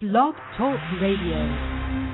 Blog Talk Radio.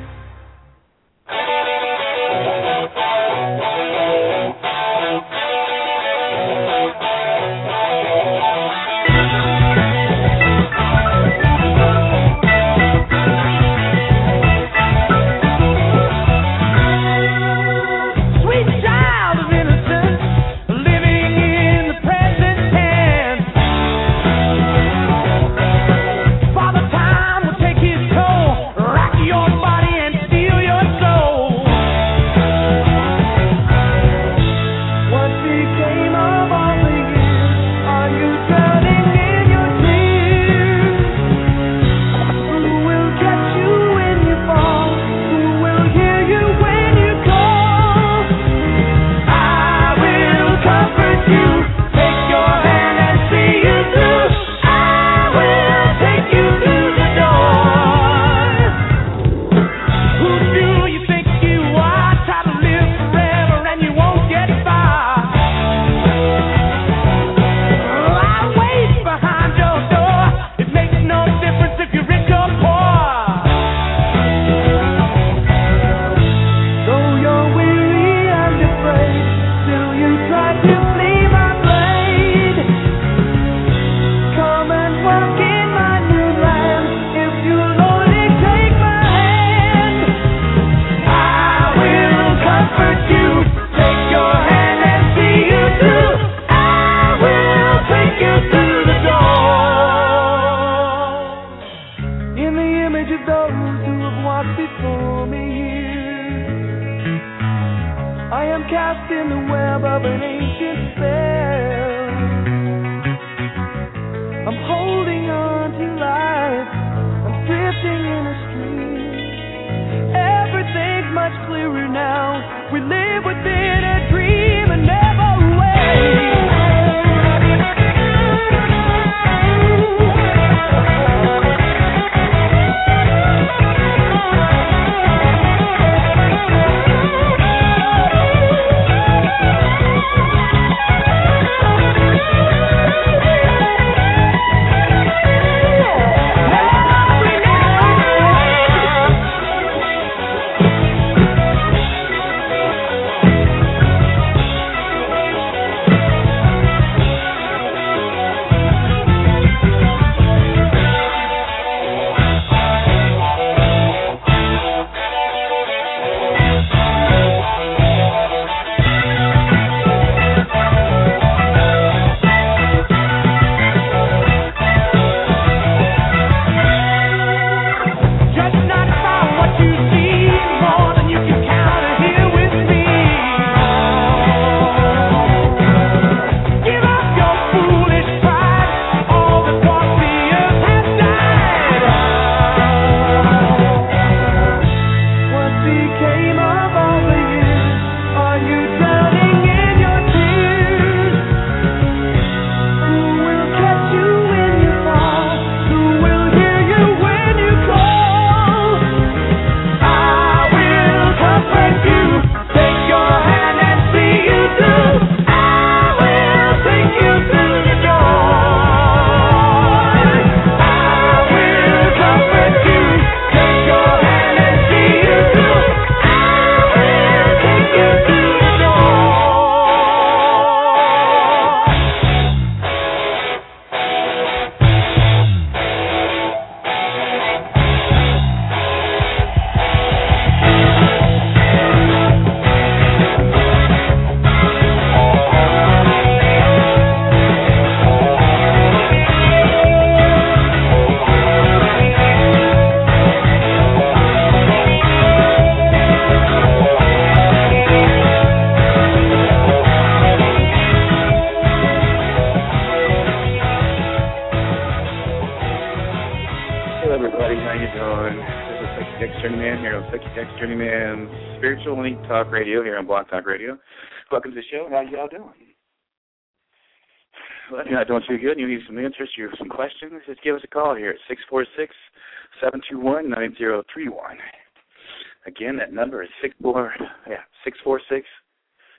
Talk Radio here on Blog Talk Radio. Welcome to the show. How y'all doing? Well, if you're not doing too good and you need some answers, you have some questions, just give us a call here at 646-721-9031. Again, that number is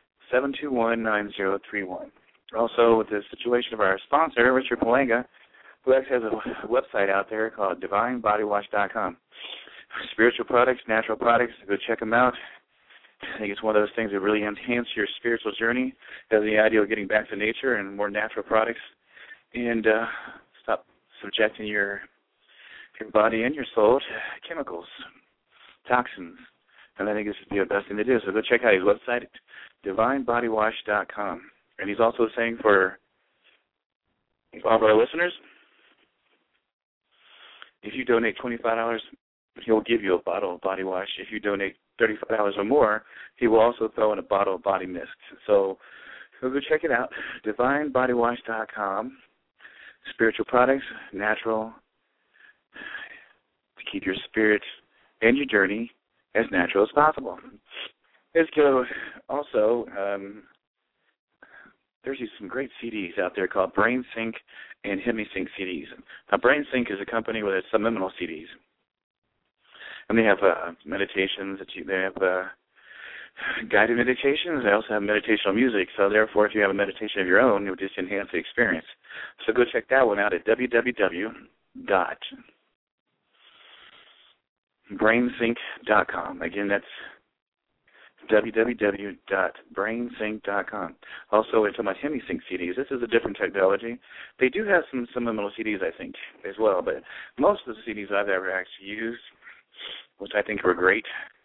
646-721-9031. Also, with the situation of our sponsor, Richard Palanga, Lex has a website out there called DivineBodyWash.com. Spiritual products, natural products, go check them out. I think it's one of those things that really enhance your spiritual journey. Has the idea of getting back to nature and more natural products, and stop subjecting your body and your soul to chemicals, toxins. And I think this would be the best thing to do. So go check out his website, DivineBodyWash.com. And he's also saying for all of our listeners, if you donate $25, he'll give you a bottle of body wash. If you donate $35 or more, he will also throw in a bottle of body mist. So go check it out, DivineBodyWash.com. Spiritual products, natural, to keep your spirit and your journey as natural as possible. Let's go. Also, there's some great CDs out there called Brain Sync and HemiSync CDs. Now, Brain Sync is a company with subliminal CDs. And they have meditations. They have guided meditations. They also have meditational music. So, therefore, if you have a meditation of your own, it would just enhance the experience. So go check that one out at www.brainsync.com. Again, that's www.brainsync.com. Also, we're talking about HemiSync CDs. This is a different technology. They do have some subliminal CDs, I think, as well. But most of the CDs I've ever actually used, which I think were great,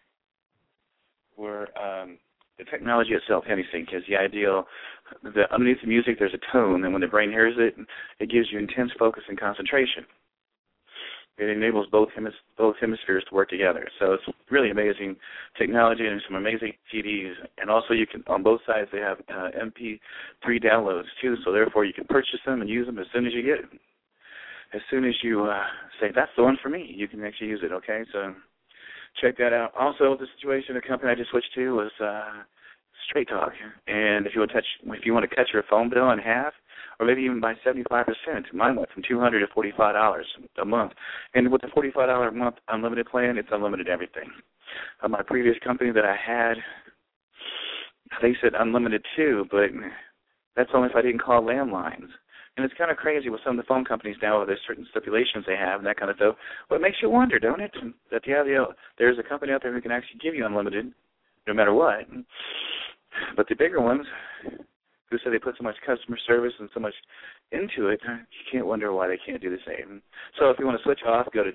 were the technology itself. HemiSync is the ideal. Underneath the music, there's a tone, and when the brain hears it, it gives you intense focus and concentration. It enables both hemispheres to work together. So it's really amazing technology and some amazing CDs. And also you can, on both sides, they have MP3 downloads too. So therefore you can purchase them and use them as soon as you get it. As soon as you say, that's the one for me, you can actually use it, okay? So check that out. Also, the situation, the company I just switched to was Straight Talk. And if you want to cut your phone bill in half, or maybe even by 75%. Mine went from $200 to $45 a month. And with the $45 a month unlimited plan, it's unlimited everything. My previous company that I had, they said unlimited too, but that's only if I didn't call landlines. And it's kind of crazy with some of the phone companies now, where there's certain stipulations they have and that kind of stuff. But it makes you wonder, don't it? That there's a company out there who can actually give you unlimited no matter what. But the bigger ones, who say they put so much customer service and so much into it, you can't wonder why they can't do the same. So if you want to switch off, go to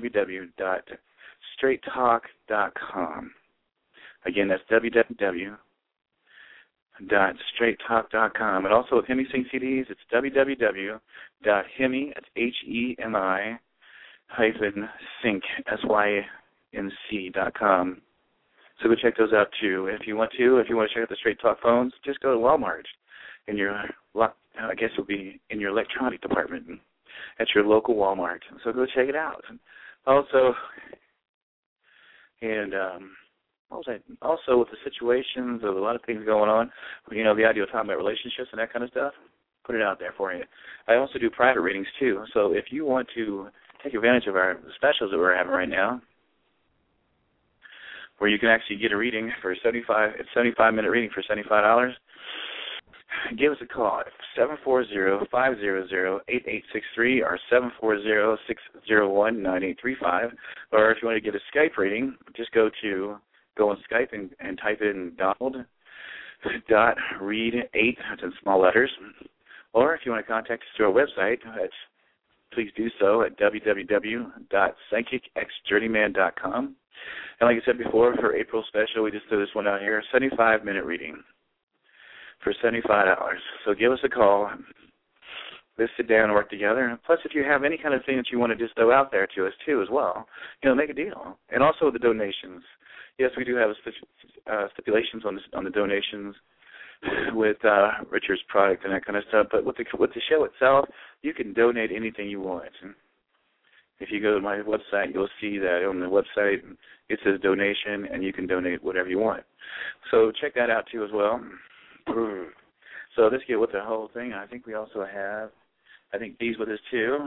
www.straighttalk.com. Again, that's www.straighttalk.com. And also with HemiSync CDs, it's www.hemi, that's HEMI, -sync, SYNC.com. So go check those out too. If you want to check out the Straight Talk phones, just go to Walmart. I guess it'll be in your electronic department at your local Walmart. So go check it out. Also, and also with the situations of a lot of things going on, the idea of talking about relationships and that kind of stuff, put it out there for you. I also do private readings too. So if you want to take advantage of our specials that we're having right now, where you can actually get a reading for 75-minute reading for $75, give us a call at 740-500-8863 or 740-601-9835. Or if you want to get a Skype reading, just go on Skype and type in Donald.Reed8, that's in small letters. Or if you want to contact us through our website, please do so at www.psychicxjourneyman.com. And like I said before, for April special, we just threw this one out here, 75-minute reading for $75. So give us a call. Let's sit down and work together. Plus, if you have any kind of thing that you want to just throw out there to us, too, as well, make a deal. And also the donations. Yes, we do have stipulations on the donations with Richard's product and that kind of stuff. But with the show itself, you can donate anything you want. If you go to my website, you'll see that on the website it says donation, and you can donate whatever you want. So check that out, too, as well. So let's get with the whole thing. I think we also have, Dee's with us, too.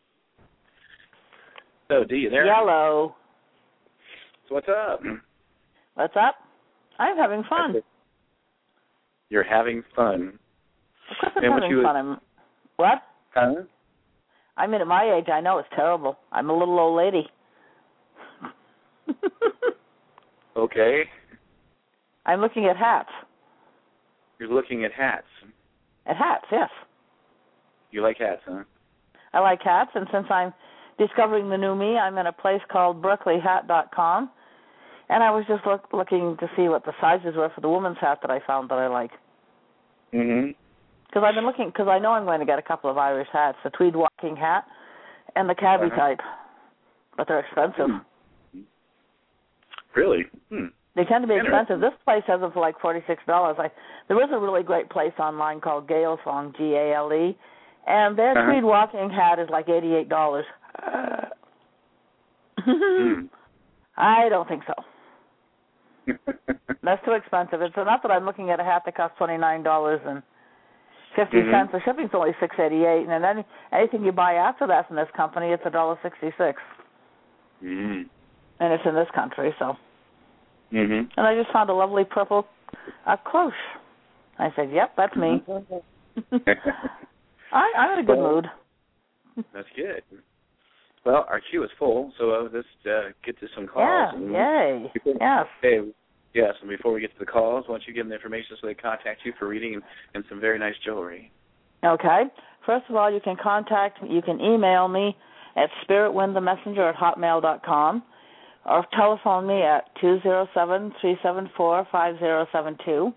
So, Dee, you there? Yellow. So what's up? What's up? I'm having fun. You're having fun. Of course I'm having fun. What? Huh? I mean, at my age, I know it's terrible. I'm a little old lady. Okay. I'm looking at hats. You're looking at hats. At hats, yes. You like hats, huh? I like hats, and since I'm discovering the new me, I'm in a place called BerkeleyHat.com, and I was just looking to see what the sizes were for the woman's hat that I found that I like. Mm-hmm. Because I've been looking, because I know I'm going to get a couple of Irish hats, the tweed walking hat and the cabbie type, but they're expensive. Really? They tend to be expensive. This place has them for like $46. There is a really great place online called Galesong, Gale, and their tweed walking hat is like $88. I don't think so. That's too expensive. It's not that I'm looking at a hat that costs $29.50. The shipping's only $6.88, and then anything you buy after that from this company, it's $1.66. And it's in this country, so. And I just found a lovely purple cloche. I said, "Yep, that's me." I'm in a good mood. That's good. Well, our queue is full, so let's get to some calls. Yeah, yay. Yes. Yes, and before we get to the calls, why don't you give them the information so they contact you for reading and some very nice jewelry. Okay. First of all, you can contact me. You can email me at spiritwindthemessenger@hotmail.com or telephone me at 207-374-5072.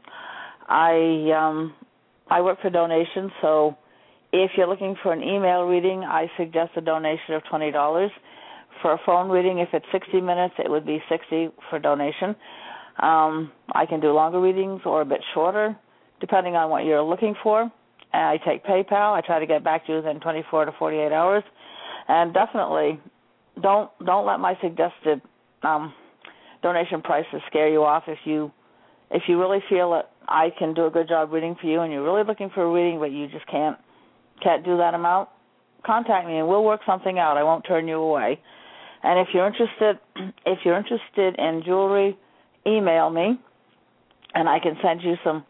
I work for donations, so if you're looking for an email reading, I suggest a donation of $20. For a phone reading, if it's 60 minutes, it would be $60 for donation. I can do longer readings or a bit shorter, depending on what you're looking for. I take PayPal. I try to get back to you within 24 to 48 hours. And definitely don't let my suggested donation prices scare you off. If you really feel that I can do a good job reading for you and you're really looking for a reading but you just can't do that amount, contact me and we'll work something out. I won't turn you away. And if you're interested in jewelry, email me and I can send you some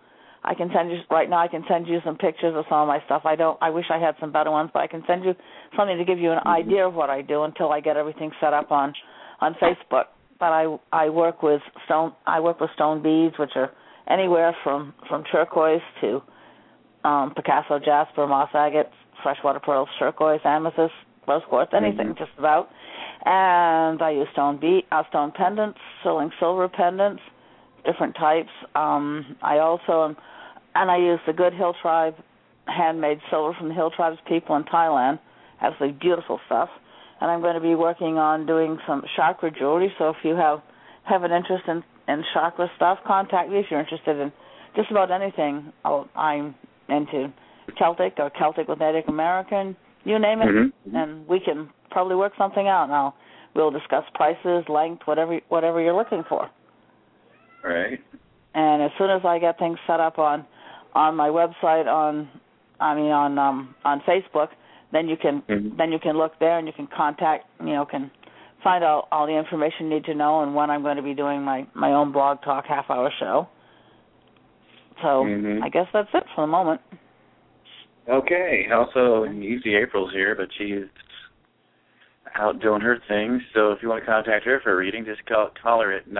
pictures of some of my stuff. I wish I had some better ones, but I can send you something to give you an idea of what I do until I get everything set up on Facebook. But I work with stone beads, which are anywhere from turquoise to Picasso jasper, moss agate, freshwater pearls, turquoise, amethyst, rose quartz, anything just about. And I use stone pendants, sterling silver pendants, different types. I use the good Hill Tribe handmade silver from the Hill Tribe's people in Thailand. Absolutely beautiful stuff. And I'm going to be working on doing some chakra jewelry. So if you have an interest in chakra stuff, contact me if you're interested in just about anything. I'm into Celtic or Celtic with Native American, you name it, and we can probably work something out. Now we'll discuss prices, length, whatever you're looking for. Right. And as soon as I get things set up on my website on Facebook, then you can look there and you can contact, can find out all the information you need to know and when I'm going to be doing my own blog talk half-hour show. So I guess that's it for the moment. Okay. Also, Easy April's here, but she's out doing her thing. So if you want to contact her for a reading, just call her at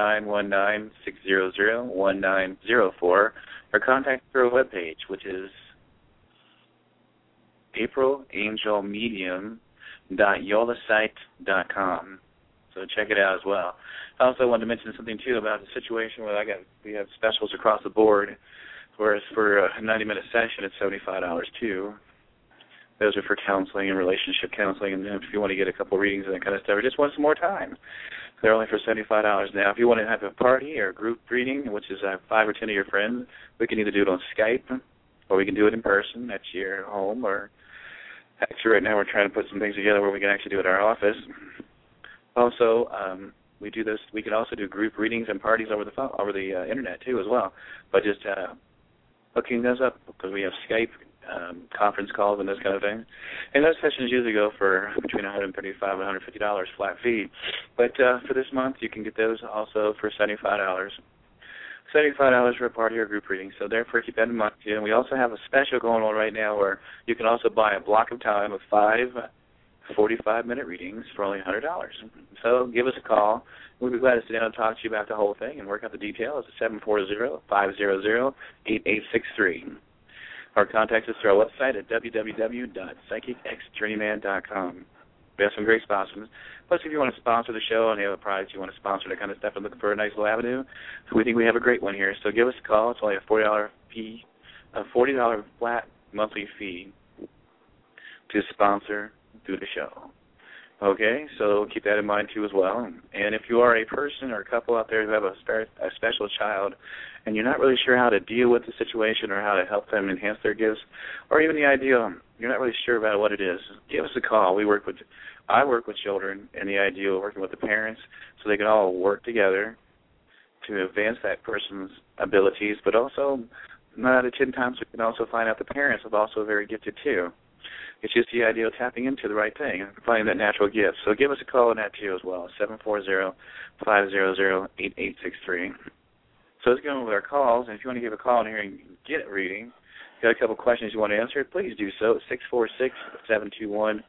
919-600-1904 or contact her webpage, which is aprilangelmedium.yolasite.com. So check it out as well. I also wanted to mention something, too, about the situation where we have specials across the board, whereas for a 90-minute session, it's $75, too. Those are for counseling and relationship counseling, and if you want to get a couple readings and that kind of stuff, or just want some more time, they're only for $75. Now, if you want to have a party or a group reading, which is 5 or 10 of your friends, we can either do it on Skype or we can do it in person at your home, or actually right now we're trying to put some things together where we can actually do it at our office. Also, we do this. We can also do group readings and parties over the phone, over the internet too, as well. But just hooking those up because we have Skype conference calls and those kind of things. And those sessions usually go for between $135 and $150 flat fee. But for this month, you can get those also for $75. $75 for a party or group reading. So therefore, keep that in mind. And we also have a special going on right now where you can also buy a block of time of 5 45-minute readings for only $100. So give us a call. We'd be glad to sit down and talk to you about the whole thing and work out the details. It's 740-500-8863. Or contact us through our website at www.psychicexjourneyman.com. We have some great sponsors. Plus, if you want to sponsor the show and you have a product you want to sponsor, that kind of stuff, and looking for a nice little avenue, we think we have a great one here. So give us a call. It's only a $40 fee, a $40 flat monthly fee to sponsor through the show. Okay, so keep that in mind too as well. And if you are a person or a couple out there who have a special child and you're not really sure how to deal with the situation or how to help them enhance their gifts, or even the idea, you're not really sure about what it is, give us a call. I work with children, and the idea of working with the parents so they can all work together to advance that person's abilities, but also 9 out of 10 times we can also find out the parents are also very gifted too. It's just the idea of tapping into the right thing and finding that natural gift. So give us a call on that too as well, 740-500-8863. So let's get on with our calls, and if you want to give a call in here and get a reading, got a couple questions you want to answer, please do so. 646-721-9031.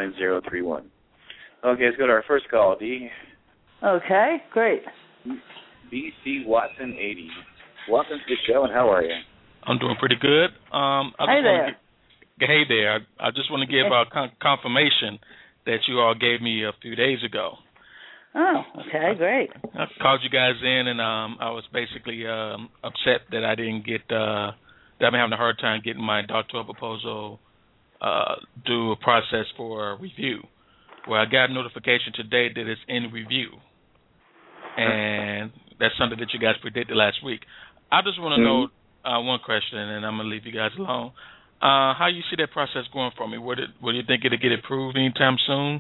Okay, let's go to our first call, D. Okay, great. BC Watson 80. Welcome to the show, and how are you? I'm doing pretty good. Hey there. Hey there. I just want to give confirmation that you all gave me a few days ago. Oh, okay, great. I called you guys in, and I was basically upset that I didn't get that I'm having a hard time getting my doctoral proposal do a process for review. Well, I got a notification today that it's in review, and that's something that you guys predicted last week. I just want to know one question, and I'm going to leave you guys alone. How you see that process going for me? Would you think it'll get approved anytime soon?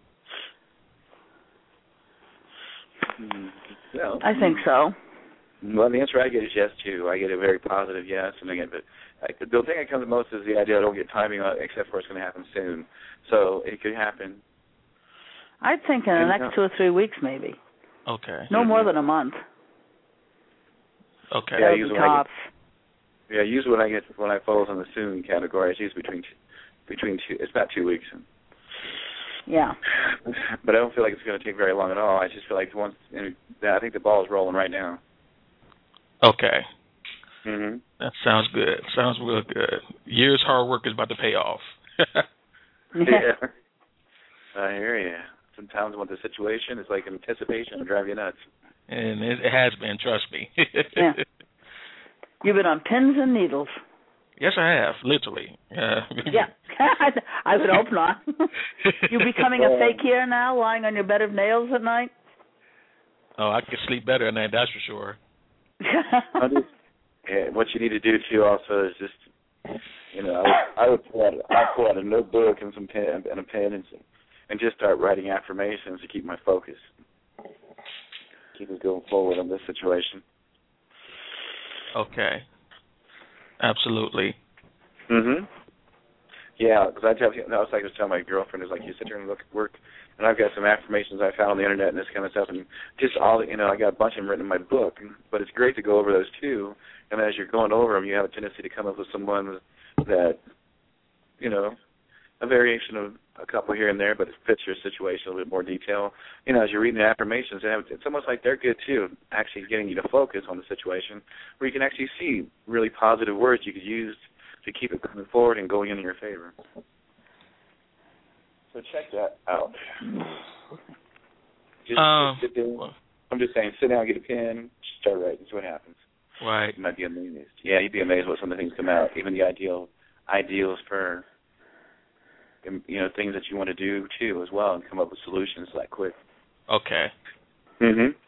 Well, I think so. Well, the answer I get is yes, too. I get a very positive yes. And again, but the thing that comes most is the idea I don't get timing on it, except for it's going to happen soon. So it could happen. I'd think in the next 2 or 3 weeks, maybe. Okay. No more than a month. Okay. Yeah, usually when I falls on the soon category, it's usually between two. It's about 2 weeks. Yeah. But I don't feel like it's going to take very long at all. I just feel like I think the ball is rolling right now. Okay. Mm-hmm. That sounds good. Sounds real good. Years' hard work is about to pay off. Yeah. I hear you. Sometimes with the situation, it's like anticipation will drive you nuts. And it has been, trust me. Yeah. You've been on pins and needles. Yes, I have, literally. Yeah. I would hope not. You becoming a fakir now, lying on your bed of nails at night? Oh, I could sleep better at night, that's for sure. What you need to do, too, also is just, I would pull out a notebook and some pen and a pen and just start writing affirmations to keep my focus. Keep us going forward on this situation. Okay. Absolutely. Mm-hmm. Yeah, because I was telling my girlfriend, is like, you sit here and look at work, and I've got some affirmations I found on the internet and this kind of stuff, and just all, I got a bunch of them written in my book, but it's great to go over those too, and as you're going over them, you have a tendency to come up with someone that, a variation of a couple here and there, but it fits your situation a little bit more detail. As you're reading the affirmations, it's almost like they're good too, actually getting you to focus on the situation, where you can actually see really positive words you could use to keep it coming forward and going in your favor. So check that out. Just sit down. I'm just saying, sit down, get a pen, start writing, see what happens. Right. You might be amazed. Yeah, you'd be amazed what some of the things come out. Even the ideals for things that you want to do too as well, and come up with solutions that quick. Okay. Mhm. Is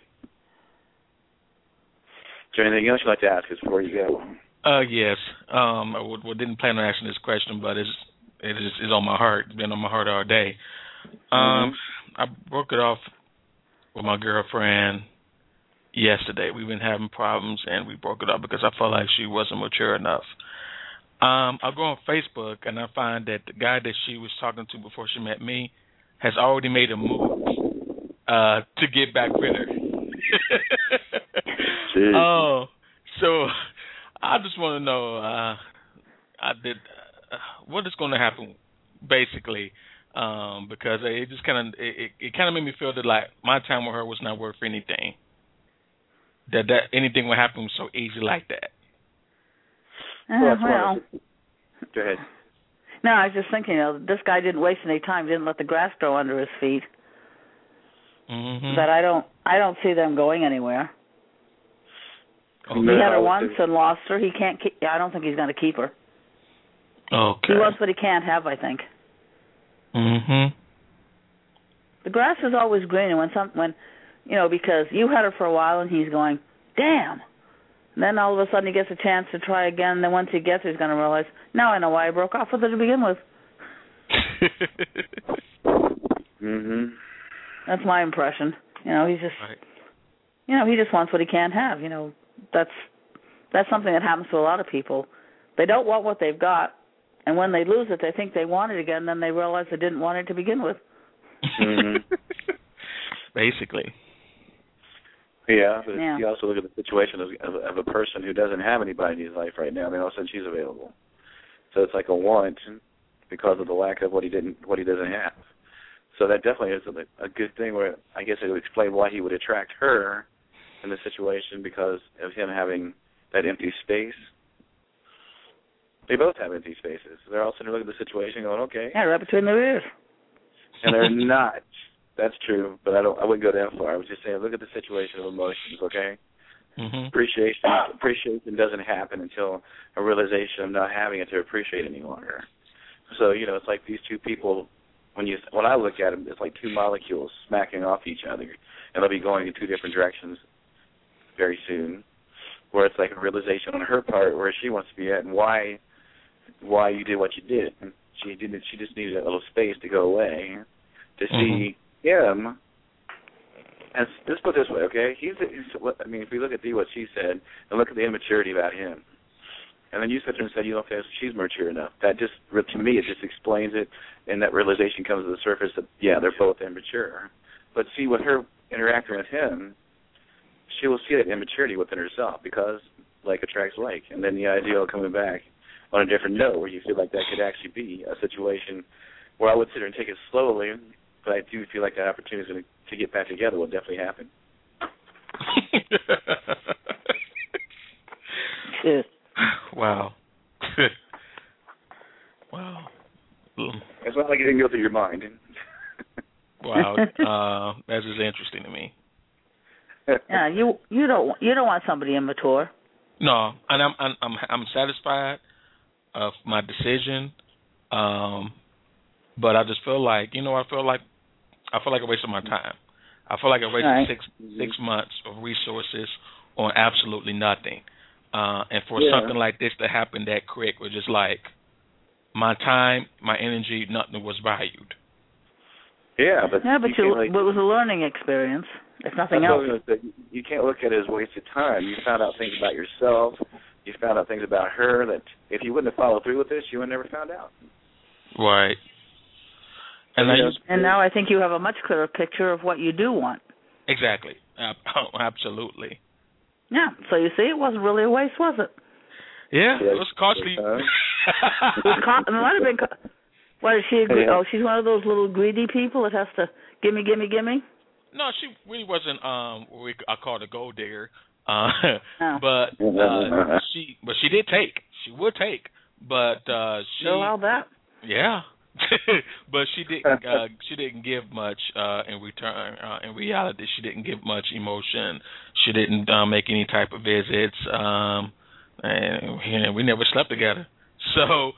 there anything else you'd like to ask us before you go? Yes. I didn't plan on asking this question, but it is on my heart. It's been on my heart all day. I broke it off with my girlfriend yesterday. We've been having problems, and we broke it up because I felt like she wasn't mature enough. I'll go on Facebook, and I find that the guy that she was talking to before she met me has already made a move to get back with her. So I just want to know what is going to happen, basically. because it just kind of made me feel that like my time with her was not worth anything. That anything would happen so easy like that. Well, go ahead. No, I was just thinking, this guy didn't waste any time, didn't let the grass grow under his feet. Mm-hmm. But I don't see them going anywhere. Okay. He had her once and lost her. He can't. I don't think he's going to keep her. Okay. He wants what he can't have, I think. Mm-hmm. The grass is always greener when because you had her for a while and he's going, damn. And then all of a sudden he gets a chance to try again. And then once he gets her, he's going to realize, now I know why I broke off with her to begin with. Mhm. That's my impression. He's just, right. he just wants what he can't have. That's something that happens to a lot of people. They don't want what they've got, and when they lose it, they think they want it again. Then they realize they didn't want it to begin with. Mhm. Basically. Yeah, but you also look at the situation of a person who doesn't have anybody in his life right now. Then all of a sudden she's available. So it's like a want because of the lack of what he doesn't have. So that definitely is a good thing. Where I guess it would explain why he would attract her in this situation, because of him having that empty space. They both have empty spaces. They're all sitting looking at the situation, going, "Okay." Yeah, right between their ears. And they're not. That's true, but I wouldn't go that far. I was just saying, look at the situation of emotions, okay? Mm-hmm. Appreciation doesn't happen until a realization of not having it to appreciate any longer. So, it's like these two people, when I look at them, it's like two molecules smacking off each other, and they'll be going in two different directions very soon, where it's like a realization on her part where she wants to be at and why you did what you did. And she just needed a little space to go away to see him. And let's put it this way, okay? If we look at what she said and look at the immaturity about him, and then you sit there and say you don't think she's mature enough. That just, to me, it just explains it, and that realization comes to the surface that they're both immature. But see, with her interacting with him, she will see that immaturity within herself, because like attracts like, and then the idea of coming back on a different note where you feel like that could actually be a situation where I would sit there and take it slowly, but I do feel like that opportunity to get back together will definitely happen. Wow. Wow. It's not like it didn't go through your mind. Wow. That's just interesting to me. Yeah, you don't want somebody immature. No, and I'm satisfied of my decision, but I just feel like I feel like I wasted my time. I feel like I wasted 6 months of resources on absolutely nothing, and for something like this to happen that quick was just like my time, my energy, nothing was valued. Yeah, but it was a learning experience. If nothing else, you can't look at it as wasted time. You found out things about yourself. You found out things about her that if you wouldn't have followed through with this, you would have never found out. Right. And now I think you have a much clearer picture of what you do want. Exactly. Absolutely. Yeah. So you see, it wasn't really a waste, was it? Yeah, it was costly. It might have been. What is she? Oh, she's one of those little greedy people that has to gimme. No, she really wasn't. I called a gold digger. No. But she did take. She would take, but she allowed that. Yeah, but she didn't give much in return. In reality, she didn't give much emotion. She didn't make any type of visits, and we never slept together. So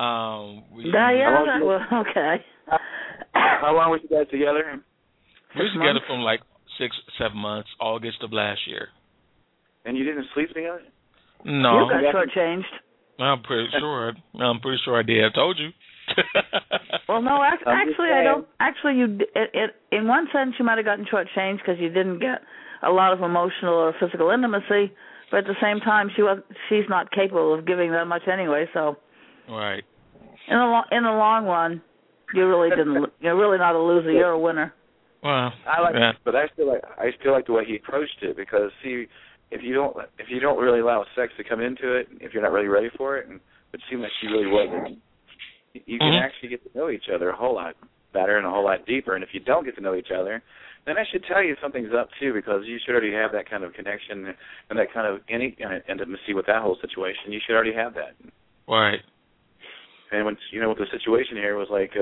okay. How long were you guys together? We were together from like 6-7 months, August of last year. And you didn't sleep together? No. You got shortchanged. I'm pretty sure I did. I told you. Well, no, actually, I don't. Actually, in one sense, you might have gotten shortchanged because you didn't get a lot of emotional or physical intimacy. But at the same time, she's not capable of giving that much anyway. So, right. In the long run, you really didn't. You're really not a loser. You're a winner. Well, but I still like the way he approached it, because see, if you don't really allow sex to come into it, if you're not really ready for it, and it seemed like she really wasn't, you can actually get to know each other a whole lot better and a whole lot deeper. And if you don't get to know each other, then I should tell you something's up too, because you should already have that kind of connection and that kind of intimacy with that whole situation. You should already have that. Right. And when what the situation here was like,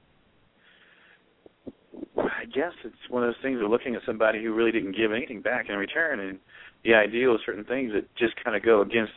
I guess it's one of those things of looking at somebody who really didn't give anything back in return, and the ideal of certain things that just kind of go against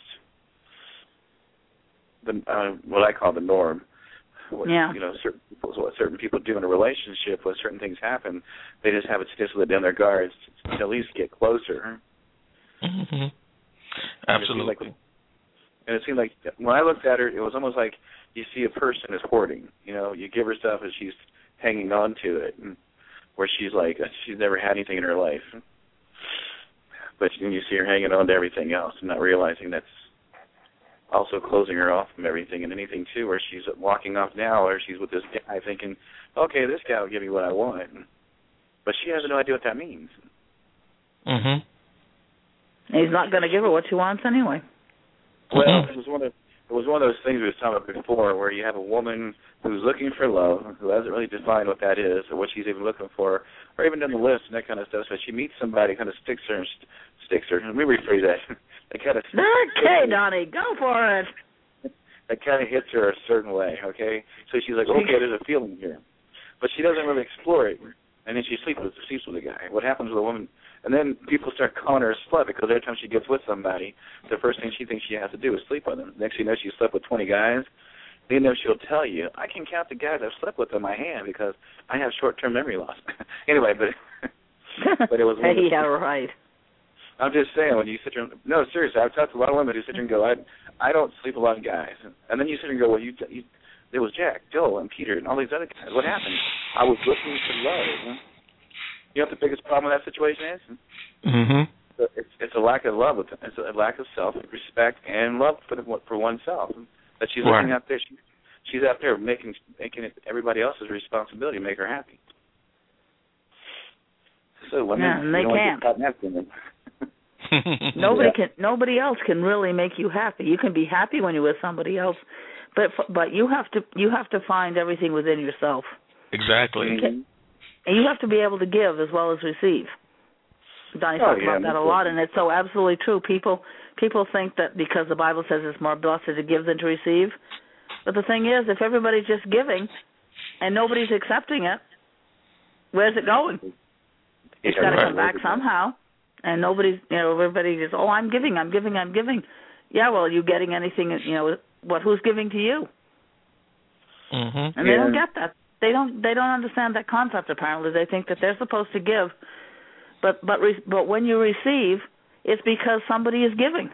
the what I call the norm. What, certain people do in a relationship when certain things happen, they just have it stiffly down their guards to at least get closer. Mm-hmm. Absolutely. And it seemed like when I looked at her, it was almost like you see a person is hoarding. You give her stuff and she's hanging on to it, and where she's like, she's never had anything in her life. But then you see her hanging on to everything else and not realizing that's also closing her off from everything and anything, too, where she's walking off now, or she's with this guy thinking, okay, this guy will give me what I want. But she has no idea what that means. Mm-hmm. He's not going to give her what she wants anyway. Well, it was one of those things we were talking about before, where you have a woman who's looking for love, who hasn't really defined what that is or what she's even looking for, or even done the list and that kind of stuff. So she meets somebody, kind of sticks her. Let me rephrase that. Okay, Donnie, go for it. It kind of hits her a certain way, okay? So she's like, okay, there's a feeling here. But she doesn't really explore it. And then she sleeps with the guy. What happens with a woman? And then people start calling her a slut, because every time she gets with somebody, the first thing she thinks she has to do is sleep with them. Next thing you know, she slept with 20 guys. Then she'll tell you, I can count the guys I've slept with on my hand because I have short-term memory loss. Anyway, but it was... Hey, yeah, right. I'm just saying, when you sit there, no, seriously, I've talked to a lot of women who sit there and go, I don't sleep with a lot of guys. And then you sit there and go, well, there was Jack, Joel, and Peter, and all these other guys. What happened? I was looking for love. You know what the biggest problem with that situation is? Mm-hmm. It's a lack of love. It's a lack of self-respect and love for oneself. That she's looking out there. She's out there making it everybody else's responsibility to make her happy. So women, and they can't. Nobody else can really make you happy. You can be happy when you're with somebody else, but you have to find everything within yourself. Exactly. Mm-hmm. And you have to be able to give as well as receive. Donnie talks about that a lot, and it's so absolutely true. People think that because the Bible says it's more blessed to give than to receive. But the thing is, if everybody's just giving and nobody's accepting it, where's it going? It's got to come back somehow. And nobody's, everybody just, I'm giving. Yeah, well, are you getting anything, who's giving to you? Mm-hmm. And they don't get that. They don't understand that concept, apparently. They think that they're supposed to give. But when you receive, it's because somebody is giving.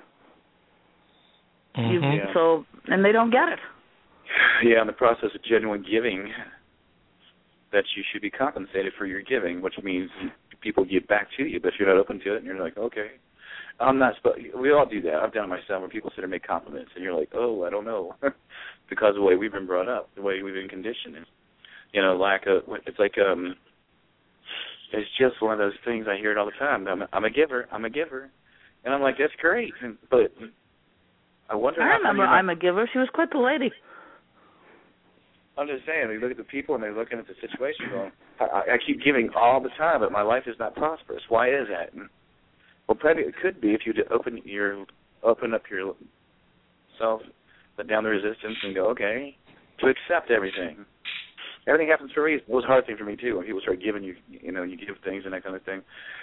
Mm-hmm. And they don't get it. Yeah, in the process of genuine giving, that you should be compensated for your giving, which means people give back to you, but if you're not open to it, and you're like, okay, I'm not supposed. We all do that. I've done it myself, where people sit and make compliments, and you're like, oh, I don't know, because of the way we've been brought up, the way we've been conditioned. It's like it's just one of those things. I hear it all the time. I'm a giver, and I'm like, that's great, but I wonder. I remember I'm a giver. She was quite the lady. I'm just saying, they look at the people and they're looking at the situation going, I keep giving all the time, but my life is not prosperous. Why is that? Well, probably it could be if you open up yourself, let down the resistance, and go, okay, to accept everything. Everything happens for a reason. It was a hard thing for me too when people start giving you, you give things and that kind of thing.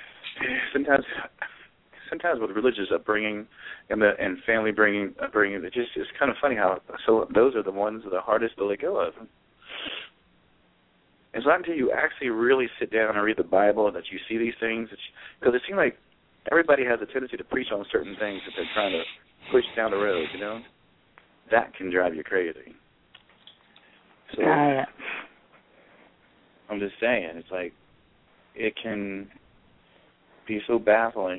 Sometimes with religious upbringing and family upbringing, it's kind of funny how those are the ones that are the hardest to let go of. It's not until you actually really sit down and read the Bible that you see these things, because it seems like everybody has a tendency to preach on certain things that they're trying to push down the road. That can drive you crazy. So I'm just saying, it's like it can be so baffling.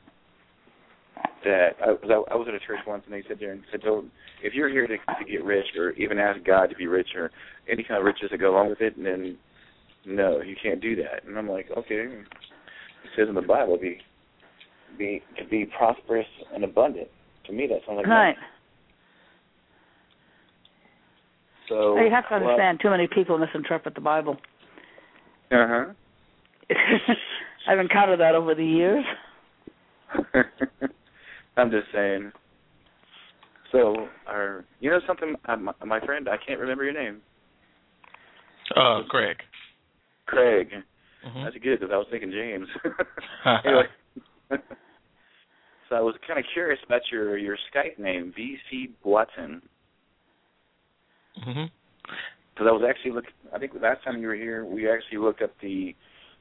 That I was at a church once, and they said there and said, if you're here to get rich, or even ask God to be rich, or any kind of riches that go along with it, then no, you can't do that. And I'm like, okay, it says in the Bible, be prosperous and abundant. To me, that sounds like right. So you have to understand, too many people misinterpret the Bible. Uh-huh. I've encountered that over the years. I'm just saying. So, you know something, my friend, I can't remember your name. Craig. Craig. Mm-hmm. That's good, because I was thinking James. Anyway. So I was kind of curious about your Skype name, VC Watson. Mm-hmm. Because I was actually I think the last time you were here, we actually looked up 80.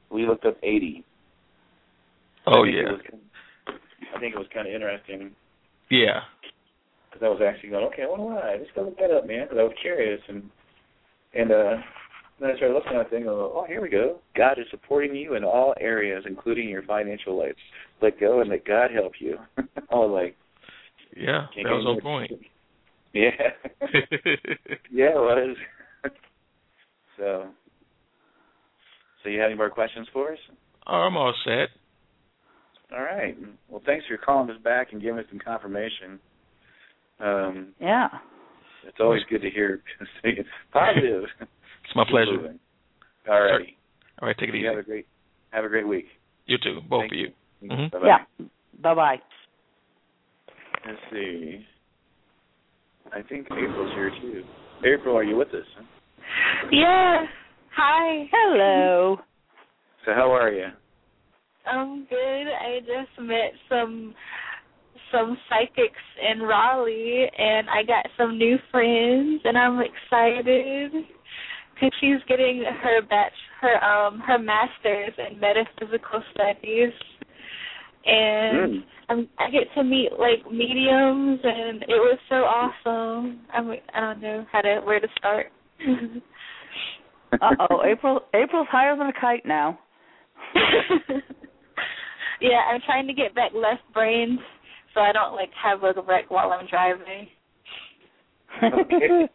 Oh, yeah. I think it was kind of interesting. Yeah. Because I was actually going, okay, I wonder why. Just go look that up, man, because I was curious. And then I started looking at it and go, oh, here we go. God is supporting you in all areas, including your financial life. Let go and let God help you. I was like, yeah, that was on point. Yeah. Yeah, it was. So you have any more questions for us? Oh, I'm all set. All right. Well, thanks for calling us back and giving us some confirmation. Yeah. It's always good to hear positive. It's my pleasure. All righty. All right, take it easy. Have a great week. You too, both of you. Mm-hmm. Bye-bye. Yeah. Bye-bye. Let's see. I think April's here, too. April, are you with us? Yeah. Hi. Hello. So how are you? I'm good. I just met some psychics in Raleigh, and I got some new friends, and I'm excited because she's getting her master's in metaphysical studies, and I get to meet like mediums, and it was so awesome. I don't know where to start. April's higher than a kite now. Yeah, I'm trying to get back left brains so I don't have a wreck while I'm driving. Okay.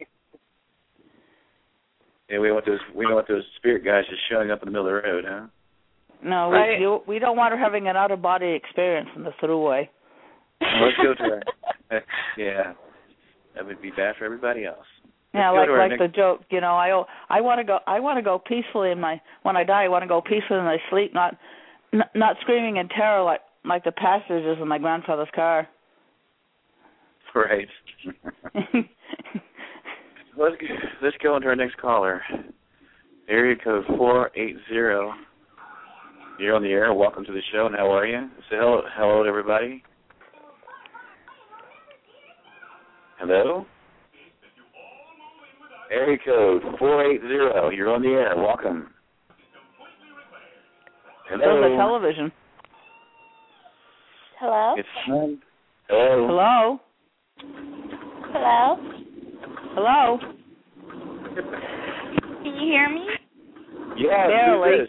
Yeah, we don't want those spirit guys just showing up in the middle of the road, huh? No, right. we don't want her having an out-of-body experience in the throughway. Well, let's go to her. Yeah, that would be bad for everybody else. Yeah, like the joke, you know. I want to go peacefully when I die. I want to go peacefully in my sleep, not screaming in terror like the passengers in my grandfather's car. Right. Let's go into our next caller. Area code 480. You're on the air. Welcome to the show, and how are you? Say hello to everybody. Hello? Area code 480. You're on the air. Welcome. Hello. There's a television. Hello? It's fun. Hello. Hello. Hello? Hello. Can you hear me? Yeah, barely.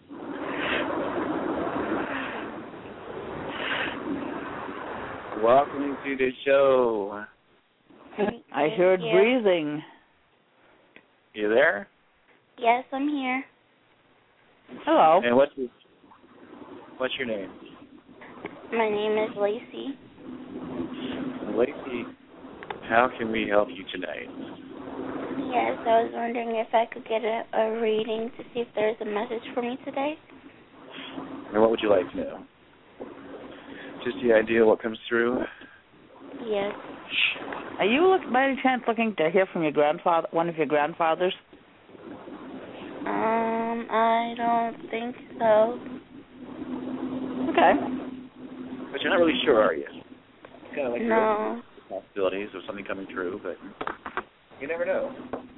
Welcome to the show. I heard breathing. You there? Yes, I'm here. Hello. And what's your name? My name is Lacey. Lacey, how can we help you tonight? Yes, I was wondering if I could get a reading to see if there's a message for me today. And what would you like to know? Just the idea of what comes through? Yes. Are you by any chance looking to hear from your grandfather, one of your grandfathers? I don't think so. Okay. But you're not really sure, are you? It's kind of like No. possibilities of something coming true, but you never know.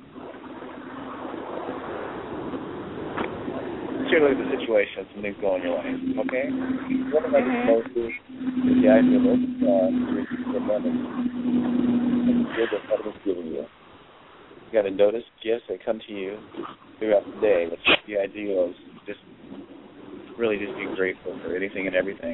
Let's take a look at the situation, something's going your way, okay? What I'd like to know is the idea of open the abundance and the good that heaven is giving you. You got to notice gifts that come to you throughout the day. That's just the idea of just really just being grateful for anything and everything.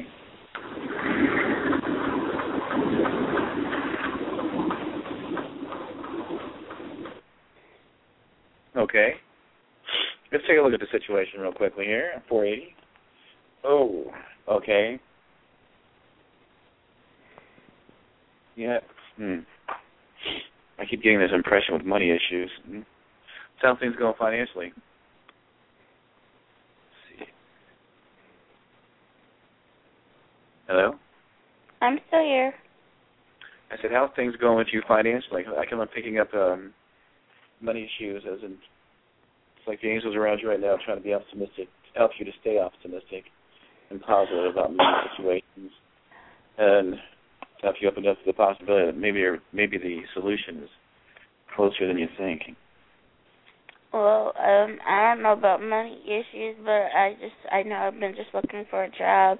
Okay. Let's take a look at the situation real quickly here. 480. Oh, okay. Yeah. I keep getting this impression with money issues. How things going financially? Let's see. Hello? I'm still here. I said, how's things going with you financially? I keep on picking up money issues, as in, it's like the angels around you right now trying to be optimistic, help you to stay optimistic and positive about many situations, and help you open up to the possibility that maybe the solution is closer than you think. Well, I don't know about money issues, but I know I've been just looking for a job.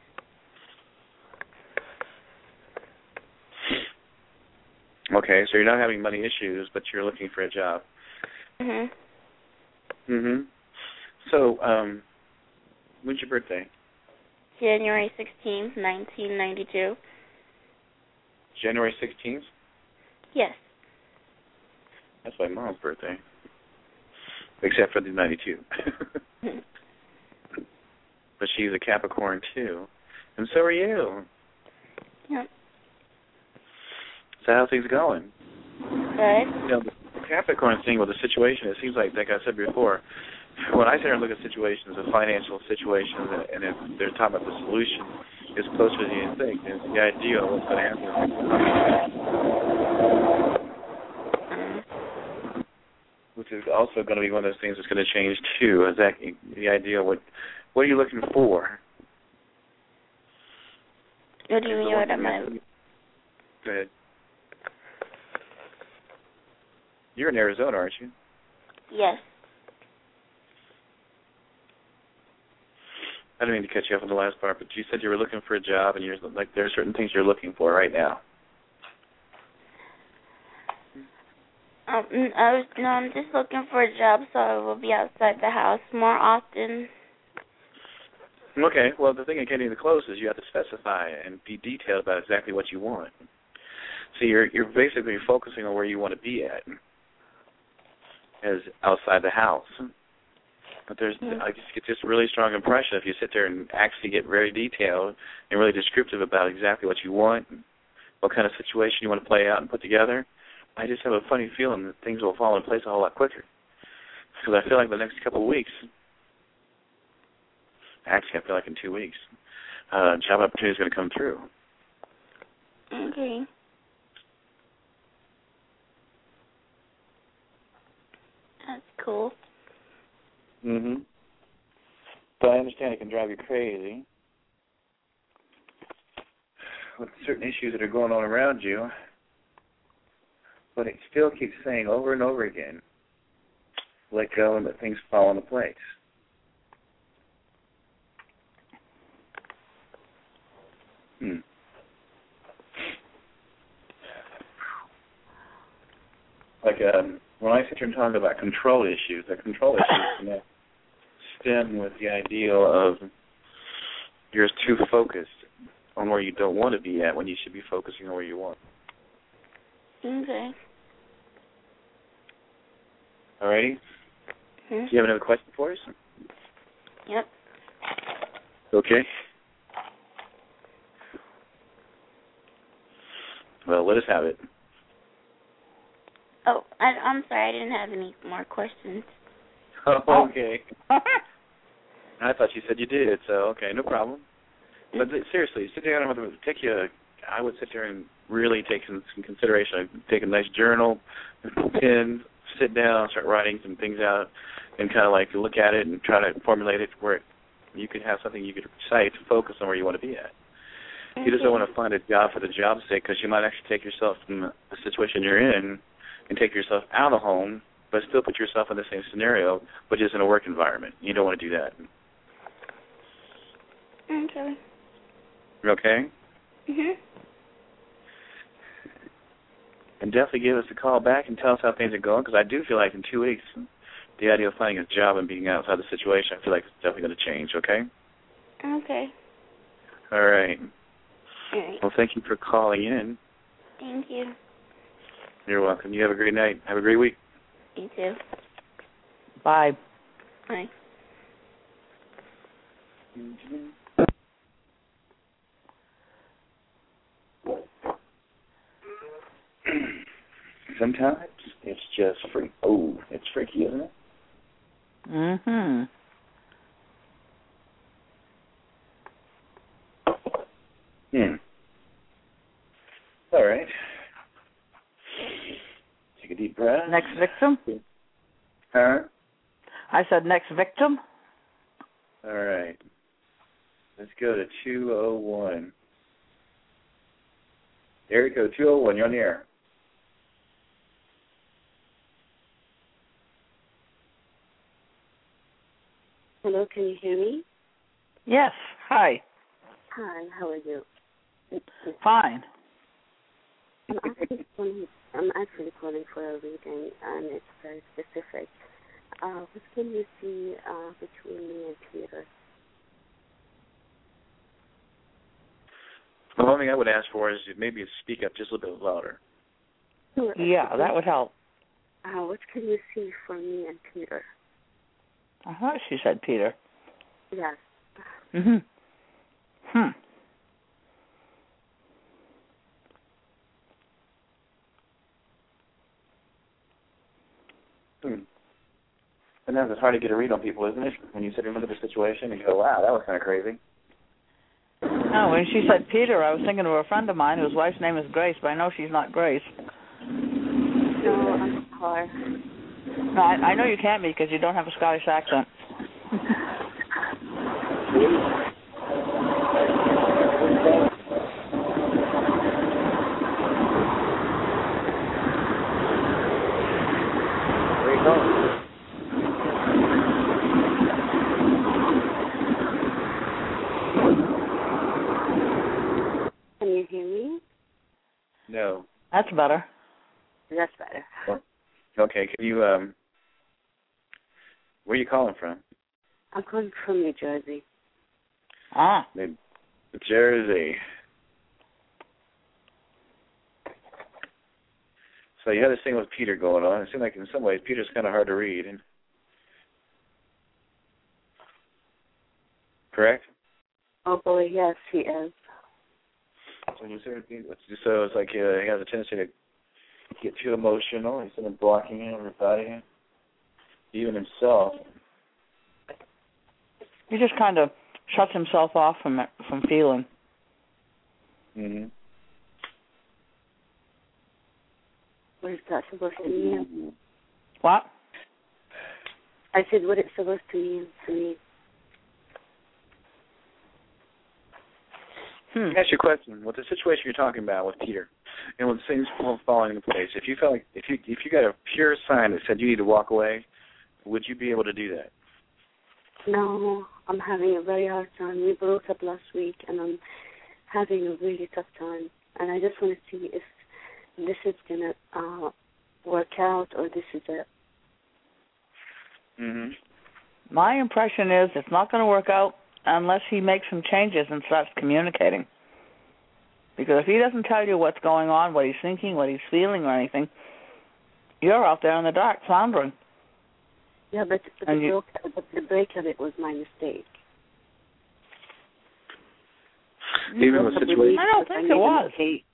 Okay, so you're not having money issues, but you're looking for a job. Mhm. Mhm. So, when's your birthday? January 16th, 1992. January 16th? Yes. That's my mom's birthday. Except for the 92. But she's a Capricorn, too. And so are you. Yep. So how are things going? Good. You know, the Capricorn thing with the situation, it seems like I said before, when I sit here and look at situations, the financial situations, and if they're talking about the solution, it's closer than you think. And it's the idea of what's going to happen. Which is also going to be one of those things that's going to change, too, is that the idea of what are you looking for? What do you mean, what am I? Go ahead. You're in Arizona, aren't you? Yes. I didn't mean to cut you off on the last part, but you said you were looking for a job, and you're like there are certain things you're looking for right now. I'm just looking for a job so I will be outside the house more often. Okay, well, the thing in getting the clothes is you have to specify and be detailed about exactly what you want. So you're basically focusing on where you want to be at, as outside the house. But I just get this really strong impression if you sit there and actually get very detailed and really descriptive about exactly what you want, what kind of situation you want to play out and put together. I just have a funny feeling that things will fall in place a whole lot quicker. Because I feel like the next couple of weeks, actually I feel like in 2 weeks, job opportunity is going to come through. Okay. That's cool. Mhm. But I understand it can drive you crazy with certain issues that are going on around you. But it still keeps saying over and over again, let go and let things fall into place. Like when I sit here and talk about control issues, the control issues can stem with the ideal of you're too focused on where you don't want to be at when you should be focusing on where you want. Okay. All righty? Do you have another question for us? Yep. Okay. Well, let us have it. Oh, I'm sorry, I didn't have any more questions. Oh, okay. I thought you said you did, so okay, no problem. But seriously, sit down and I would sit there and really take some consideration. I'd take a nice journal, pen, sit down, start writing some things out, and kind of like look at it and try to formulate it where you could have something you could recite to focus on where you want to be at. You just don't want to find a job for the job's sake, because you might actually take yourself from the situation you're in and take yourself out of home, but still put yourself in the same scenario, but just in a work environment. You don't want to do that. Okay. Okay? Mhm. And definitely give us a call back and tell us how things are going, because I do feel like in 2 weeks, the idea of finding a job and being outside the situation, I feel like it's definitely going to change, okay? Okay. All right. All right. Well, thank you for calling in. Thank you. You're welcome. You have a great night. Have a great week. You too. Bye. Bye. sometimes it's just freak. Oh, it's freaky, isn't it? Mm-hmm. All right. Take a deep breath. Next victim? Huh? I said next victim. All right. Let's go to 201. Area code 201, you're on the air. Hello, can you hear me? Yes. Hi. Hi, how are you? Fine. I'm actually calling for a reading, and it's very specific. What can you see between me and Peter? The only thing I would ask for is maybe speak up just a little bit louder. Yeah, that would help. What can you see for me and Peter? I thought she said Peter. Yes. Mm-hmm. Sometimes it's hard to get a read on people, isn't it? When you sit and look at the situation and you go, wow, that was kind of crazy. No, when she said Peter, I was thinking of a friend of mine whose wife's name is Grace, but I know she's not Grace. No, I'm sorry. No, I know you can't be because you don't have a Scottish accent. Where are you going? Can you hear me? No. That's better. That's better. Okay, can you, where are you calling from? I'm calling from New Jersey. Ah. New Jersey. So you had this thing with Peter going on. It seemed like in some ways Peter's kind of hard to read. Correct? Oh, boy, yes, he is. So it's like he has a tendency to get too emotional. He's sort of blocking everybody, even himself. He just kind of shuts himself off from feeling. Mm-hmm. What is that supposed to mean? What? I said, what it's supposed to mean to me. Let me ask you a question. With the situation you're talking about with Peter, and with things falling into place, if you felt like if you got a pure sign that said you need to walk away, would you be able to do that? No, I'm having a very hard time. We broke up last week, and I'm having a really tough time. And I just want to see if this is going to work out or this is it. Mm-hmm. My impression is it's not going to work out unless he makes some changes and starts communicating. Because if he doesn't tell you what's going on, what he's thinking, what he's feeling or anything, you're out there in the dark floundering. Yeah, but the break of it was my mistake. Even with situation. I don't think it was.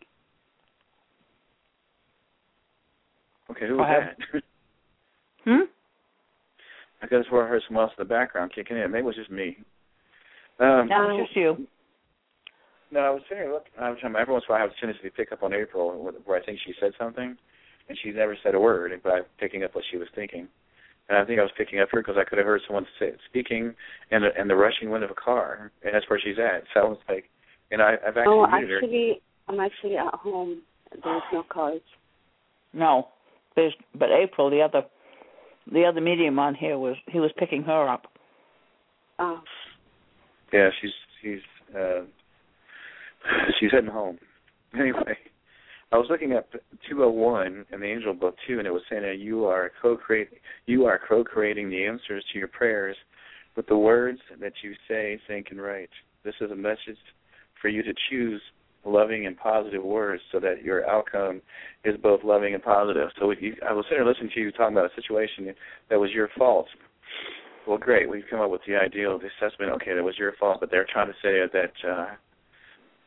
Okay, who was that? I could have sworn I heard someone else in the background kicking in. Maybe it was just me. No, it's just you. No, I was sitting there looking. Every once in a while I have a tendency to pick up on April where I think she said something, and she never said a word, but I'm picking up what she was thinking. And I think I was picking up her because I could have heard someone speaking and the rushing wind of a car, and that's where she's at. So I was like, and I've actually muted her. I'm actually at home. There's no cars. No, but April, the other medium on here he was picking her up. Oh. Yeah, she's heading home. Anyway, I was looking at 201 in the Angel Book too, and it was saying that you are co-creating the answers to your prayers with the words that you say, think, and write. This is a message for you to choose loving and positive words so that your outcome is both loving and positive. So I was sitting there listening to you talking about a situation that was your fault. Well, great. We've come up with the ideal assessment. Okay, that was your fault, but they're trying to say that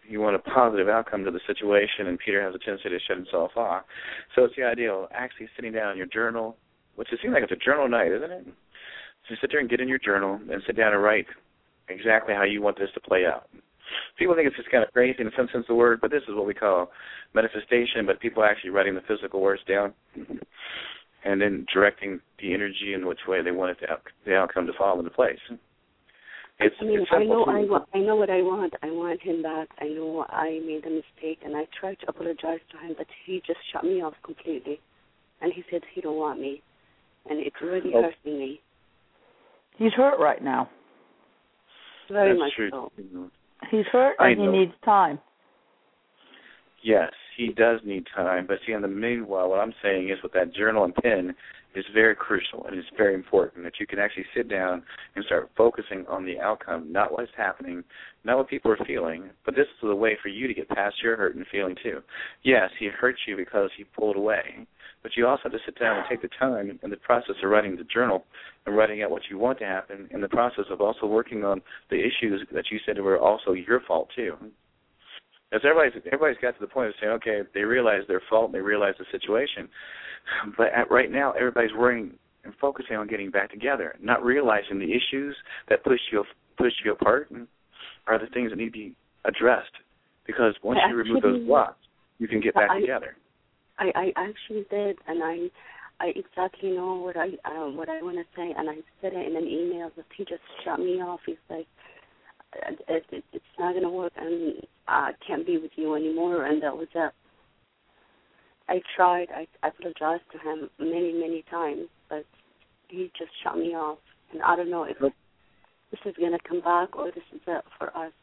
You want a positive outcome to the situation, and Peter has a tendency to shut himself off. So it's the idea of actually sitting down in your journal, which it seems like it's a journal night, isn't it? So sit there and get in your journal and sit down and write exactly how you want this to play out. People think it's just kind of crazy in some sense of the word, but this is what we call manifestation, but people are actually writing the physical words down and then directing the energy in which way they want it the outcome to fall into place. I know what I want. I want him back. I know I made a mistake, and I tried to apologize to him, but he just shut me off completely. And he said he don't want me, and it's really hurting me. He's hurt right now. Very much true. so. He's hurt, and he needs time. Yes, he does need time. But see, in the meanwhile, what I'm saying is with that journal and pen is very crucial, and it's very important that you can actually sit down and start focusing on the outcome, not what's happening, not what people are feeling, but this is the way for you to get past your hurt and feeling too. Yes, he hurt you because he pulled away, but you also have to sit down and take the time in the process of writing the journal and writing out what you want to happen, in the process of also working on the issues that you said were also your fault too. As everybody's got to the point of saying, okay, they realize their fault and they realize the situation. But right now, everybody's worrying and focusing on getting back together, not realizing the issues that pushed you apart are the things that need to be addressed. Because once you remove those blocks, you can get back together. I actually did, and I exactly know what I want to say, and I said it in an email, but he just shut me off. He's like, it's not going to work, and I can't be with you anymore, and that was it. I tried. I apologized to him many, many times, but he just shut me off. And I don't know if this is going to come back or this is it for us.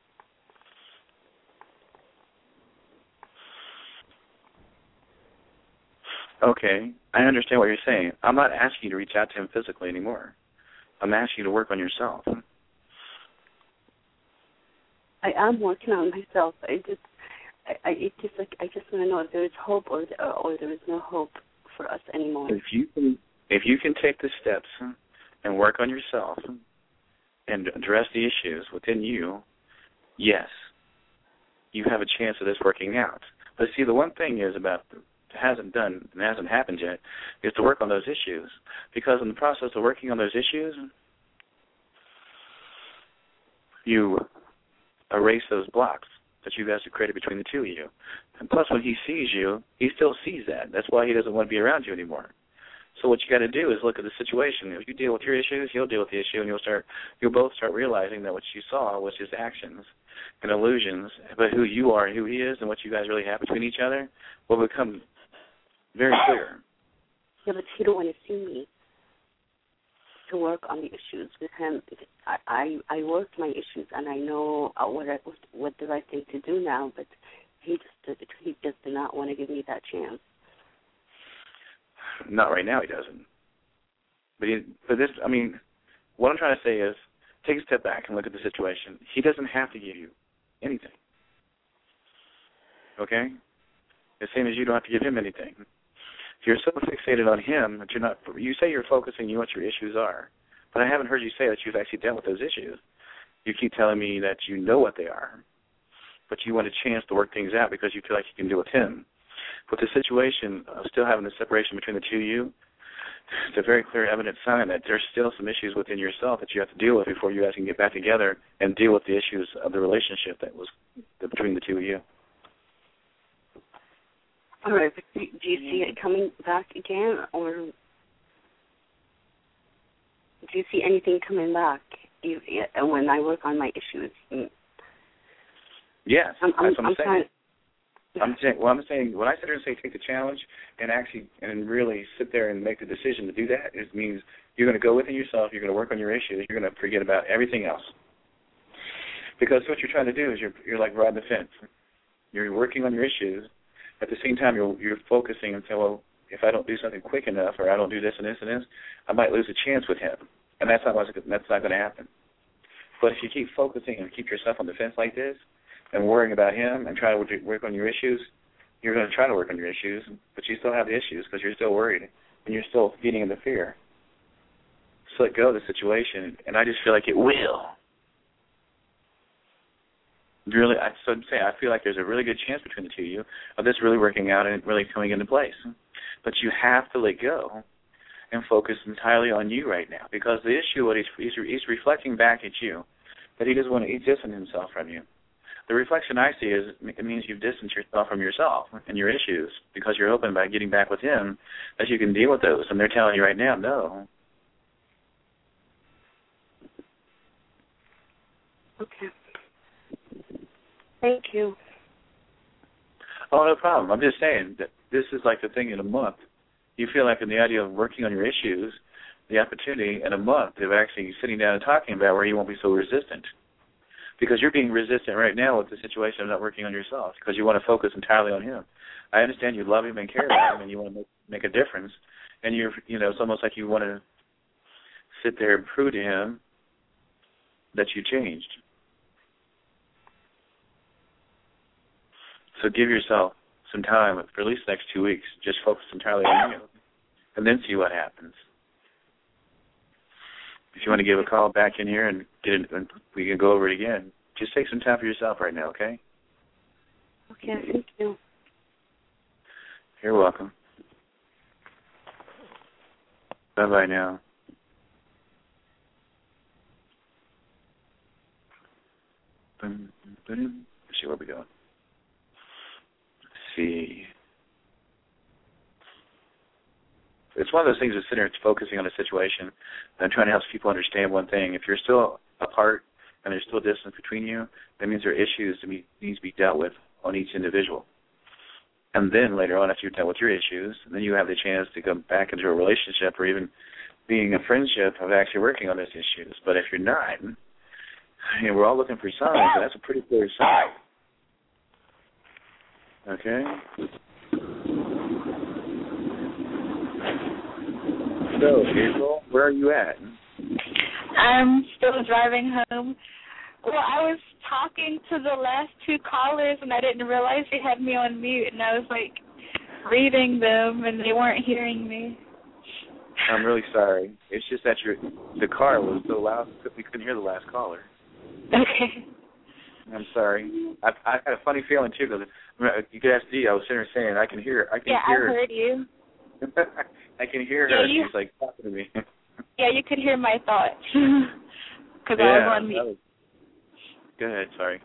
Okay, I understand what you're saying. I'm not asking you to reach out to him physically anymore. I'm asking you to work on yourself. I am working on myself. I just want to know if there is hope or there is no hope for us anymore. If you can take the steps and work on yourself and address the issues within you, yes, you have a chance of this working out. But see, the one thing is about hasn't happened yet is to work on those issues, because in the process of working on those issues, you erase those blocks that you guys have created between the two of you. And plus, when he sees you, he still sees that. That's why he doesn't want to be around you anymore. So what you got to do is look at the situation. If you deal with your issues, he'll deal with the issue, and you'll both start realizing that what you saw was just actions and illusions, but who you are and who he is and what you guys really have between each other will become very clear. Yeah, but he don't want to see me to work on the issues with him. I worked my issues, and I know what the right thing to do now, but he just did not want to give me that chance. Not right now, he doesn't. But this, I mean, what I'm trying to say is, take a step back and look at the situation. He doesn't have to give you anything. Okay? The same as you don't have to give him anything. If you're so fixated on him that you say you're focusing on what your issues are, but I haven't heard you say that you've actually dealt with those issues. You keep telling me that you know what they are, but you want a chance to work things out because you feel like you can deal with him. With the situation of still having the separation between the two of you, it's a very clear, evident sign that there's still some issues within yourself that you have to deal with before you guys can get back together and deal with the issues of the relationship that was between the two of you. All right, but do you see it coming back again, or do you see anything coming back when I work on my issues? Yes, that's what I'm saying. I'm saying, when I sit there and say take the challenge and really sit there and make the decision to do that, it means you're going to go within yourself, you're going to work on your issues, you're going to forget about everything else. Because what you're trying to do is you're like riding the fence. You're working on your issues. At the same time, you're focusing and saying, well, if I don't do something quick enough or I don't do this and this and this, I might lose a chance with him. And that's not going to happen. But if you keep focusing and keep yourself on the fence like this, and worrying about him and trying to work on your issues, you're going to try to work on your issues, but you still have the issues because you're still worried and you're still feeding into fear. So let go of the situation, and I just feel like it will. really, so I'm saying, I feel like there's a really good chance between the two of you of this really working out and really coming into place. But you have to let go and focus entirely on you right now, because the issue, what he's reflecting back at you, that he doesn't want to, he's distancing himself from you. The reflection I see is it means you've distanced yourself from yourself and your issues, because you're open by getting back with him that you can deal with those. And they're telling you right now, no. Okay. Thank you. Oh, no problem. I'm just saying that this is like the thing in a month. You feel like in the idea of working on your issues, the opportunity in a month of actually sitting down and talking about where you won't be so resistant. Because you're being resistant right now with the situation of not working on yourself, because you want to focus entirely on him. I understand you love him and care about him and you want to make a difference. And it's almost like you want to sit there and prove to him that you changed. So give yourself some time for at least the next 2 weeks. Just focus entirely on you, and then see what happens. If you want to give a call back in here and we can go over it again. Just take some time for yourself right now, okay? Okay, thank you. You're welcome. Bye-bye now. Let's see where we go. See. It's one of those things that's sitting there focusing on a situation and trying to help people understand one thing. If you're still apart and there's still distance between you, that means there are issues that need to be dealt with on each individual. And then later on, after you've dealt with your issues, then you have the chance to come back into a relationship or even being a friendship of actually working on those issues. But if you're not, we're all looking for signs, and that's a pretty clear sign. Okay? So, April, where are you at? I'm still driving home. Well, I was talking to the last two callers, and I didn't realize they had me on mute, and I was, reading them, and they weren't hearing me. I'm really sorry. It's just that the car was so loud, we couldn't hear the last caller. Okay. I'm sorry. I had a funny feeling, too, because you could ask Dee. I was sitting there saying, I can hear. I heard you. I can hear her. She's, talking to me. Yeah, you could hear my thoughts, because I was on mute. Go ahead, sorry.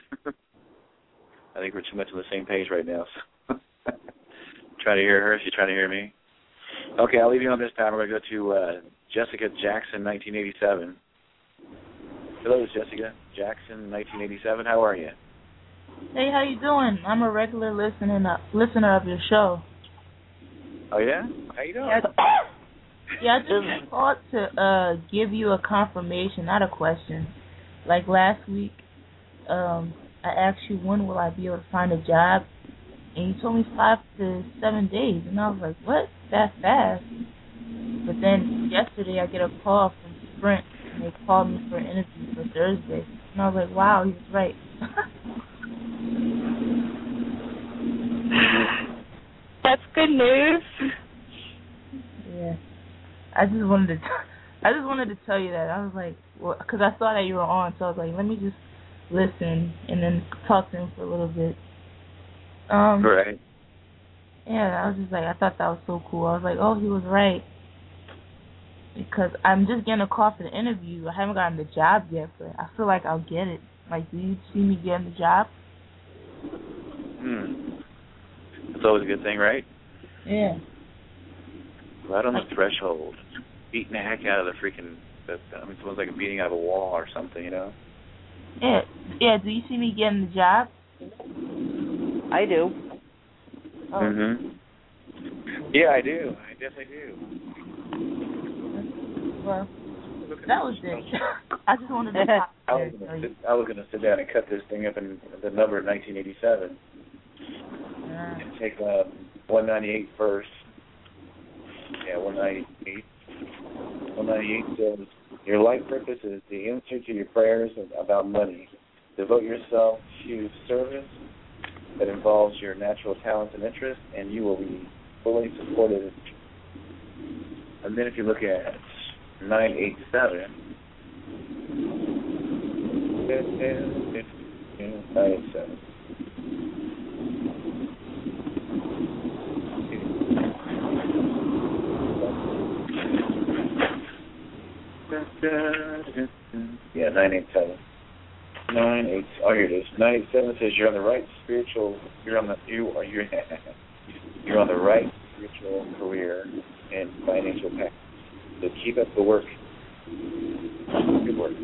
I think we're too much on the same page right now. So. Trying to hear her, she's trying to hear me. Okay, I'll leave you on this time. We're going to go to Jessica Jackson, 1987. Hello, Jessica Jackson, 1987. How are you? Hey, how you doing? I'm a regular listener of your show. Oh, yeah? How you doing? Yeah, I just thought to give you a confirmation, not a question. Like last week, I asked you when will I be able to find a job, and you told me 5 to 7 days, and I was like, what? That fast? But then yesterday I get a call from Sprint, and they called me for an interview for Thursday, and I was like, wow, he was right. That's good news. Yeah, I just wanted to tell you that. I was like, well, because I saw that you were on, so I was like, let me just listen and then talk to him for a little bit. Right. Yeah, I was just like, I thought that was so cool. I was like, oh, he was right. Because I'm just getting a call for the interview. I haven't gotten the job yet, but I feel like I'll get it. Like, do you see me getting the job? It's always a good thing, right? Yeah. Right on the threshold. Beating the heck out of the freaking... it's almost like a beating out of a wall or something, you know? Yeah. Yeah, do you see me getting the job? I do. Oh. Mm-hmm. Yeah, I do. I definitely do. Well, that was it. I just wanted to talk I was going to sit down and cut this thing up in the number 1987. And take 198 first. Yeah, 198. 198 says, your life purpose is the answer to your prayers about money. Devote yourself to service that involves your natural talents and interests, and you will be fully supported. And then if you look at 987, 987. Yeah, 987. 98. Oh, here it is. 987 says you're on the right spiritual. You're on the right spiritual career and financial path. So keep up the work. Good work.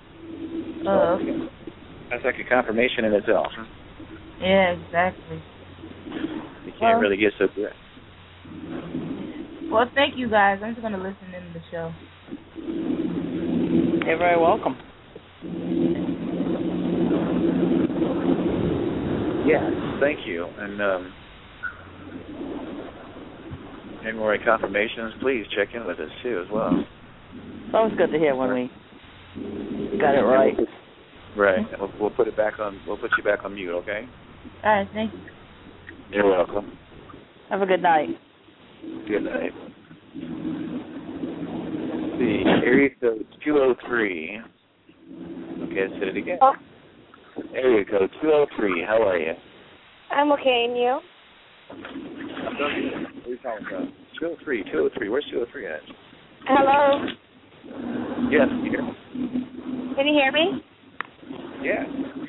That's like a confirmation in itself. Yeah, exactly. You can't really get so good. Well, thank you guys. I'm just gonna listen in the show. You're very welcome. Yes, thank you. And any more confirmations, please check in with us too as well. It's always good to hear when we got it right. Right. We'll put it back on. We'll put you back on mute. Okay. All right. Thank you. You're welcome. Have a good night. Good night. The area code 203. Okay, say it again. Oh. Area code 203. How are you? I'm okay, and you? What are you talking about? 203. 203. Where's 203 at? Hello? Yes, you hear me? Can you hear me? Yeah.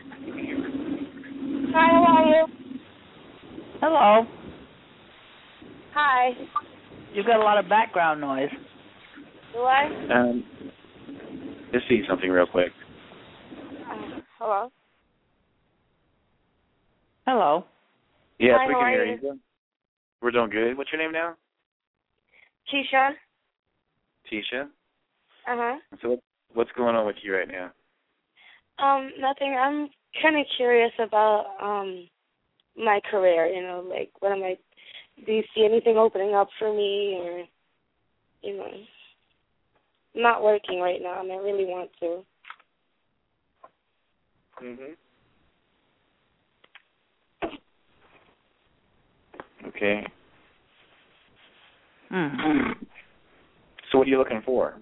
Hi, how are you? Hello. Hi. You got a lot of background noise. Do I? Let's see something real quick. Hello? Hello. Yes, Hi, we how can are hear you? you. We're doing good. What's your name now? Keisha? Tisha. Uh-huh. So what's going on with you right now? Nothing. I'm kind of curious about my career, like what am I, do you see anything opening up for me or, I'm not working right now and I really want to. Mhm. Okay. So what are you looking for?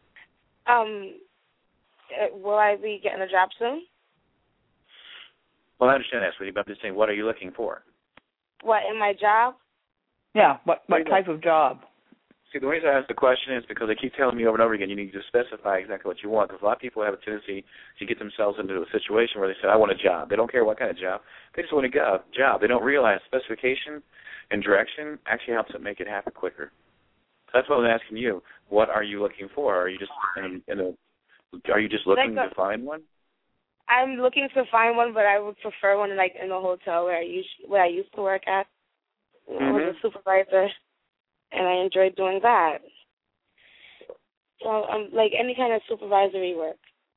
Will I be getting a job soon? Well, I understand that, sweetie, but I'm just saying, what are you looking for? What, in my job? Yeah, what type of job? See, the reason I ask the question is because they keep telling me over and over again, you need to specify exactly what you want, because a lot of people have a tendency to get themselves into a situation where they say, I want a job. They don't care what kind of job. They just want a job. They don't realize specification and direction actually helps it make it happen quicker. So that's what I was asking you. What are you looking for? Are you just are you just looking to find one? I'm looking to find one, but I would prefer one like in a hotel where I used to work at. I was a supervisor, and I enjoyed doing that. So like any kind of supervisory work.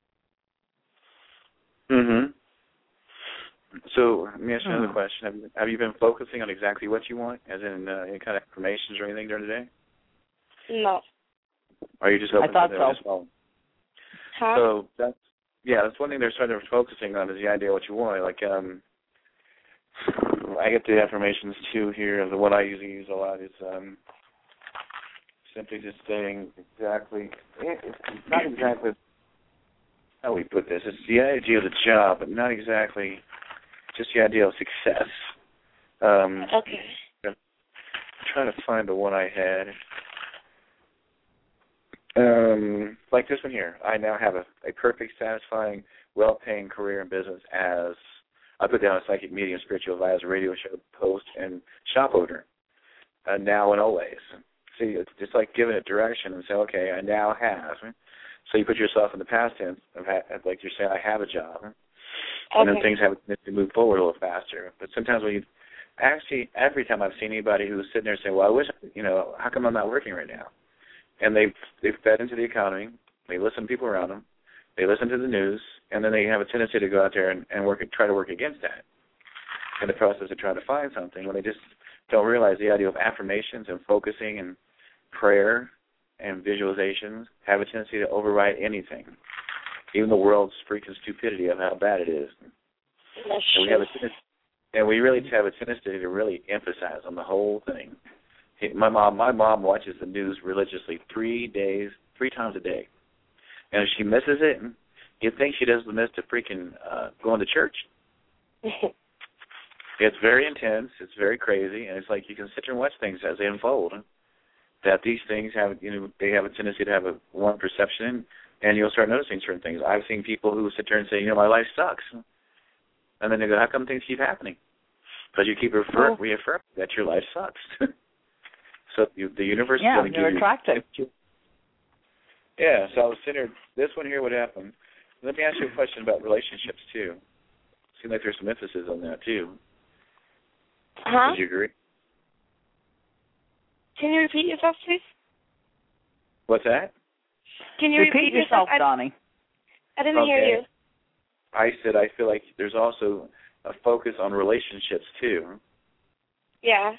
So let me ask you another question. Have you been focusing on exactly what you want, as in any kind of information or anything during the day? No. Or are you just open I thought to so. just following? Huh? So that's one thing they're starting to focusing on is the idea of what you want. Like I get the affirmations too here. The one I usually use a lot is simply just saying exactly. It's not exactly how we put this. It's the idea of the job, but not exactly just the idea of success. Okay. I'm trying to find the one I had. Like this one here. I now have a perfect, satisfying, well-paying career in business as I put down a psychic medium, spiritual advisor, radio show host, and shop owner. Now and always. See, it's just like giving it direction and say, okay, I now have. So you put yourself in the past tense of like you're saying, I have a job. And then things have to move forward a little faster. But sometimes when you actually, every time I've seen anybody who's sitting there saying, well, I wish, how come I'm not working right now? And they've fed into the economy. They listen to people around them. They listen to the news, and then they have a tendency to go out there and try to work against that in the process of trying to find something when they just don't realize the idea of affirmations and focusing and prayer and visualizations have a tendency to override anything, even the world's freaking stupidity of how bad it is. And we really have a tendency to really emphasize on the whole thing. My mom watches the news religiously 3 times a day. And if she misses it, you'd think she doesn't miss the freaking going to church. It's very intense. It's very crazy, and it's like you can sit there and watch things as they unfold. That these things have, they have a tendency to have one perception, and you'll start noticing certain things. I've seen people who sit there and say, my life sucks, and then they go, how come things keep happening? Because you keep reaffirming that your life sucks. So the universe is going to give you... attractive. Yeah, so I was sitting there, this one here would happen. Let me ask you a question about relationships, too. Seems like there's some emphasis on that, too. Huh? Would you agree? Can you repeat yourself, please? What's that? Can you repeat yourself, Donnie? I didn't hear you. I said I feel like there's also a focus on relationships, too. Yeah.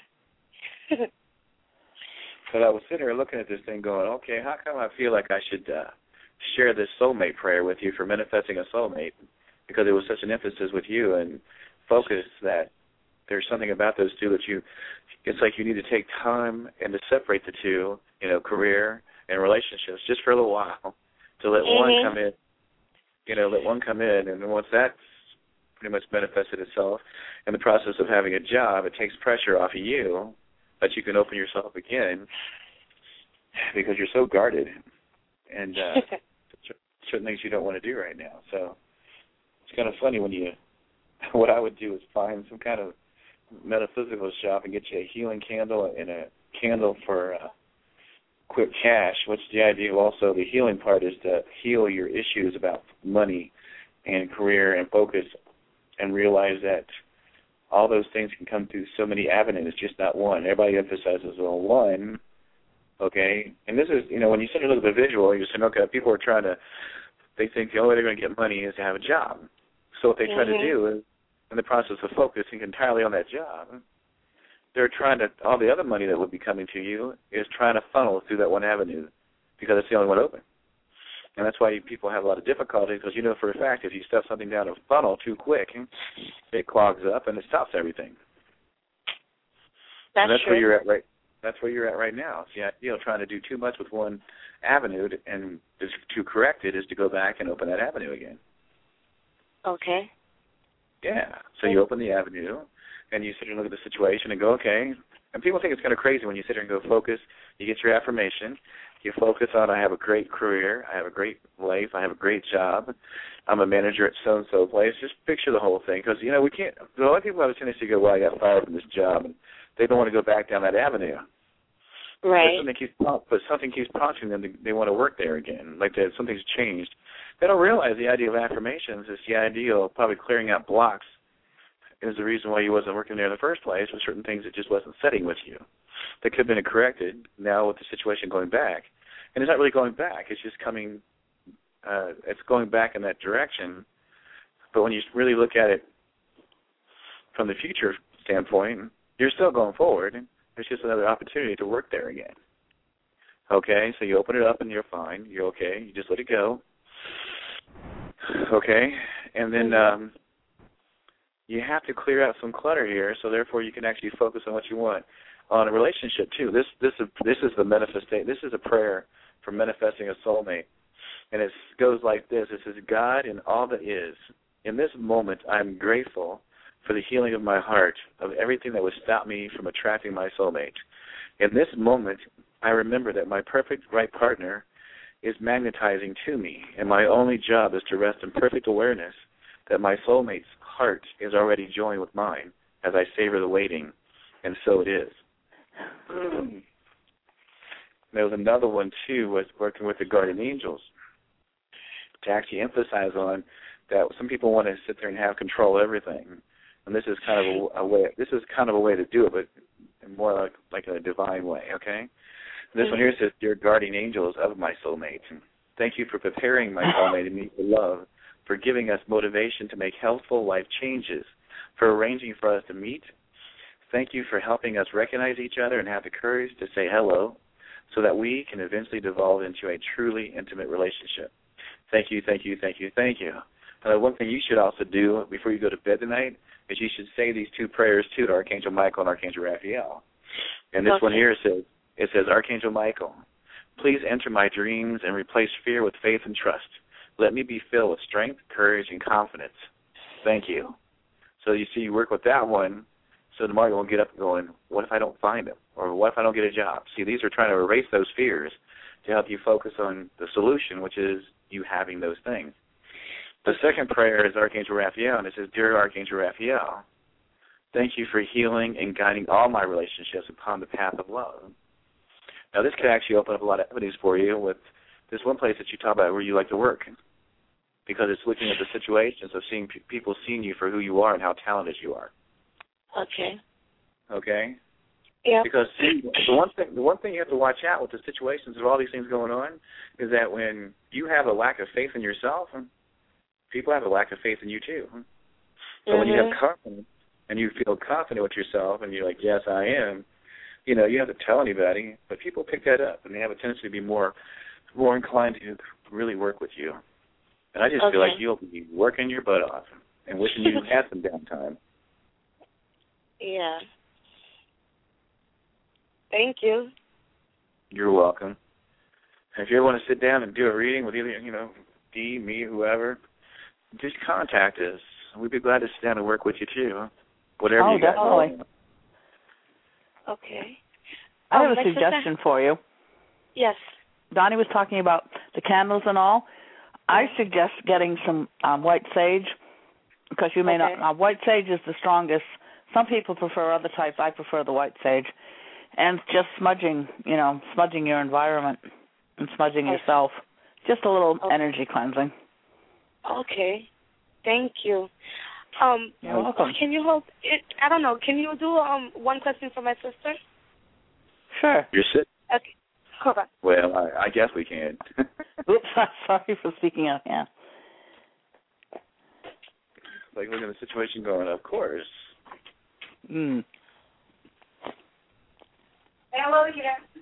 But I was sitting here looking at this thing going, okay, how come I feel like I should share this soulmate prayer with you for manifesting a soulmate? Because it was such an emphasis with you and focus that there's something about those two that it's like you need to take time and to separate the two, career and relationships just for a little while to let one come in, let one come in. And then once that's pretty much manifested itself in the process of having a job, it takes pressure off of you that you can open yourself again because you're so guarded and certain things you don't want to do right now. So it's kind of funny what I would do is find some kind of metaphysical shop and get you a healing candle and a candle for quick cash, which the idea also, the healing part is to heal your issues about money and career and focus and realize that all those things can come through so many avenues, just not one. Everybody emphasizes on one, okay? And this is, when you sit and look at the visual, you're saying, okay, people are they think the only way they're going to get money is to have a job. So what they try to do is, in the process of focusing entirely on that job, they're trying to, all the other money that would be coming to you is trying to funnel through that one avenue because it's the only one open. And that's why people have a lot of difficulty because for a fact if you stuff something down a funnel too quick, it clogs up and it stops everything. That's true. Where you're at right. That's where you're at right now. See, trying to do too much with one avenue and to correct it is to go back and open that avenue again. Okay. Yeah. So you open the avenue and you sit and look at the situation and go, okay. And people think it's kind of crazy when you sit there and go focus. You get your affirmation. You focus on, I have a great career, I have a great life, I have a great job, I'm a manager at so-and-so place. Just picture the whole thing because, we can't, a lot of people have a tendency to go, well, I got fired from this job, and they don't want to go back down that avenue. Right. But something keeps prompting them, they want to work there again, like that something's changed. They don't realize the idea of affirmations is the idea of probably clearing out blocks is the reason why you wasn't working there in the first place with certain things that just wasn't setting with you. That could have been corrected now with the situation going back. And it's not really going back. It's just coming, it's going back in that direction. But when you really look at it from the future standpoint, you're still going forward. There's just another opportunity to work there again. Okay, so you open it up and you're fine. You're okay. You just let it go. Okay, and then you have to clear out some clutter here, so therefore you can actually focus on what you want. On a relationship too. This is the manifestation. This is a prayer for manifesting a soulmate, and it goes like this. It says, God and all that is, in this moment I am grateful for the healing of my heart, of everything that would stop me from attracting my soulmate. In this moment I remember that my perfect right partner is magnetizing to me, and my only job is to rest in perfect awareness that my soulmate's heart is already joined with mine as I savor the waiting, and so it is. There was another one, too, was working with the guardian angels to actually emphasize on that some people want to sit there and have control of everything. And this is kind of a way. This is kind of a way to do it, but more like a divine way, okay? This one here says, Dear guardian angels of my soulmate, thank you for preparing my soulmate to meet the love, for giving us motivation to make healthful life changes, for arranging for us to meet. Thank you for helping us recognize each other and have the courage to say hello so that we can eventually devolve into a truly intimate relationship. Thank you, thank you, thank you, thank you. One thing you should also do before you go to bed tonight is you should say these two prayers, too, to Archangel Michael and Archangel Raphael. And this one here says, Archangel Michael, please enter my dreams and replace fear with faith and trust. Let me be filled with strength, courage, and confidence. Thank you. So you see, you work with that one, so tomorrow you won't get up going, what if I don't find him? Or what if I don't get a job? See, these are trying to erase those fears to help you focus on the solution, which is you having those things. The second prayer is Archangel Raphael, and it says, Dear Archangel Raphael, thank you for healing and guiding all my relationships upon the path of love. Now, this could actually open up a lot of avenues for you with this one place that you talk about where you like to work, because it's looking at the situations of seeing people seeing you for who you are and how talented you are. Okay. Okay? Yeah. Because see, the one thing you have to watch out with the situations of all these things going on is that when you have a lack of faith in yourself, people have a lack of faith in you too. So when you have confidence and you feel confident with yourself and you're like, yes, I am, you know, you don't have to tell anybody, but people pick that up and they have a tendency to be more inclined to really work with you. And I just feel like you'll be working your butt off and wishing you had some downtime. Yeah. Thank you. You're welcome. And if you ever want to sit down and do a reading with either, you know, Dee, me, whoever, just contact us. We'd be glad to sit down and work with you too. Whatever you got. Definitely. Okay. I have a suggestion for you. Yes. Donnie was talking about the candles and all. I suggest getting some white sage, because you may not. White sage is the strongest. Some people prefer other types. I prefer the white sage. And just smudging your environment and smudging yourself. Just a little energy cleansing. Okay. Thank you. You're welcome. Can you hold it? I don't know. Can you do one question for my sister? Sure. You're sick? Okay. Hold on. Well, I guess we can. Oops, I'm sorry for speaking out. Yeah. Like, look at the situation going, of course. Hello, yeah.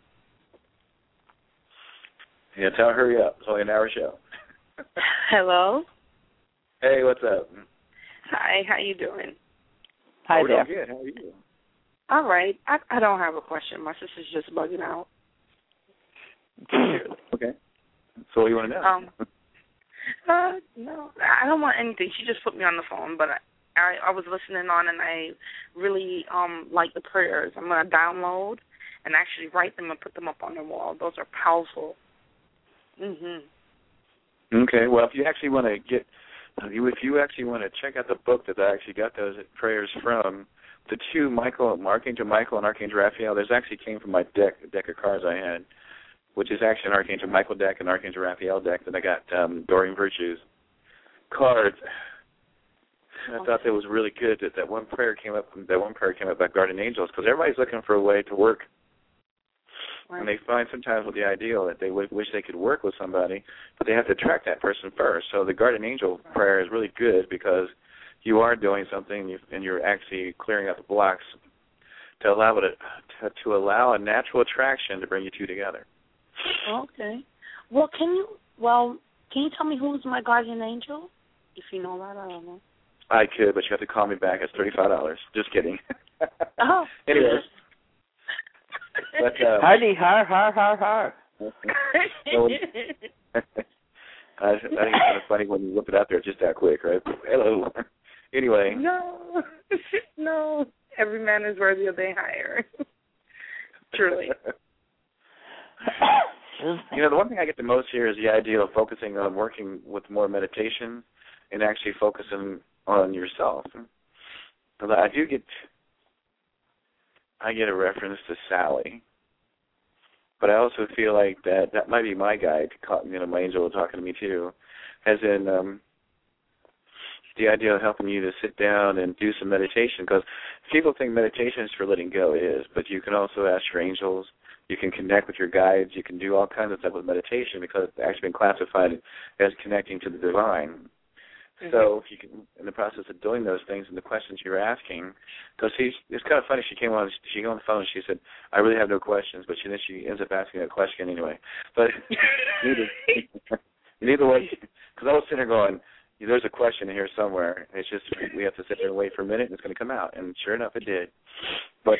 Yeah, tell her hurry up. It's only an hour show. Hello. Hey, what's up? Hi, how you doing? Hi there. Doing good. How are you? All right. I don't have a question. My sister's just bugging out. Okay. So what do you want to know? No, I don't want anything. She just put me on the phone, but I was listening on, and I really like the prayers. I'm going to download and actually write them and put them up on the wall. Those are powerful. Okay. Well, if you actually want to check out the book that I actually got those prayers from, the two Archangel Michael and Archangel Raphael, there's actually came from my deck of cards I had, which is actually an Archangel Michael deck and Archangel Raphael deck that I got Doreen Virtues cards. And I thought that was really good that one prayer came up about guardian angels, because everybody's looking for a way to work. Right. And they find sometimes with the ideal that they wish they could work with somebody, but they have to attract that person first. So the guardian angel prayer is really good because you are doing something and you're actually clearing out the blocks to allow a natural attraction to bring you two together. Okay. Well, can you tell me who's my guardian angel? If you know that, I don't know. I could, but you have to call me back. It's $35. Just kidding. Oh. Anyways. But, Hardy, har. I think it's kind of funny when you whip it out there just that quick, right? Hello. Anyway. No. Every man is worthy of their hire. Truly. You know, the one thing I get the most here is the idea of focusing on working with more meditation and actually focusing on yourself. I get a reference to Sally, but I also feel like that might be my guide. My angel talking to me too, as in the idea of helping you to sit down and do some meditation. Because people think meditation is for letting go. It is, but you can also ask your angels. You can connect with your guides. You can do all kinds of stuff with meditation because it's actually been classified as connecting to the divine. So if you can, in the process of doing those things and the questions you're asking, because it's kind of funny. She came on the phone and she said, "I really have no questions," but then she ends up asking a question anyway. But neither way, because I was sitting there going, "There's a question in here somewhere. It's just we have to sit there and wait for a minute, and it's going to come out." And sure enough, it did. But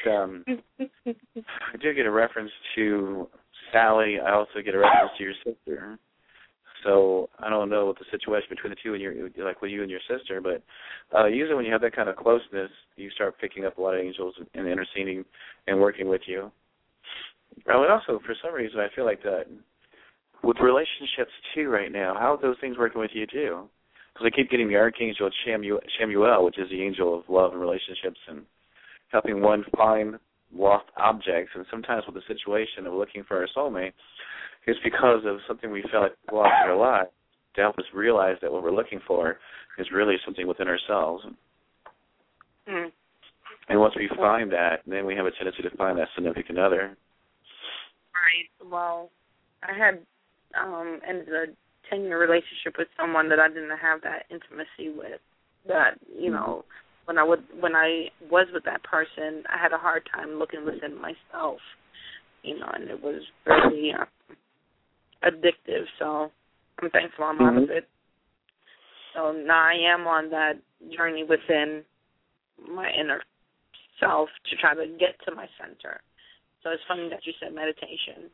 I do get a reference to Sally. I also get a reference to your sister. So I don't know what the situation between the two and your, like with you and your sister, but usually when you have that kind of closeness, you start picking up a lot of angels and interceding and working with you. I would also, for some reason, I feel like that with relationships too right now, how are those things working with you too? Because I keep getting the archangel Chamuel, which is the angel of love and relationships, and helping one find lost objects. And sometimes with the situation of looking for our soulmate, it's because of something we felt like we lost in our life, to help us realize that what we're looking for is really something within ourselves. Mm. And once we find that, then we have a tendency to find that significant other. Right. Well, I had ended a 10-year relationship with someone that I didn't have that intimacy with. That, you know, when I was with that person, I had a hard time looking within myself, you know, and it was very addictive. So I'm thankful I'm out of it. So now I am on that journey within my inner self to try to get to my center. So it's funny that you said meditation.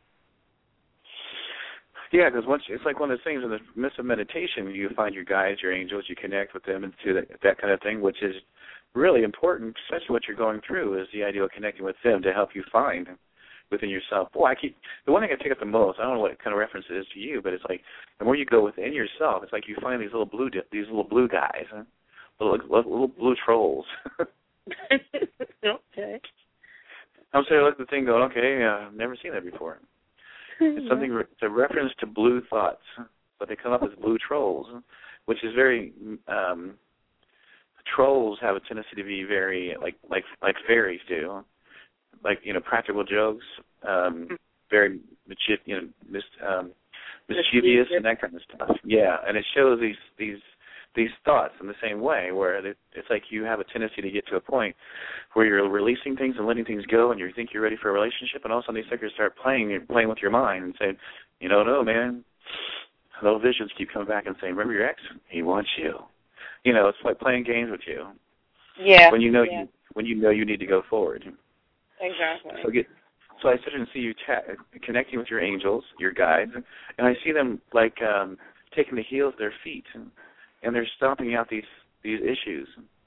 Yeah, because once it's like one of those things in the midst of meditation, you find your guides, your angels, you connect with them and do that kind of thing, which is really important, especially what you're going through, is the idea of connecting with them to help you find within yourself. Boy, the one thing I pick up the most, I don't know what kind of reference it is to you, but it's like the more you go within yourself, it's like you find these little blue guys, huh? little blue trolls. Okay. I'm saying, look at the thing going, okay, I've never seen that before. It's something, it's a reference to blue thoughts, but they come up as blue trolls, which is very, trolls have a tendency to be very, like fairies do, like, you know, practical jokes, very, mischievous and that kind of stuff. Yeah, and it shows these thoughts in the same way, where it's like you have a tendency to get to a point where you're releasing things and letting things go, and you think you're ready for a relationship, and all of a sudden these suckers start playing with your mind and saying, you know, no, man, little visions keep coming back and saying, remember your ex? He wants you. You know, it's like playing games with you. Yeah. When you know you need to go forward. Exactly. So I sit and see you connecting with your angels, your guides, and I see them like taking the heels of their feet, and they're stomping out these issues.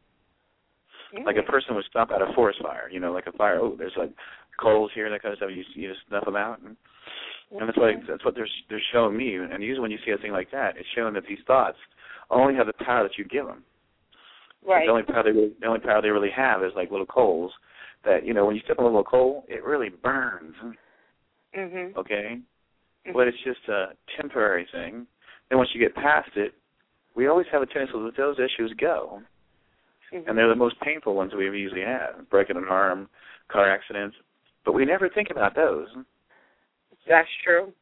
Like a person would stomp out a forest fire, you know, like a fire. Oh, there's like coals here, that kind of stuff. You just snuff them out, and that's what they're showing me. And usually when you see a thing like that, it's showing that these thoughts only have the power that you give them. Right. The only power they really have is like little coals. That, you know, when you step on a little coal, it really burns. Mm-hmm. Okay, but it's just a temporary thing. Then once you get past it, we always have a tendency to let those issues go. And they're the most painful ones we usually have, breaking an arm, car accidents. But we never think about those. That's true.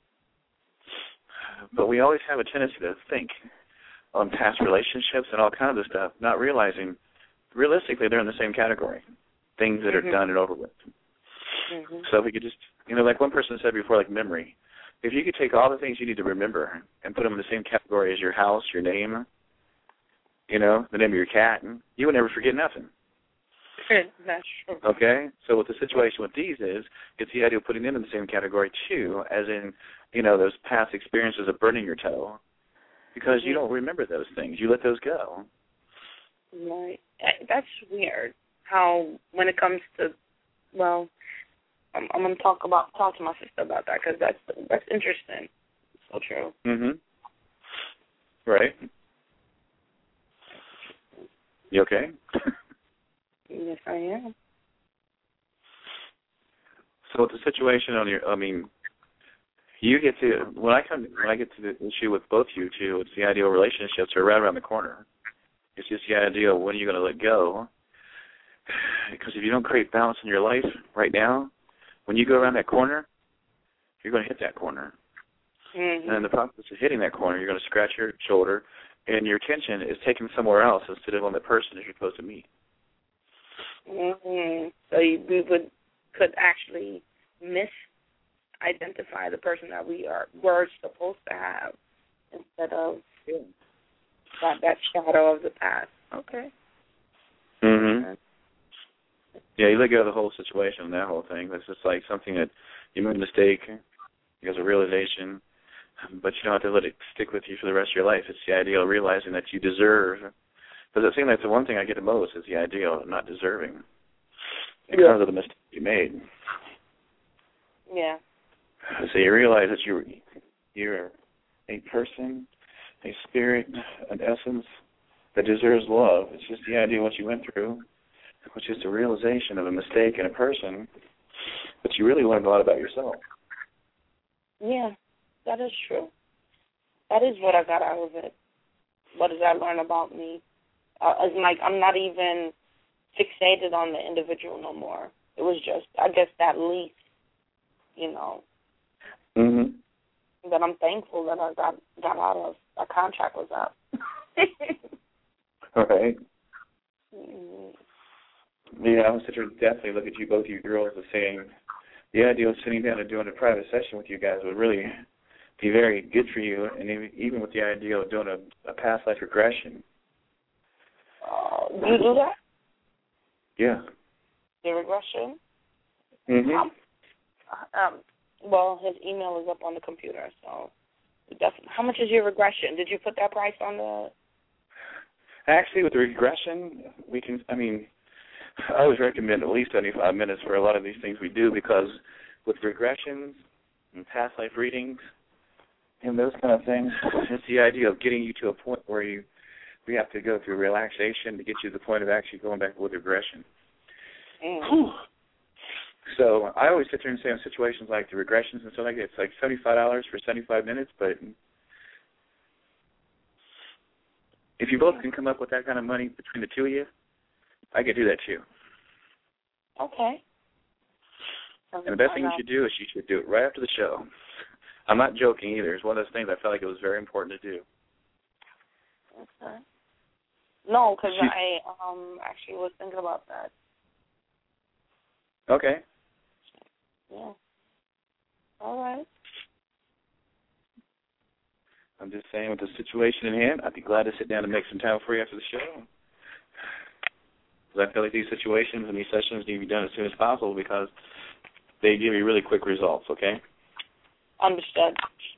But we always have a tendency to think on past relationships and all kinds of stuff, not realizing, realistically, they're in the same category, things that are done and over with. So if we could just, you know, like one person said before, like memory. If you could take all the things you need to remember and put them in the same category as your house, your name, you know, the name of your cat, you would never forget nothing. That's true. Okay? So what the situation with these is, it's the idea of putting them in the same category, too, as in, you know, those past experiences of burning your toe, because you don't remember those things. You let those go. Right. That's weird how when it comes to, well, I'm going to talk to my sister about that because that's interesting. So true. Right. You okay? Yes, I am. So with the situation on your, I mean, you get to, when I get to the issue with both you two, it's the idea of relationships are right around the corner. It's just the idea of when are you going to let go. Because if you don't create balance in your life right now, when you go around that corner, you're going to hit that corner. And in the process of hitting that corner, you're going to scratch your shoulder, and your attention is taken somewhere else instead of on the person that you're supposed to meet. So we could actually misidentify the person that we're supposed to have instead of that shadow of the past. Okay. Yeah, you let go of the whole situation, that whole thing. It's just like something that you made a mistake, you have a realization, but you don't have to let it stick with you for the rest of your life. It's the idea of realizing that you deserve. Because it seems like the one thing I get the most is the idea of not deserving because of the mistake you made. Yeah. So you realize that you're a person, a spirit, an essence that deserves love. It's just the idea of what you went through, which is the realization of a mistake in a person, but you really learned a lot about yourself. Yeah, that is true. That is what I got out of it. What did I learn about me? It's like I'm not even fixated on the individual no more. It was just, I guess, that leap, you know. Mm-hmm. That I'm thankful that I got out of. That contract was up. All right. Mm-hmm. Yeah, I would definitely look at you, both you girls, as saying the idea of sitting down and doing a private session with you guys would really be very good for you, and even with the idea of doing a past life regression. Do you do that? Yeah. The regression? Mm-hmm. Well, his email is up on the computer, so definitely. How much is your regression? Did you put that price on the? Actually, with the regression, I always recommend at least 75 minutes for a lot of these things we do, because with regressions and past life readings and those kind of things, it's the idea of getting you to a point where we have to go through relaxation to get you to the point of actually going back with regression. Mm. So I always sit there and say in situations like the regressions and stuff like that, it's like $75 for 75 minutes, but if you both can come up with that kind of money between the two of you, I could do that too. Okay. And the best thing you should do is you should do it right after the show. I'm not joking either. It's one of those things I felt like it was very important to do. Okay. No, because I actually was thinking about that. Okay. Yeah. All right. I'm just saying, with the situation in hand, I'd be glad to sit down and make some time for you after the show. Because I feel like these situations and these sessions need to be done as soon as possible because they give you really quick results, okay? Understood.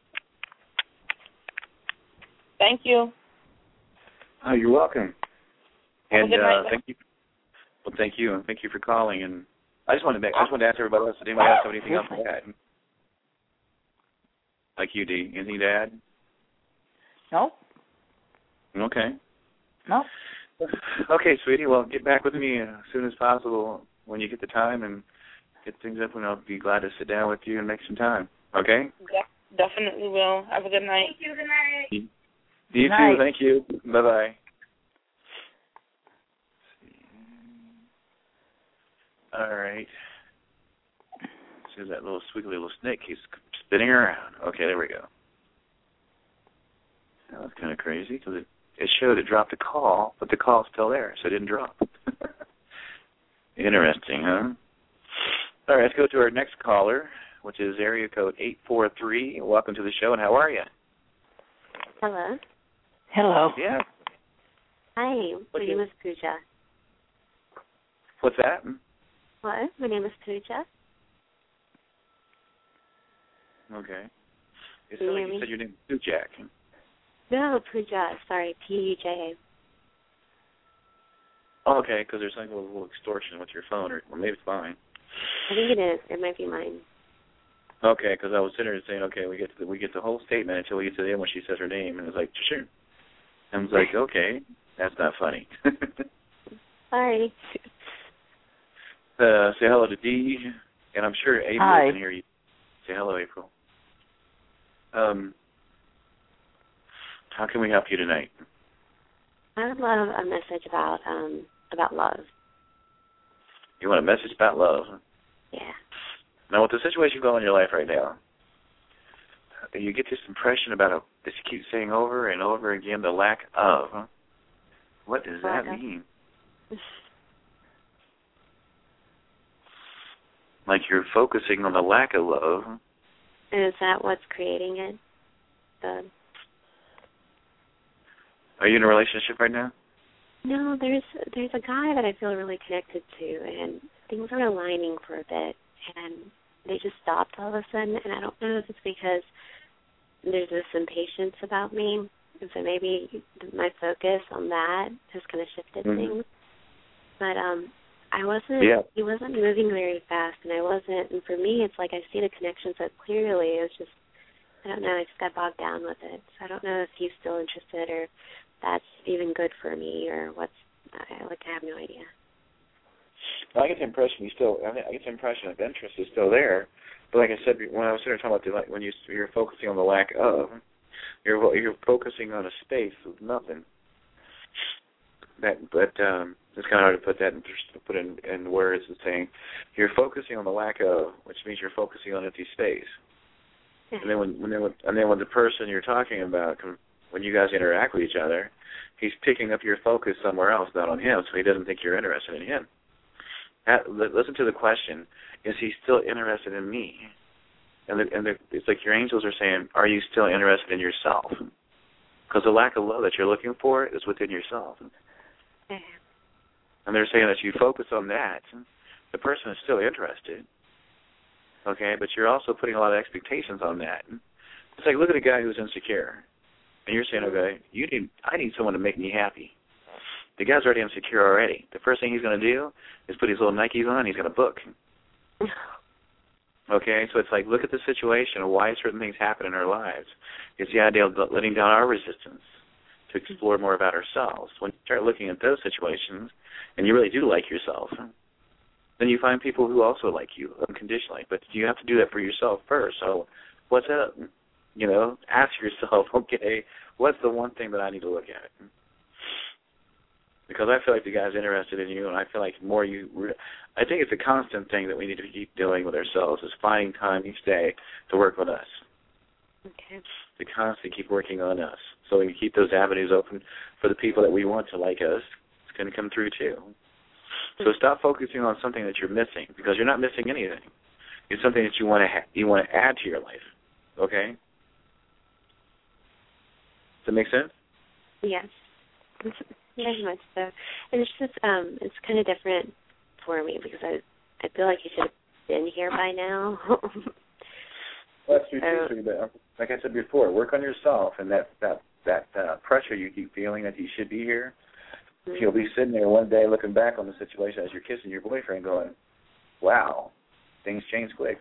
Thank you. Oh, you're welcome. Have And a good night. thank you. Well, thank you, and thank you for calling. And I just wanted to ask everybody else, did anybody else have anything else to add? Like you, Dee. Anything to add? Nope. Okay. Nope. Okay, sweetie. Well, get back with me as soon as possible when you get the time and get things up, and I'll be glad to sit down with you and make some time. Okay? Definitely will. Have a good night. Thank you. Good night. You too. Thank you. Bye-bye. All right. See that little squiggly little snake keeps spinning around. Okay, there we go. That was kind of crazy because it showed it dropped a call, but the call's still there, so it didn't drop. Interesting, huh? All right, let's go to our next caller, which is area code 843. Welcome to the show, and how are you? Hello. Hello. Yeah. Hi, my name is Pooja. What's that? What? My name is Pooja. Okay. It sounded like you said your name is Jack. No, Pooja. Sorry, P-U-J-A. Oh, okay, because there's something a little extortion with your phone, or maybe it's mine. I think it is. It might be mine. Okay, because I was sitting there saying, okay, we get the whole statement until we get to the end when she says her name, and it's like, sure. And I was like, okay, that's not funny. Sorry. Say hello to Dee, and I'm sure April can hear you. Say hello, April. How can we help you tonight? I would love a message about love. You want a message about love? Yeah. Now, with the situation going on in your life right now, you get this impression about this you keep saying over and over again, the lack of. Huh? What does that mean? Like you're focusing on the lack of love. And is that what's creating it? Are you in a relationship right now? No, there's a guy that I feel really connected to, and things are aligning for a bit, and they just stopped all of a sudden, and I don't know if it's because there's this impatience about me, and so maybe my focus on that has kind of shifted things. But I wasn't. Yeah. He wasn't moving very fast, and I wasn't. And for me, it's like I see the connection so clearly. It was just, I don't know. I just got bogged down with it. So I don't know if he's still interested, or that's even good for me, or what's. I have no idea. I get the impression I get the impression of interest is still there, but like I said when I was sitting talking about when you're focusing on the lack of, you're focusing on a space of nothing. But it's kind of hard to put that in words and saying you're focusing on the lack of, which means you're focusing on empty space. And then when the person you're talking about, when you guys interact with each other, he's picking up your focus somewhere else, not on him, so he doesn't think you're interested in him. Listen to the question: is he still interested in me? And it's like your angels are saying, are you still interested in yourself? Because the lack of love that you're looking for is within yourself. And they're saying that you focus on that, the person is still interested, okay, but you're also putting a lot of expectations on that. It's like, look at a guy who's insecure, and you're saying, okay, I need someone to make me happy. The guy's already insecure already. The first thing he's going to do is put his little Nikes on, he's going to book. Okay, so it's like, look at the situation of why certain things happen in our lives. It's the idea of letting down our resistance to explore more about ourselves. When you start looking at those situations and you really do like yourself, then you find people who also like you unconditionally. But you have to do that for yourself first. So what's up? Ask yourself, okay, what's the one thing that I need to look at? Because I feel like the guy's interested in you, and I feel like I think it's a constant thing that we need to keep doing with ourselves, is finding time each day to work with us. Okay. To constantly keep working on us, so we can keep those avenues open for the people that we want to like us. It's going to come through too. So stop focusing on something that you're missing, because you're not missing anything. It's something that you want to add to your life. Okay? Does that make sense? Yes. Very much so. And it's just it's kind of different for me, because I feel like you should have been here by now. Well, that's true too, but like I said before, work on yourself, and that pressure you keep feeling that you should be here. You'll be sitting there one day looking back on the situation as you're kissing your boyfriend, going, "Wow, things change quick."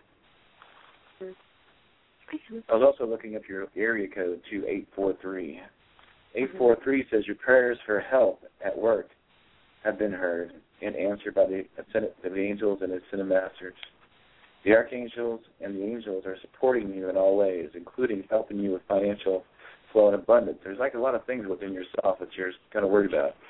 I was also looking up your area code 2843. 843 says your prayers for help at work have been heard and answered by the angels and ascended masters. The archangels and the angels are supporting you in all ways, including helping you with financial flow and abundance. There's like a lot of things within yourself that you're kind of worried about.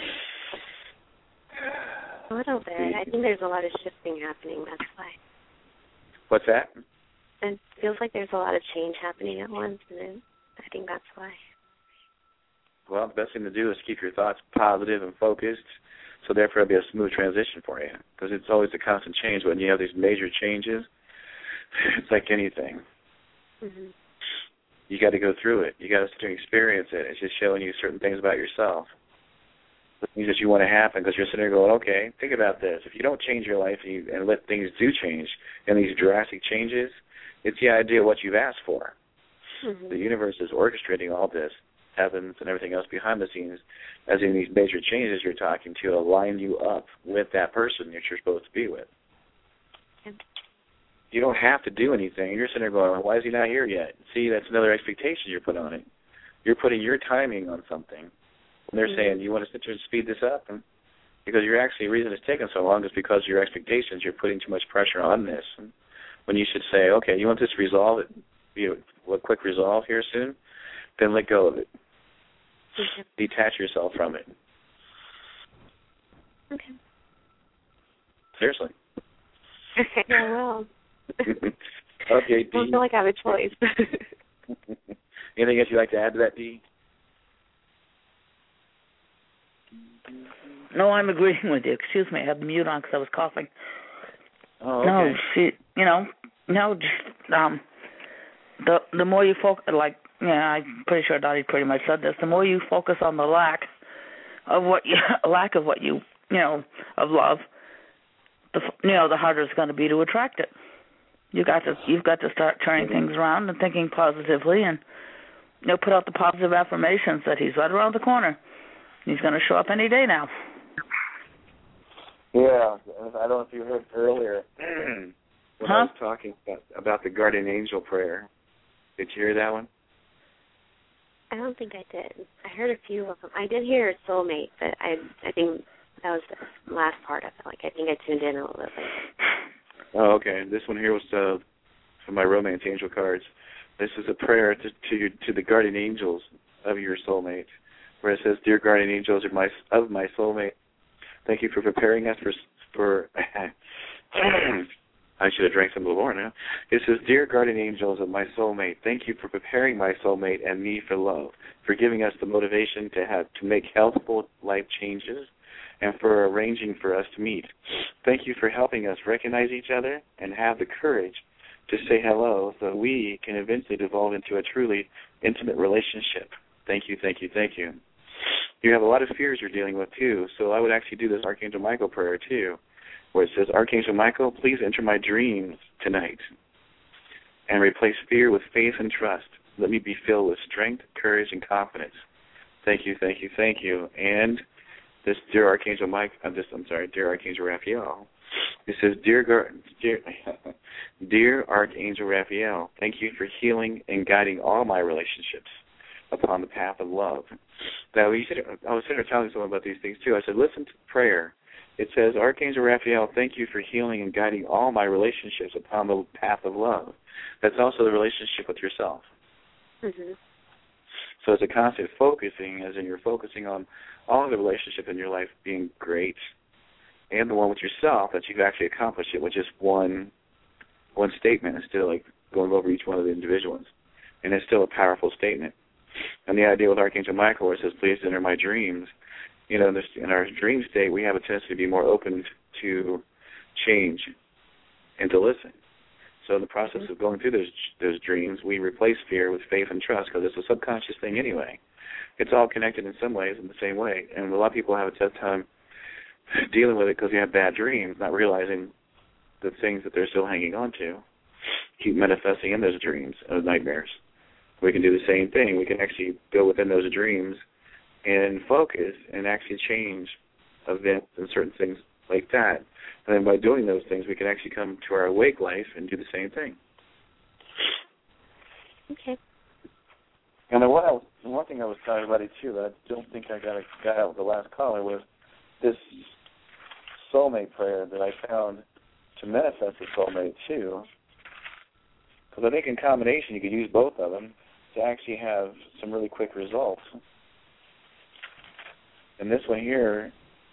A little bit. I think there's a lot of shifting happening. That's why. What's that? It feels like there's a lot of change happening at once, and I think that's why. Well, the best thing to do is keep your thoughts positive and focused, so therefore it'll be a smooth transition for you, because it's always a constant change. When you have these major changes, it's like anything. Mm-hmm. You got to go through it. You got to sit there and experience it. It's just showing you certain things about yourself, the things that you want to happen, because you're sitting there going, okay, think about this. If you don't change your life and let things do change, and these drastic changes, it's the idea of what you've asked for. Mm-hmm. The universe is orchestrating all this, heavens and everything else behind the scenes, as in these major changes you're talking to align you up with that person that you're supposed to be with. Okay. You don't have to do anything. You're sitting there going, well, why is he not here yet? See, that's another expectation you're putting on it. You're putting your timing on something. And they're saying, you want to sit there and speed this up? And because you're actually, the reason it's taking so long is because of your expectations. You're putting too much pressure on this. And when you should say, okay, you want this resolve, be a quick resolve here soon, then let go of it. Okay. Detach yourself from it. Okay. Seriously. I will. Okay, Dee. I don't feel like I have a choice. Anything else you'd like to add to that, Dee? No, I'm agreeing with you. Excuse me, I had the mute on because I was coughing. Oh, okay. No, the more you focus, I'm pretty sure Dottie pretty much said this. The more you focus on the lack of what you of love, the harder it's going to be to attract it. You've got to start turning things around and thinking positively, and put out the positive affirmations that he's right around the corner. He's going to show up any day now. Yeah, I don't know if you heard earlier when I was talking about the guardian angel prayer. Did you hear that one? I don't think I did. I heard a few of them. I did hear soulmate, but I think that was the last part of it. Like, I think I tuned in a little bit later. Oh, okay. This one here was for my romance angel cards. This is a prayer to the guardian angels of your soulmate, where it says, "Dear guardian angels of my soulmate, thank you for preparing us for I should have drank some of the water now. It says, "Dear guardian angels of my soulmate, thank you for preparing my soulmate and me for love, for giving us the motivation to make healthful life changes, and for arranging for us to meet. Thank you for helping us recognize each other and have the courage to say hello so we can eventually devolve into a truly intimate relationship. Thank you, thank you, thank you." You have a lot of fears you're dealing with, too, so I would actually do this Archangel Michael prayer, too, where it says, "Archangel Michael, please enter my dreams tonight and replace fear with faith and trust. Let me be filled with strength, courage, and confidence. Thank you, thank you, thank you." And this, dear Archangel dear Archangel Raphael, it says, Dear Archangel Raphael, thank you for healing and guiding all my relationships upon the path of love. Now, I was sitting there telling someone about these things, too. I said, listen to the prayer. It says, "Archangel Raphael, thank you for healing and guiding all my relationships upon the path of love." That's also the relationship with yourself. Mm-hmm. So it's a constant focusing, as in you're focusing on all of the relationship in your life being great, and the one with yourself that you've actually accomplished it with just one statement instead of like going over each one of the individual ones. And it's still a powerful statement. And the idea with Archangel Michael, where it says, "Please enter my dreams," in our dream state, we have a tendency to be more open to change and to listen. So in the process of going through those dreams, we replace fear with faith and trust, because it's a subconscious thing anyway. It's all connected in some ways in the same way. And a lot of people have a tough time dealing with it because they have bad dreams, not realizing the things that they're still hanging on to keep manifesting in those dreams, those nightmares. We can do the same thing. We can actually go within those dreams and focus and actually change events and certain things like that. And then by doing those things, we can actually come to our awake life and do the same thing. Okay. And then one thing I was talking about it too that I don't think I got out with the last caller was this soulmate prayer that I found to manifest the soulmate too. Because I think in combination you could use both of them to actually have some really quick results. And this one here,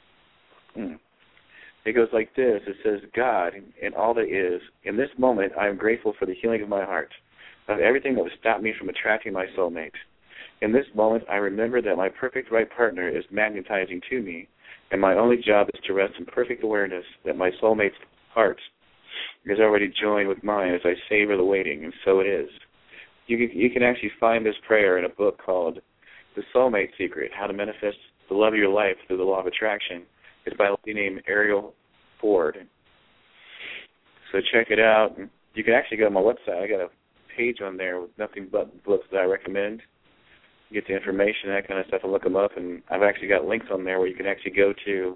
it goes like this. It says, "God, in all that is, in this moment I am grateful for the healing of my heart, of everything that would stop me from attracting my soulmate. In this moment I remember that my perfect right partner is magnetizing to me, and my only job is to rest in perfect awareness that my soulmate's heart is already joined with mine as I savor the waiting, and so it is." You can actually find this prayer in a book called The Soulmate Secret, How to Manifest the Love of Your Life Through the Law of Attraction. It's by a lady named Ariel Ford. So check it out. You can actually go to my website. I got a page on there with nothing but books that I recommend. Get the information, that kind of stuff, and look them up. And I've actually got links on there where you can actually go to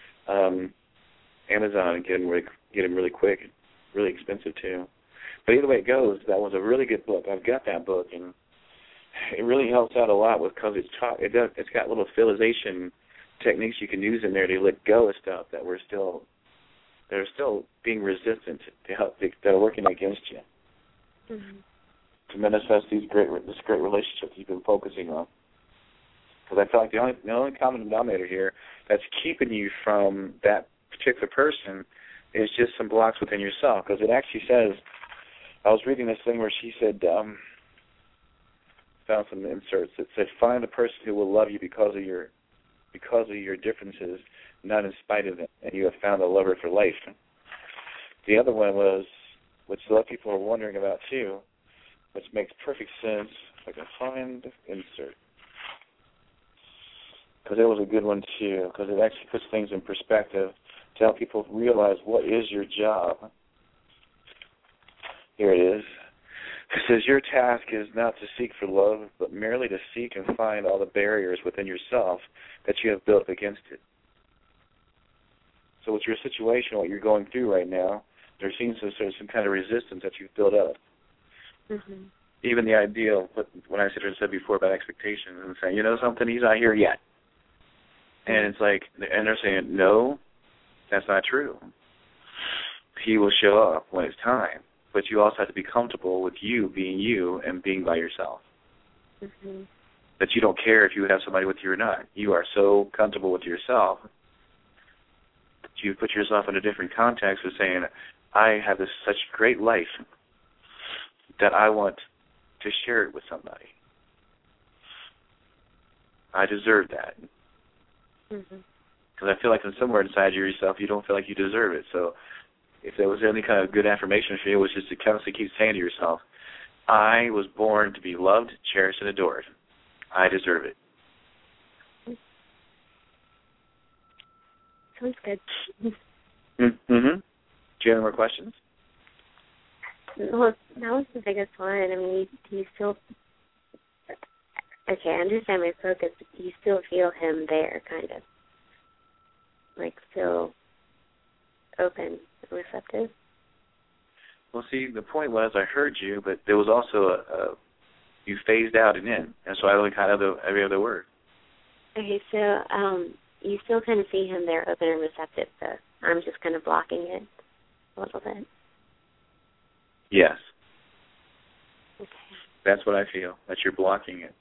Amazon and get them really quick, really expensive too. But either way it goes, that was a really good book. I've got that book, and it really helps out a lot because it's got little phylization techniques you can use in there to let go of stuff that are still being resistant to help, that are working against you. Mm-hmm. To manifest this great relationship you've been focusing on. Because I feel like the only common denominator here that's keeping you from that particular person is just some blocks within yourself. Because it actually says, I was reading this thing where she said, found some inserts that said, "Find the person who will love you because of your differences, not in spite of them, and you have found a lover for life." The other one was, which a lot of people are wondering about too, which makes perfect sense. If I can find insert, because it was a good one too, because it actually puts things in perspective to help people realize what is your job. Here it is. It says, your task is not to seek for love, but merely to seek and find all the barriers within yourself that you have built against it. So with your situation, what you're going through right now, there seems to be some kind of resistance that you've built up. Mhm. Even the ideal, when I said before about expectations and saying, you know something, he's not here yet. And it's like, and they're saying, no, that's not true. He will show up when it's time. But you also have to be comfortable with you being you and being by yourself. Mhm. That you don't care if you have somebody with you or not. You are so comfortable with yourself that you put yourself in a different context of saying, I have this such great life that I want to share it with somebody. I deserve that. Mhm. Because I feel like somewhere inside yourself you don't feel like you deserve it. So if there was any kind of good affirmation for you, it was just to constantly keep saying to yourself, I was born to be loved, cherished, and adored. I deserve it. Sounds good. Mm-hmm. Do you have any more questions? Well, that was the biggest one. I mean, do you still... Okay, I understand my focus, but do you still feel him there, kind of? Like, still open and receptive? Well, see, the point was I heard you, but there was also you phased out and in, and so I only caught every other word. Okay, so you still kind of see him there, open and receptive, so I'm just kind of blocking it a little bit. Yes. Okay. That's what I feel, that you're blocking it.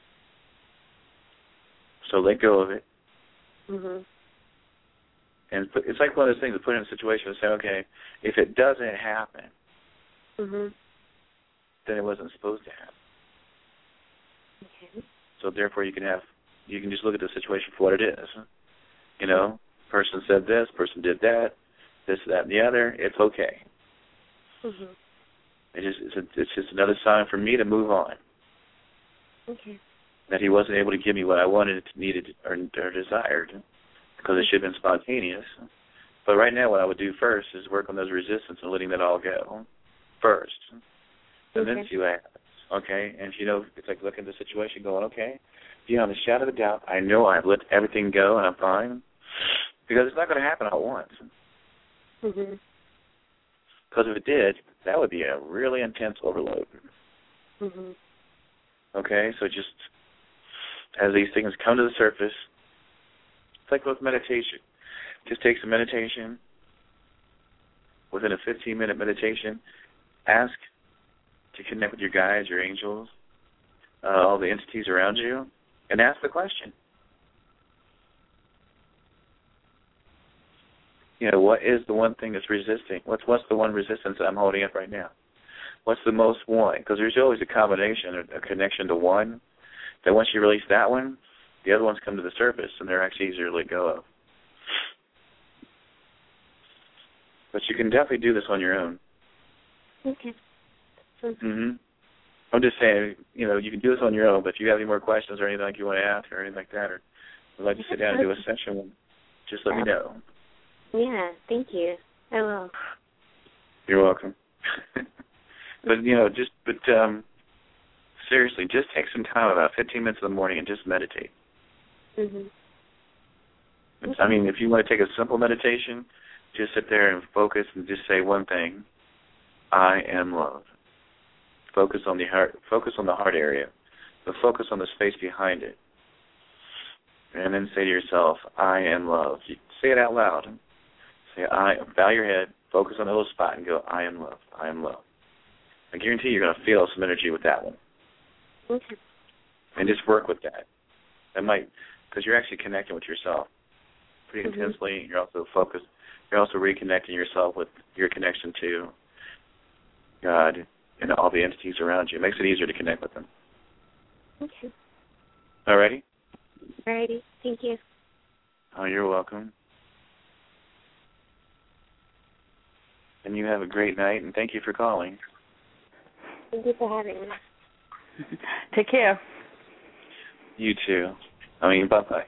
So let go of it. Mhm. And it's like one of those things to put in a situation and say, okay, if it doesn't happen, Mhm. then it wasn't supposed to happen. Okay. So therefore you can just look at the situation for what it is. You know, person said this, person did that, this, that, and the other. It's okay. Mhm. It's just another sign for me to move on. Okay. That he wasn't able to give me what I wanted, needed, or desired, because it should have been spontaneous. But right now what I would do first is work on those resistance and letting that all go first. And then see what happens. Okay? And if you know, it's like looking at the situation going, okay, beyond a shadow of a doubt, I know I've let everything go and I'm fine. Because it's not going to happen all at once. Mhm. Because if it did, that would be a really intense overload. Mhm. Okay? So just as these things come to the surface, it's like with meditation. Just take some meditation. Within a 15-minute meditation, ask to connect with your guides, your angels, all the entities around you, and ask the question. You know, what is the one thing that's resisting? What's the one resistance that I'm holding up right now? What's the most one? Because there's always a combination, a connection to one, that once you release that one, the other ones come to the surface, and they're actually easier to let go of. But you can definitely do this on your own. Okay. Mm-hmm. I'm just saying, you know, you can do this on your own, but if you have any more questions or anything like you want to ask or anything like that, or would like to sit down and do a session, just let me know. Yeah, thank you. I will. You're welcome. But, you know, seriously, just take some time, about 15 minutes in the morning, and just meditate. Mhm. I mean, if you want to take a simple meditation, just sit there and focus and just say one thing: I am love. Focus on the heart area, but focus on the space behind it. And then say to yourself, I am love. You say it out loud. Say, bow your head, focus on the little spot, and go, I am love. I am love. I guarantee you're going to feel some energy with that one. Okay. And just work with that. That might, because you're actually connecting with yourself pretty intensely. You're also focused. You're also reconnecting yourself with your connection to God and all the entities around you. It makes it easier to connect with them. Okay. All righty? Alrighty. Thank you. Oh, you're welcome. And you have a great night, and thank you for calling. Thank you for having me. Take care. You too. I mean, bye-bye.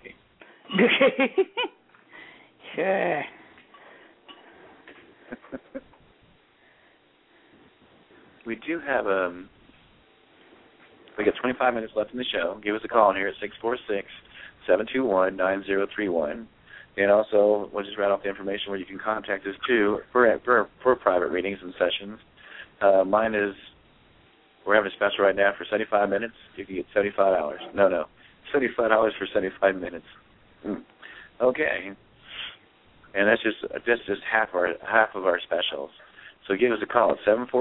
Sure. we do have we got 25 minutes left in the show. Give us a call in here at 646-721-9031. And also, we'll just write off the information where you can contact us, too, for private readings and sessions. Mine is, we're having a special right now for 75 minutes. You can get $75. No, $75 for 75 minutes. Okay. And that's just half of our specials. So give us a call at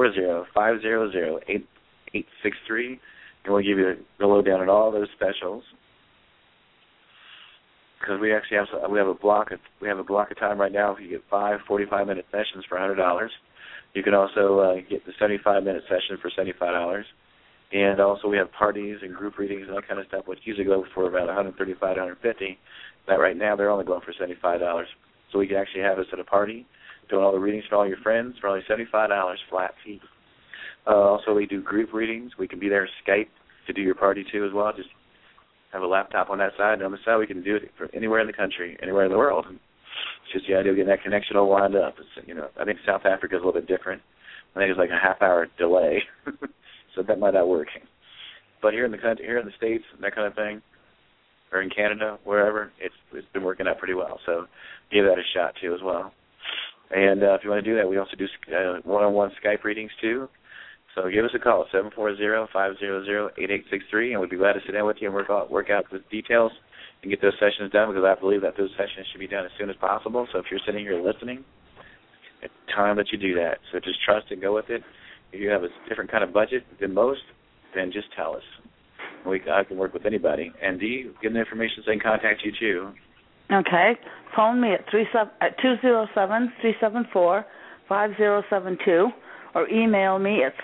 740-500-8863, and we'll give you the lowdown on all those specials. Because we actually have a block of time right now. You get 5 45-minute sessions for $100. You can also get the 75-minute session for $75. And also we have parties and group readings and all kind of stuff, which usually go for about $135 to $150. But right now they're only going for $75. So we can actually have us at a party, doing all the readings for all your friends for only $75 flat fee. Also, we do group readings. We can be there Skype to do your party too as well. Just have a laptop on that side, and on the side we can do it from anywhere in the country, anywhere in the world. It's just the idea of getting that connection all lined up. I think South Africa is a little bit different. I think it's like a half-hour delay, so that might not work. But here in the country, here in the States, that kind of thing, or in Canada, wherever, it's been working out pretty well. So give that a shot too as well. And if you want to do that, we also do one-on-one Skype readings too. So give us a call at 740-500-8863, and we'd be glad to sit down with you and work out the details and get those sessions done, because I believe that those sessions should be done as soon as possible. So if you're sitting here listening, it's time that you do that. So just trust and go with it. If you have a different kind of budget than most, then just tell us. I can work with anybody. And Dee, give them the information so they can contact you too. Okay. Phone me at 207-374-5072, or email me at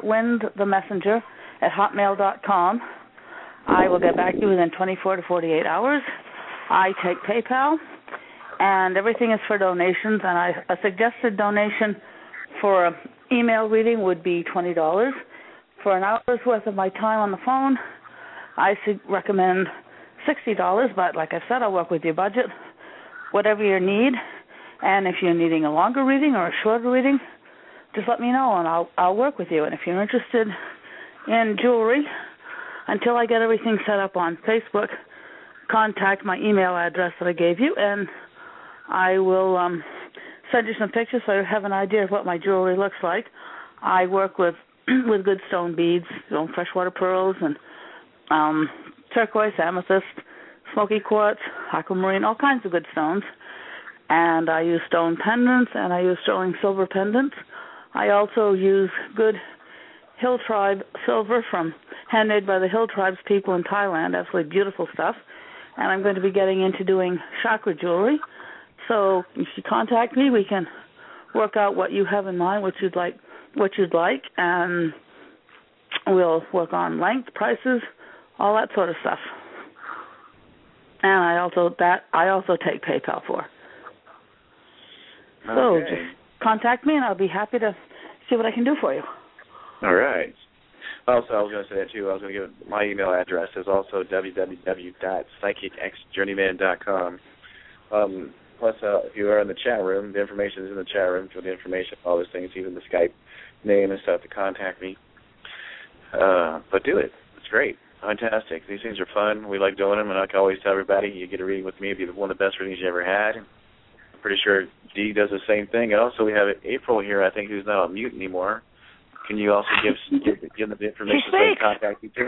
spiritwindthemessenger@hotmail.com. I will get back to you within 24 to 48 hours. I take PayPal, and everything is for donations, and a suggested donation for an email reading would be $20. For an hour's worth of my time on the phone, I recommend $60, but like I said, I'll work with your budget, whatever your need. And if you're needing a longer reading or a shorter reading, just let me know, and I'll work with you. And if you're interested in jewelry, until I get everything set up on Facebook, contact my email address that I gave you, and I will send you some pictures so you have an idea of what my jewelry looks like. I work with good stone beads, freshwater pearls, and turquoise, amethyst, smoky quartz, aquamarine, all kinds of good stones. And I use stone pendants, and I use sterling silver pendants. I also use good Hill Tribe silver handmade by the Hill Tribes people in Thailand, absolutely beautiful stuff. And I'm going to be getting into doing chakra jewelry. So if you contact me, we can work out what you have in mind, what you'd like, and we'll work on length, prices, all that sort of stuff. And I also take PayPal for. Okay. So just contact me, and I'll be happy to see what I can do for you. All right. Also, I was going to say that, too. I was going to give my email address is also www.psychicexjourneyman.com. Plus, if you are in the chat room, the information is in the chat room for the information, all those things, even the Skype name and stuff to contact me. But do it. It's great. Fantastic. These things are fun. We like doing them, and I can always tell everybody, you get a reading with me, it'll be one of the best readings you ever had. I'm pretty sure Dee does the same thing. And also we have April here, I think, who's not on mute anymore. Can you also give them the information so they can contact you too?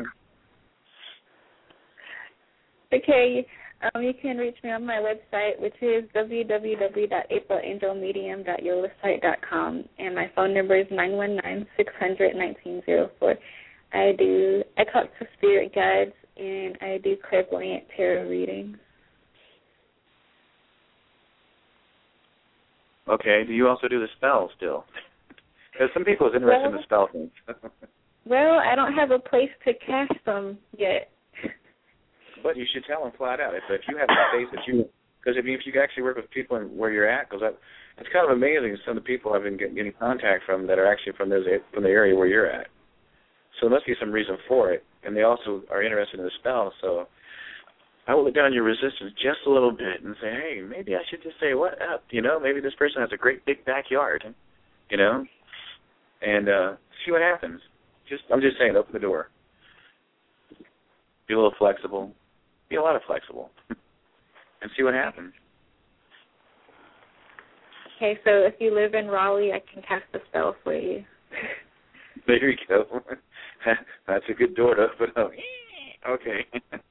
Okay. You can reach me on my website, which is www.apelangelmedium.yolasite.com, and my phone number is 919-600-1904. I talk to spirit guides, and I do clairvoyant tarot readings. Okay. Do you also do the spells still? Because some people are interested in the spell things. Well, I don't have a place to cast them yet. But you should tell them flat out. If you have a space that you, because if you actually work with people where you're at, because it's kind of amazing some of the people I've been getting contact from that are actually from the area where you're at. So there must be some reason for it, and they also are interested in the spell. So I will let down your resistance just a little bit and say, hey, maybe I should just say what up. Maybe this person has a great big backyard. and see what happens. I'm just saying, open the door. Be a little flexible. Be a lot of flexible. And see what happens. Okay, so if you live in Raleigh, I can cast a spell for you. There you go. That's a good door to open up. Okay.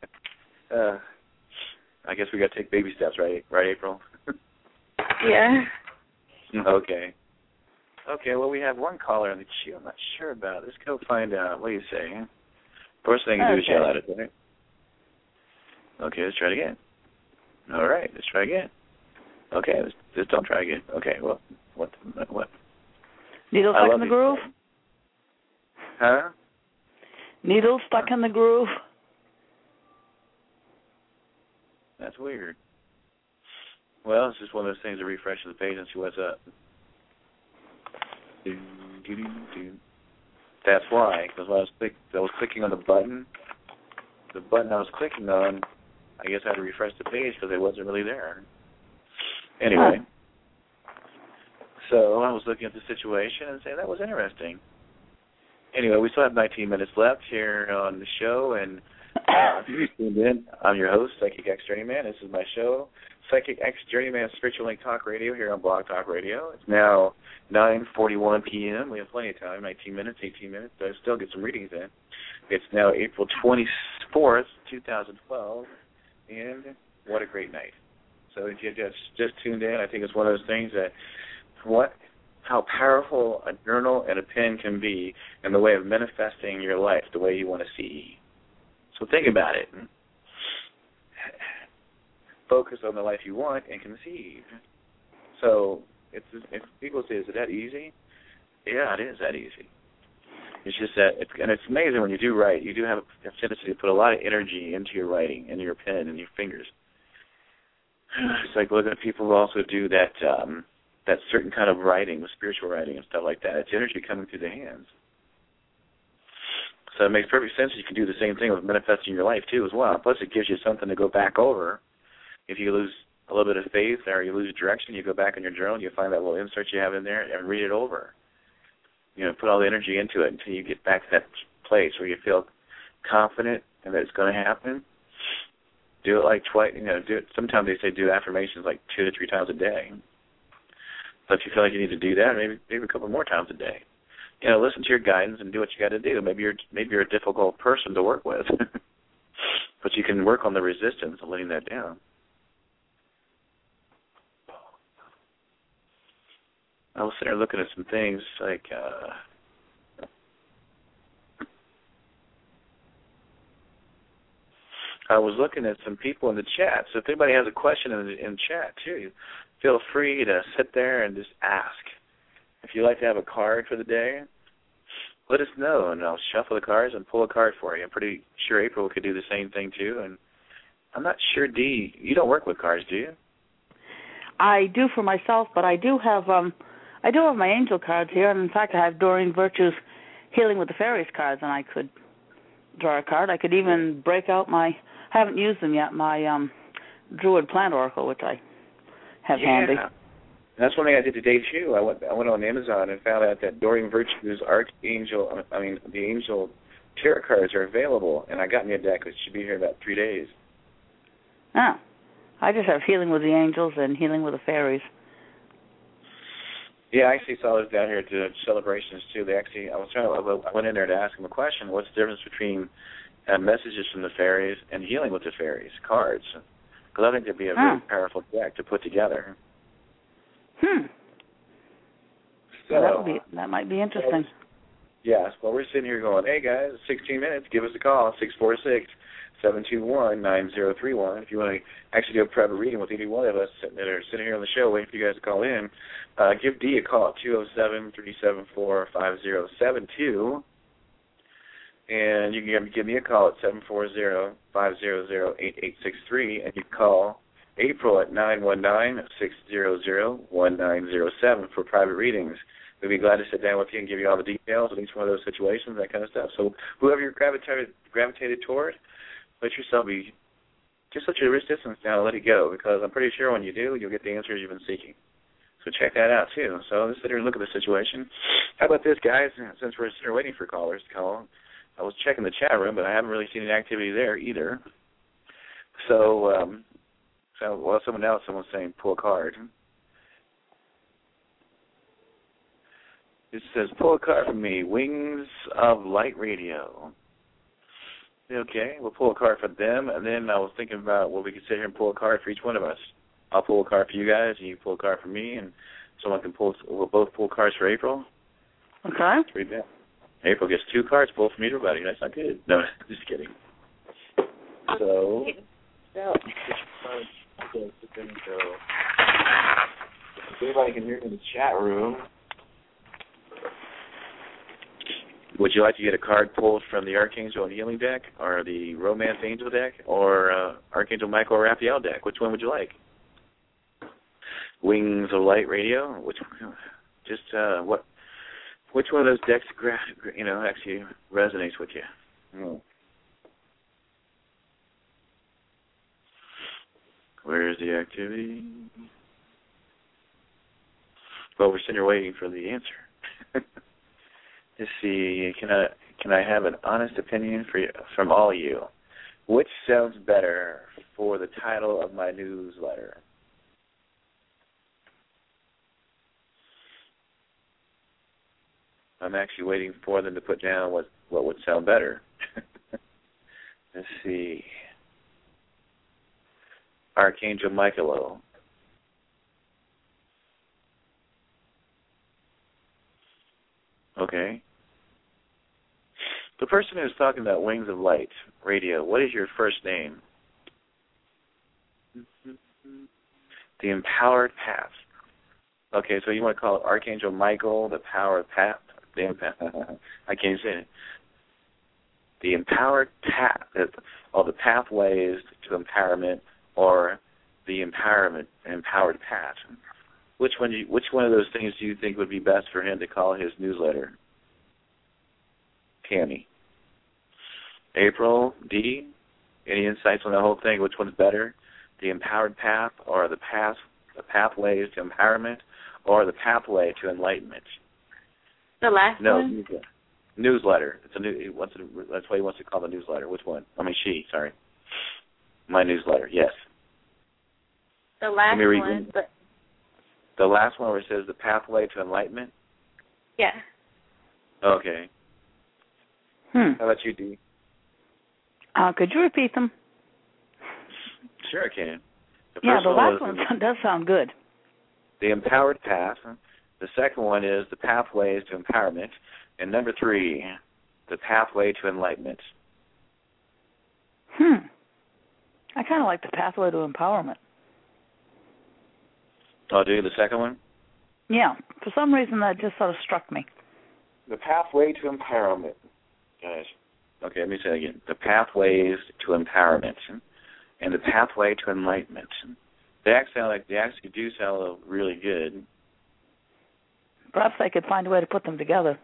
I guess we got to take baby steps, right? Right, April? Yeah. Okay. Okay, well, we have one caller in the queue. I'm not sure about it. Let's go find out. What do you say? First thing you do is yell at it, right? Okay, let's try it again. All right, let's try again. Okay, let's don't try again. Okay, well, what? Needle stuck in the groove? Huh? Needle stuck in the groove? That's weird. Well, it's just one of those things to refresh the page and see what's up. That's why, because when I was clicking on the button I was clicking on, I guess I had to refresh the page because it wasn't really there. Anyway, so I was looking at the situation and saying that was interesting. Anyway, we still have 19 minutes left here on the show, and if you tuned in, I'm your host, Psychic X Journeyman. This is my show, Psychic X Journeyman Spiritual Link Talk Radio here on Blog Talk Radio. It's now 9:41 p.m. We have plenty of time, 18 minutes, so I still get some readings in. It's now April 24th, 2012, and what a great night. So if you just tuned in, I think it's one of those things that how powerful a journal and a pen can be in the way of manifesting your life the way you want to see. So think about it. Focus on the life you want and conceive. So if people say, is it that easy? Yeah, it is that easy. It's just that, it's amazing when you do write. You do have a tendency to put a lot of energy into your writing, into your pen and your fingers. It's like looking at people who also do that certain kind of writing, with spiritual writing and stuff like that. It's energy coming through the hands. So it makes perfect sense. You can do the same thing with manifesting your life, too, as well. Plus, it gives you something to go back over. If you lose a little bit of faith or you lose direction, you go back in your journal, you find that little insert you have in there and read it over. Put all the energy into it until you get back to that place where you feel confident and that it's going to happen. Do it like twice. Do it. Sometimes they say do affirmations like 2 to 3 times a day. But if you feel like you need to do that, maybe a couple more times a day. Listen to your guidance and do what you got to do. Maybe you're a difficult person to work with, but you can work on the resistance of letting that down. I was sitting there looking at some things like I was looking at some people in the chat. So if anybody has a question in chat too, feel free to sit there and just ask. If you'd like to have a card for the day, let us know, and I'll shuffle the cards and pull a card for you. I'm pretty sure April could do the same thing too, and I'm not sure, Dee, you don't work with cards, do you? I do for myself, but I do have my angel cards here, and in fact I have Doreen Virtue's Healing with the Fairies cards, and I could draw a card. I could even break out I haven't used them yet, my Druid Plant Oracle, which I have handy. That's one thing I did today too. I went on Amazon and found out that Doreen Virtue's the Angel Tarot cards are available, and I got me a deck, which should be here in about 3 days. Ah, I just have Healing with the Angels and Healing with the Fairies. Yeah, I actually saw those down here at the celebrations too. I went in there to ask them a question. What's the difference between messages from the fairies and Healing with the Fairies cards? Because I think that'd be a very powerful deck to put together. So that might be interesting. Yes. Well, we're sitting here going, hey guys, 16 minutes. Give us a call, 646-721-9031. If you want to actually do a private reading with any one of us that are sitting here on the show waiting for you guys to call in, give Dee a call at 207-374-5072. And you can give me a call at 740-500-8863, and you can call April at 919-600-1907 for private readings. We'd be glad to sit down with you and give you all the details of each one of those situations, that kind of stuff. So whoever you're gravitated toward, let your wrist distance down and let it go, because I'm pretty sure when you do, you'll get the answers you've been seeking. So check that out, too. So let's sit here and look at the situation. How about this, guys? Since we're sitting waiting for callers to call, I was checking the chat room, but I haven't really seen any activity there either. So, someone's saying pull a card. It says, pull a card for me, Wings of Light Radio. Okay, we'll pull a card for them, and then I was thinking about, well, we could sit here and pull a card for each one of us. I'll pull a card for you guys, and you pull a card for me, and we'll both pull cards for April. Okay. Read that. April gets 2 cards pulled from everybody. That's not good. No, just kidding. So, if anybody can hear me in the chat room, would you like to get a card pulled from the Archangel and Healing deck, or the Romance Angel deck, or Archangel Michael Raphael deck? Which one would you like? Wings of Light Radio? Which one of those decks, actually resonates with you? Where's the activity? Well, we're sitting here waiting for the answer. Let's see. Can I have an honest opinion from all of you? Which sounds better for the title of my newsletter? I'm actually waiting for them to put down what would sound better. Let's see. Archangel Michaelo. Okay. The person who's talking about Wings of Light Radio, what is your first name? The Empowered Path. Okay, so you want to call it Archangel Michael, the Power Path? I can't say it. The Empowered Path, the pathways to empowerment, or the empowered path. Which one of those things do you think would be best for him to call his newsletter? Tammy. April, D, any insights on the whole thing? Which one's better? The Empowered Path, or the pathways to empowerment, or the pathway to enlightenment? The last one? No, newsletter. That's what he wants to call the newsletter. Which one? She, sorry. My newsletter, yes. The last one. The last one where it says the pathway to enlightenment? Yeah. Okay. How about you, Dee? Could you repeat them? Sure I can. The last one does sound good. The Empowered Path. The second one is the pathways to empowerment. And number 3, the pathway to enlightenment. I kind of like the pathway to empowerment. Oh, do you, the second one? Yeah. For some reason, that just sort of struck me. The pathway to empowerment. Guys. Okay, let me say it again. The pathways to empowerment and the pathway to enlightenment. They actually do sound really good. Perhaps I could find a way to put them together.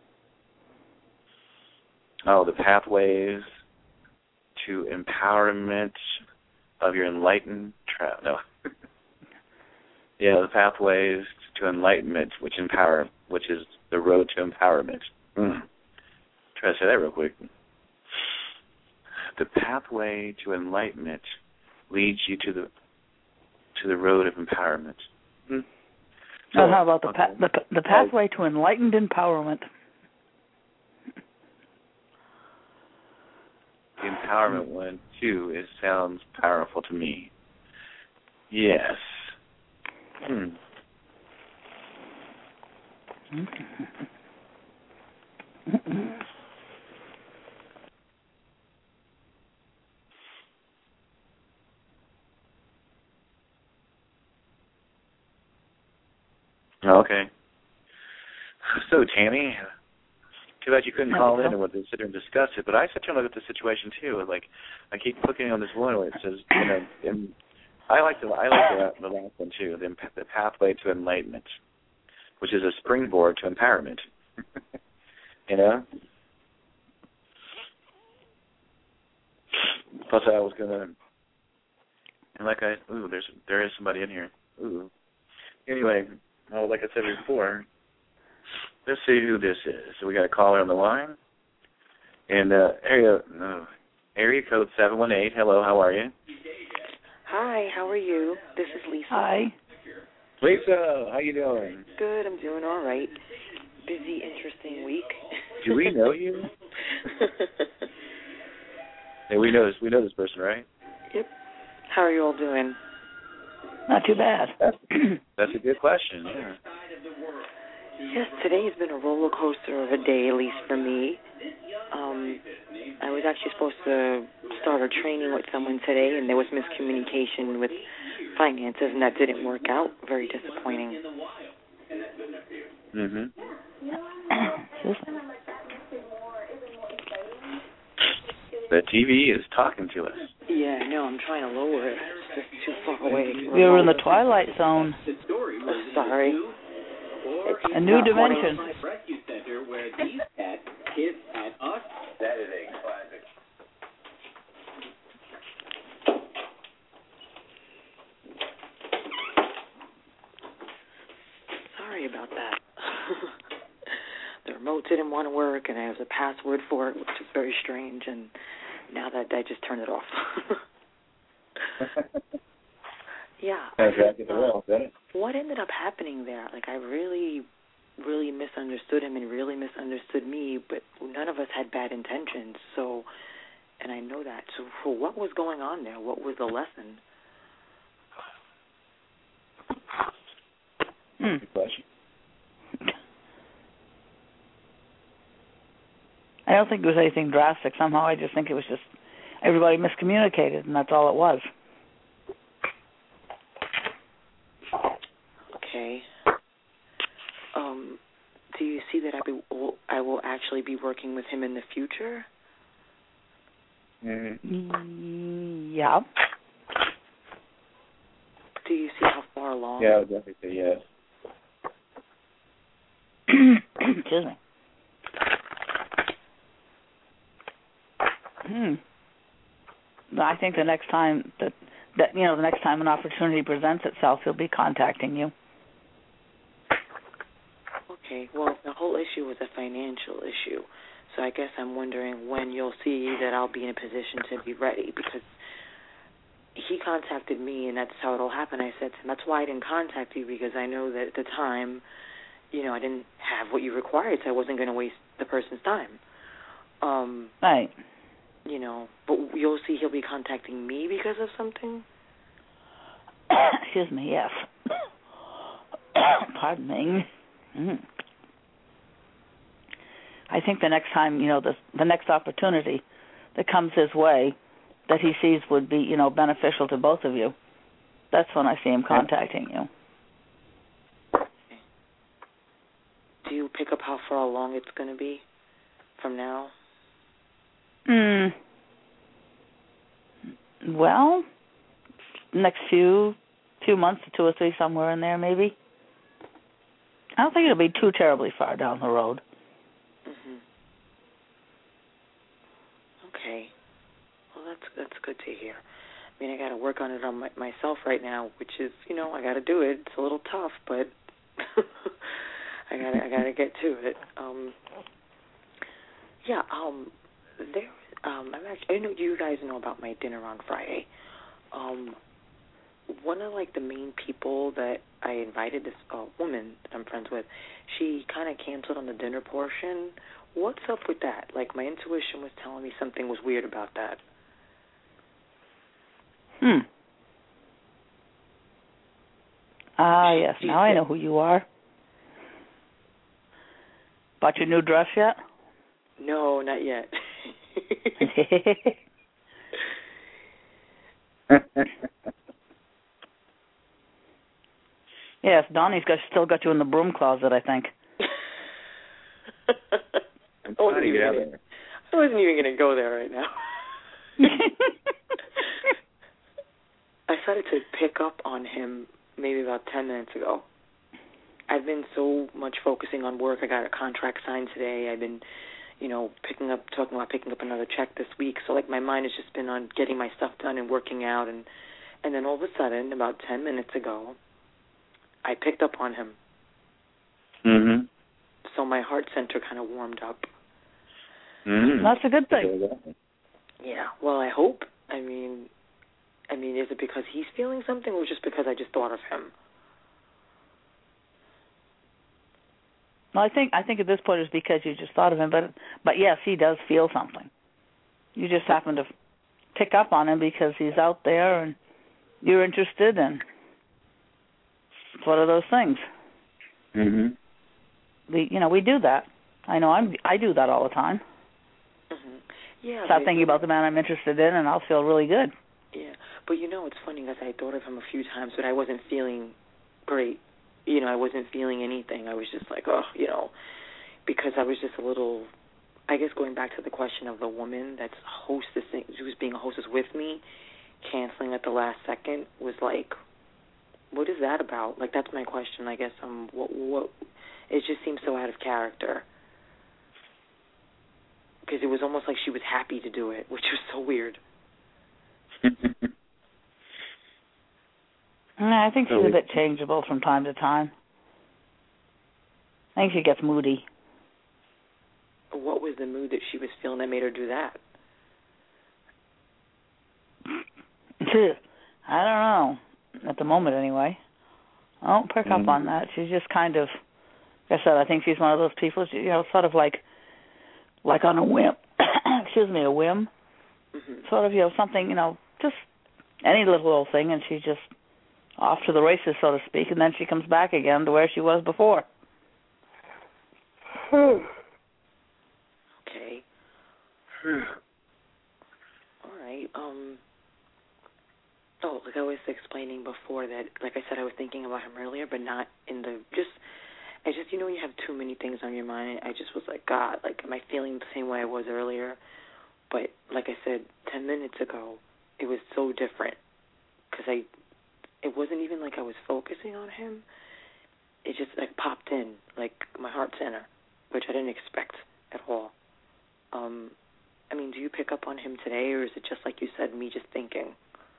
Oh, the pathways to empowerment of your enlightened no. Yeah, the pathways to enlightenment, which is the road to empowerment. Try to say that real quick. The pathway to enlightenment leads you to the road of empowerment. So how about the pathway to enlightened empowerment? The empowerment one too. It sounds powerful to me. Yes. Okay. So, Tammy, too bad you couldn't call in and we'll sit here and discuss it, but I sat here and looked at the situation too. Like, I keep clicking on this one where it says, and I like the last one too, the pathway to enlightenment, which is a springboard to empowerment. Plus, I was gonna, and there is somebody in here. Anyway, well, like I said before, let's see who this is. So we got a caller on the line. And area code 718. Hello, how are you? Hi, how are you? This is Lisa. Hi. Lisa, how you doing? Good, I'm doing all right. Busy, interesting week. Do we know you? Hey, we know this person, right? Yep. How are you all doing? Not too bad. That's a good question, yeah. Yes, today has been a roller coaster of a day, at least for me. I was actually supposed to start a training with someone today, and there was miscommunication with finances, and that didn't work out. Very disappointing. Mhm. The TV is talking to us. Yeah, I know. I'm trying to lower it. It's just too far away. We were in the twilight zone. Oh, sorry. It's a new dimension. Rescue Center where these cats hiss at us. That is a classic. Sorry about that. The remote didn't want to work, and there was a password for it, which is very strange, and now that I just turned it off. Yeah. What ended up happening there? Like, I really misunderstood him and really misunderstood me, but none of us had bad intentions, so, and I know that. So what was going on there? What was the lesson? Good question. I don't think it was anything drastic. Somehow I just think it was just everybody miscommunicated, and that's all it was. Okay. Do you see that I will actually be working with him in the future? Yeah. Do you see how far along? Yeah, I would definitely say yes. Excuse me. I think the next time the next time an opportunity presents itself, he'll be contacting you. Okay. Well, the whole issue was a financial issue, so I guess I'm wondering when you'll see that I'll be in a position to be ready, because he contacted me, and that's how it'll happen. I said to him, that's why I didn't contact you, because I know that at the time, I didn't have what you required, so I wasn't going to waste the person's time. Right. But you'll see he'll be contacting me because of something? Excuse me, yes. Pardon me. I think the next time, the next opportunity that comes his way that he sees would be, beneficial to both of you, that's when I see him contacting you. Do you pick up how far along it's going to be from now? Well, next few months, 2 or 3, somewhere in there, maybe. I don't think it'll be too terribly far down the road. Okay. Well, that's good to hear. I mean, I got to work on it on myself right now, which is, I got to do it. It's a little tough, but I gotta get to it. I know you guys know about my dinner on Friday. One of the main people that I invited, this woman that I'm friends with, she kind of canceled on the dinner portion. What's up with that? My intuition was telling me something was weird about that. Yes. Now I know who you are. Bought your new dress yet? No, not yet. Yes, Donnie's still got you in the broom closet, I think. I wasn't even going to go there right now. I started to pick up on him maybe about 10 minutes ago. I've been so much focusing on work. I got a contract signed today. I've been, talking about picking up another check this week. So, my mind has just been on getting my stuff done and working out. And then all of a sudden, about 10 minutes ago, I picked up on him. my heart center kind of warmed up. That's a good thing. Yeah. Well, I hope. I mean, is it because he's feeling something, or just because I just thought of him? Well, I think at this point it's because you just thought of him, but yes, he does feel something. You just happen to pick up on him because he's out there and you're interested, and it's one of those things. We do that. I know I do that all the time. Yeah. Start thinking about the man I'm interested in, and I'll feel really good. Yeah, but it's funny that I thought of him a few times, but I wasn't feeling great. I wasn't feeling anything. I was just like, because I was just a little, I guess going back to the question of the woman that's hostessing, who's being a hostess with me, canceling at the last second, was like, what is that about? Like, that's my question, I guess. What? It just seems so out of character. Because it was almost like she was happy to do it, which was so weird. I think she's a bit changeable from time to time. I think she gets moody. What was the mood that she was feeling that made her do that? I don't know. At the moment, anyway. I don't pick up on that. She's just kind of, like I said, I think she's one of those people, sort of like on a whim. Excuse me, a whim. Sort of, something, just any little old thing, and she's just off to the races, so to speak, and then she comes back again to where she was before. Okay. All right. Like I was explaining before that, like I said, I was thinking about him earlier, but not in the, you have too many things on your mind. I just was like, God, like, am I feeling the same way I was earlier? But like I said, 10 minutes ago, it was so different because it wasn't even like I was focusing on him. It just like popped in, like my heart center, which I didn't expect at all. Do you pick up on him today, or is it just like you said, me just thinking?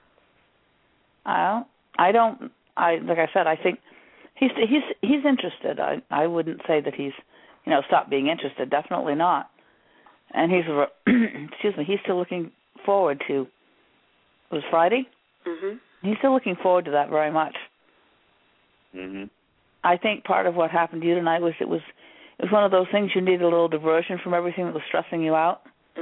I don't. Like I said, I think he's interested. I wouldn't say that he's stopped being interested. Definitely not. And he's he's still looking forward to. It was Friday. He's still looking forward to that very much. I think part of what happened to you tonight was it was one of those things you needed a little diversion from everything that was stressing you out.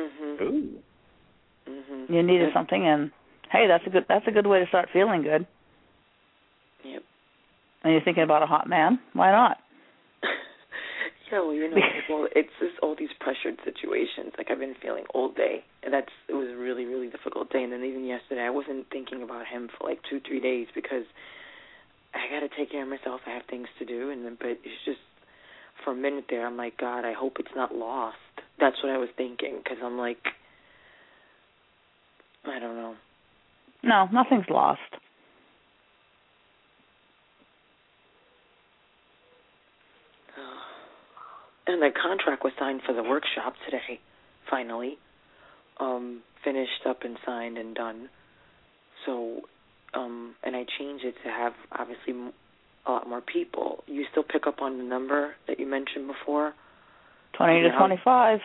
You needed something, and hey, that's a good way to start feeling good. Yep. And you're thinking about a hot man. Why not? Yeah, well, it's just all these pressured situations. Like I've been feeling all day, and it was a really, really difficult day. And then even yesterday, I wasn't thinking about him for like 2-3 days because I got to take care of myself. I have things to do, but it's just for a minute there, I'm like, God, I hope it's not lost. That's what I was thinking because I'm like, I don't know. No, nothing's lost. And the contract was signed for the workshop today, finally. Finished up and signed and done. So, and I changed it to have, obviously, a lot more people. You still pick up on the number that you mentioned before? 20 to 25.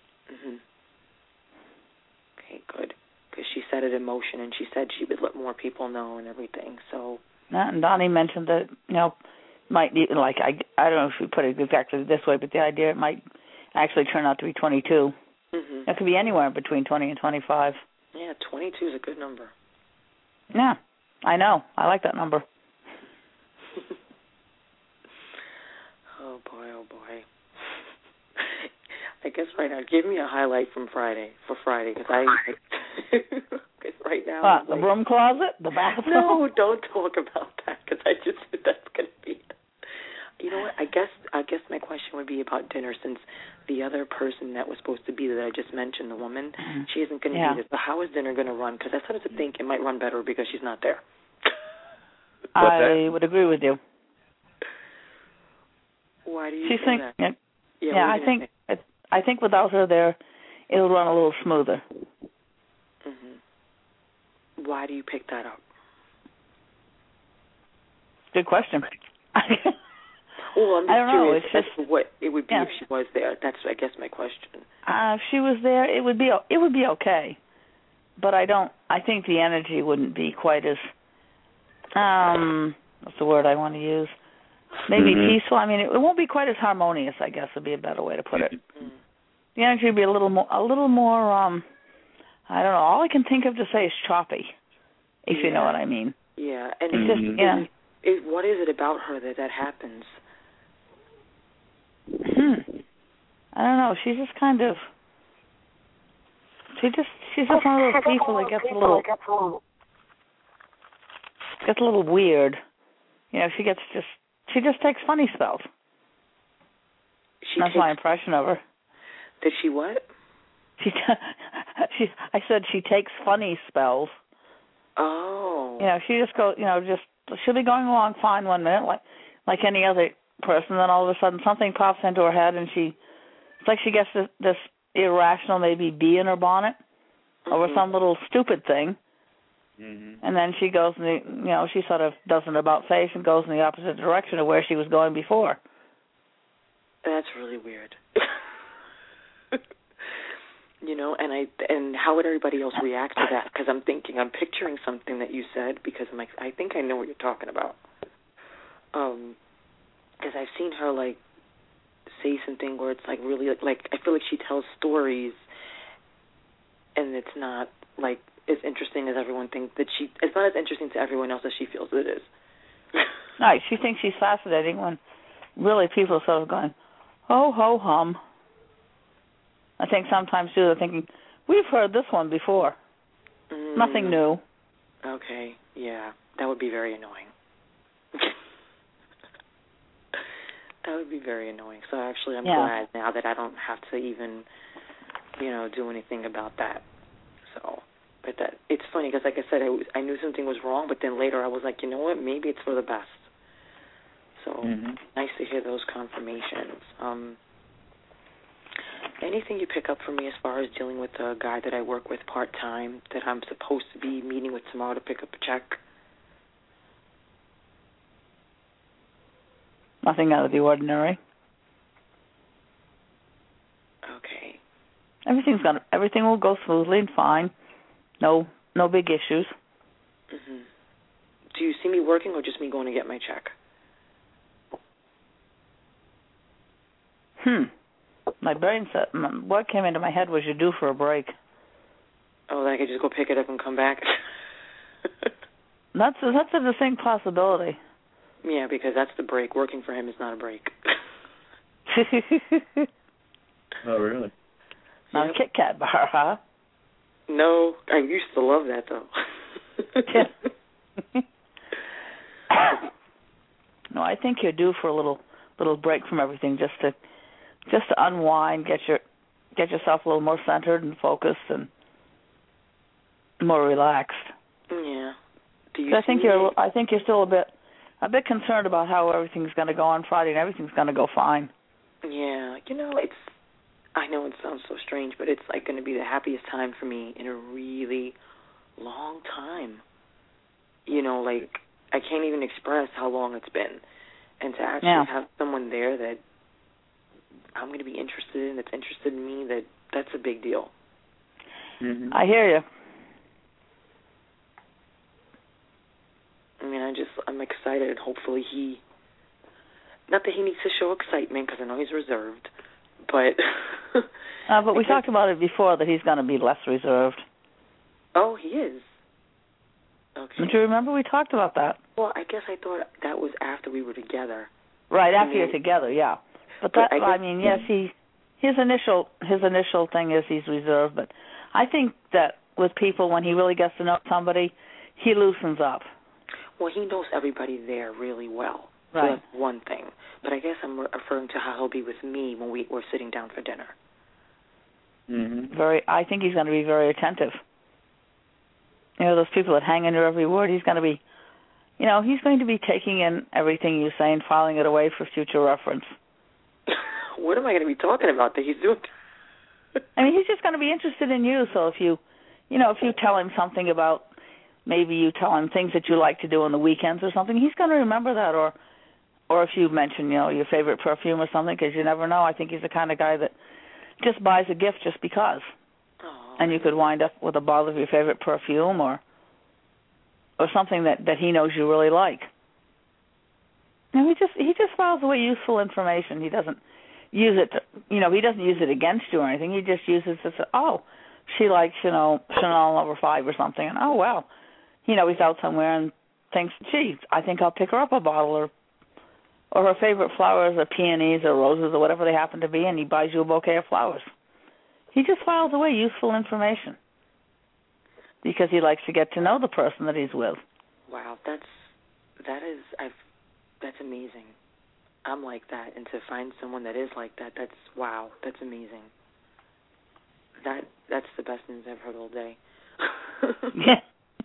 Okay, good. Because she set it in motion, and she said she would let more people know and everything. So. And Donnie mentioned that, might be, like, I don't know if we put it exactly this way, but the idea it might actually turn out to be 22. It could be anywhere between 20 and 25. Yeah, 22 is a good number. Yeah, I know. I like that number. Oh, boy. I guess right now, give me a highlight from Friday, because because right now... The broom closet? The bathroom? No, don't talk about that, because I just think that's going to be... You know what? I guess my question would be about dinner, since the other person that was supposed to be there that I just mentioned, the woman, she isn't going to be there. So how is dinner going to run? Because I started to think it might run better because she's not there. I would agree with you. Why do you think that? Yeah, I think without her there, it'll run a little smoother. Why do you pick that up? Good question. Well, I'm just I don't know. curious It's just as to what it would be if she was there. That's, I guess, my question. If she was there, it would be okay. But I think the energy wouldn't be quite as what's the word I want to use? Maybe peaceful. I mean, it won't be quite as harmonious, I guess would be a better way to put it. The energy would be a little more I don't know, all I can think of to say is choppy, if you know what I mean. Yeah, and it's just, what is it about her that happens? I don't know. She's just kind of she's just one of those people that gets a little weird. You know, she just takes funny spells. That's my impression of her. Did she what? I said she takes funny spells. Oh. You know, she just goes, she'll be going along fine one minute, like any other person, then all of a sudden something pops into her head, and it's like she gets this irrational maybe bee in her bonnet over some little stupid thing. And then she goes, she sort of does an about face and goes in the opposite direction of where she was going before. That's really weird. And how would everybody else react to that? Because I'm picturing something that you said, because I'm like, I think I know what you're talking about. Because I've seen her say something where it's really I feel like she tells stories, and it's not as interesting as everyone thinks it's not as interesting to everyone else as she feels it is. Right, she thinks she's fascinating when really people are sort of going, ho, ho, hum. I think sometimes, too, they're thinking, we've heard this one before. Nothing new. Okay, yeah, that would be very annoying. That would be very annoying. So actually I'm glad now that I don't have to even, do anything about that. So, but it's funny because, like I said, I knew something was wrong, but then later I was like, you know what, maybe it's for the best. So nice to hear those confirmations. Anything you pick up from me as far as dealing with a guy that I work with part-time that I'm supposed to be meeting with tomorrow to pick up a check? Nothing out of the ordinary. Okay. Everything will go smoothly and fine. No big issues. Do you see me working or just me going to get my check? My brain said, what came into my head was you're due for a break. Oh, then I could just go pick it up and come back? That's a distinct possibility. Yeah, because that's the break. Working for him is not a break. Oh, really? Not a Kit Kat bar, huh? No, I used to love that, though. No, I think you're due for a little break from everything, just to unwind, get yourself a little more centered and focused and more relaxed. Yeah. I think you're still a bit concerned about how everything's going to go on Friday, and everything's going to go fine. Yeah, I know it sounds so strange, but it's going to be the happiest time for me in a really long time. I can't even express how long it's been. And to actually have someone there that I'm going to be interested in, that's interested in me, that's a big deal. I hear you. I mean, I'm excited. Hopefully not that he needs to show excitement, because I know he's reserved, but... but we talked about it before, that he's going to be less reserved. Oh, he is? Okay. Don't you remember we talked about that? Well, I guess I thought that was after we were together. Right, after you're together, yeah. But yes, his initial thing is he's reserved, but I think that with people, when he really gets to know somebody, he loosens up. Well, he knows everybody there really well. Right. So that's one thing. But I guess I'm referring to how he'll be with me when we're sitting down for dinner. I think he's going to be very attentive. Those people that hang in your every word, he's going to be, he's going to be taking in everything you say and filing it away for future reference. What am I going to be talking about that he's doing? I mean, he's just going to be interested in you. So if you tell him something about, maybe you tell him things that you like to do on the weekends or something, he's going to remember that. Or or if you mention, your favorite perfume or something, because you never know. I think he's the kind of guy that just buys a gift just because. Oh. And you could wind up with a bottle of your favorite perfume or something that he knows you really like. And he just files away useful information. He doesn't use it to, he doesn't use it against you or anything. He just uses it to, she likes, Chanel No. 5 or something, and well, he's out somewhere and thinks, gee, I think I'll pick her up a bottle, or her favorite flowers are peonies or roses or whatever they happen to be, and he buys you a bouquet of flowers. He just files away useful information because he likes to get to know the person that he's with. Wow, that's amazing. I'm like that, and to find someone that is like that, that's amazing. That's the best news I've heard all day. Yeah.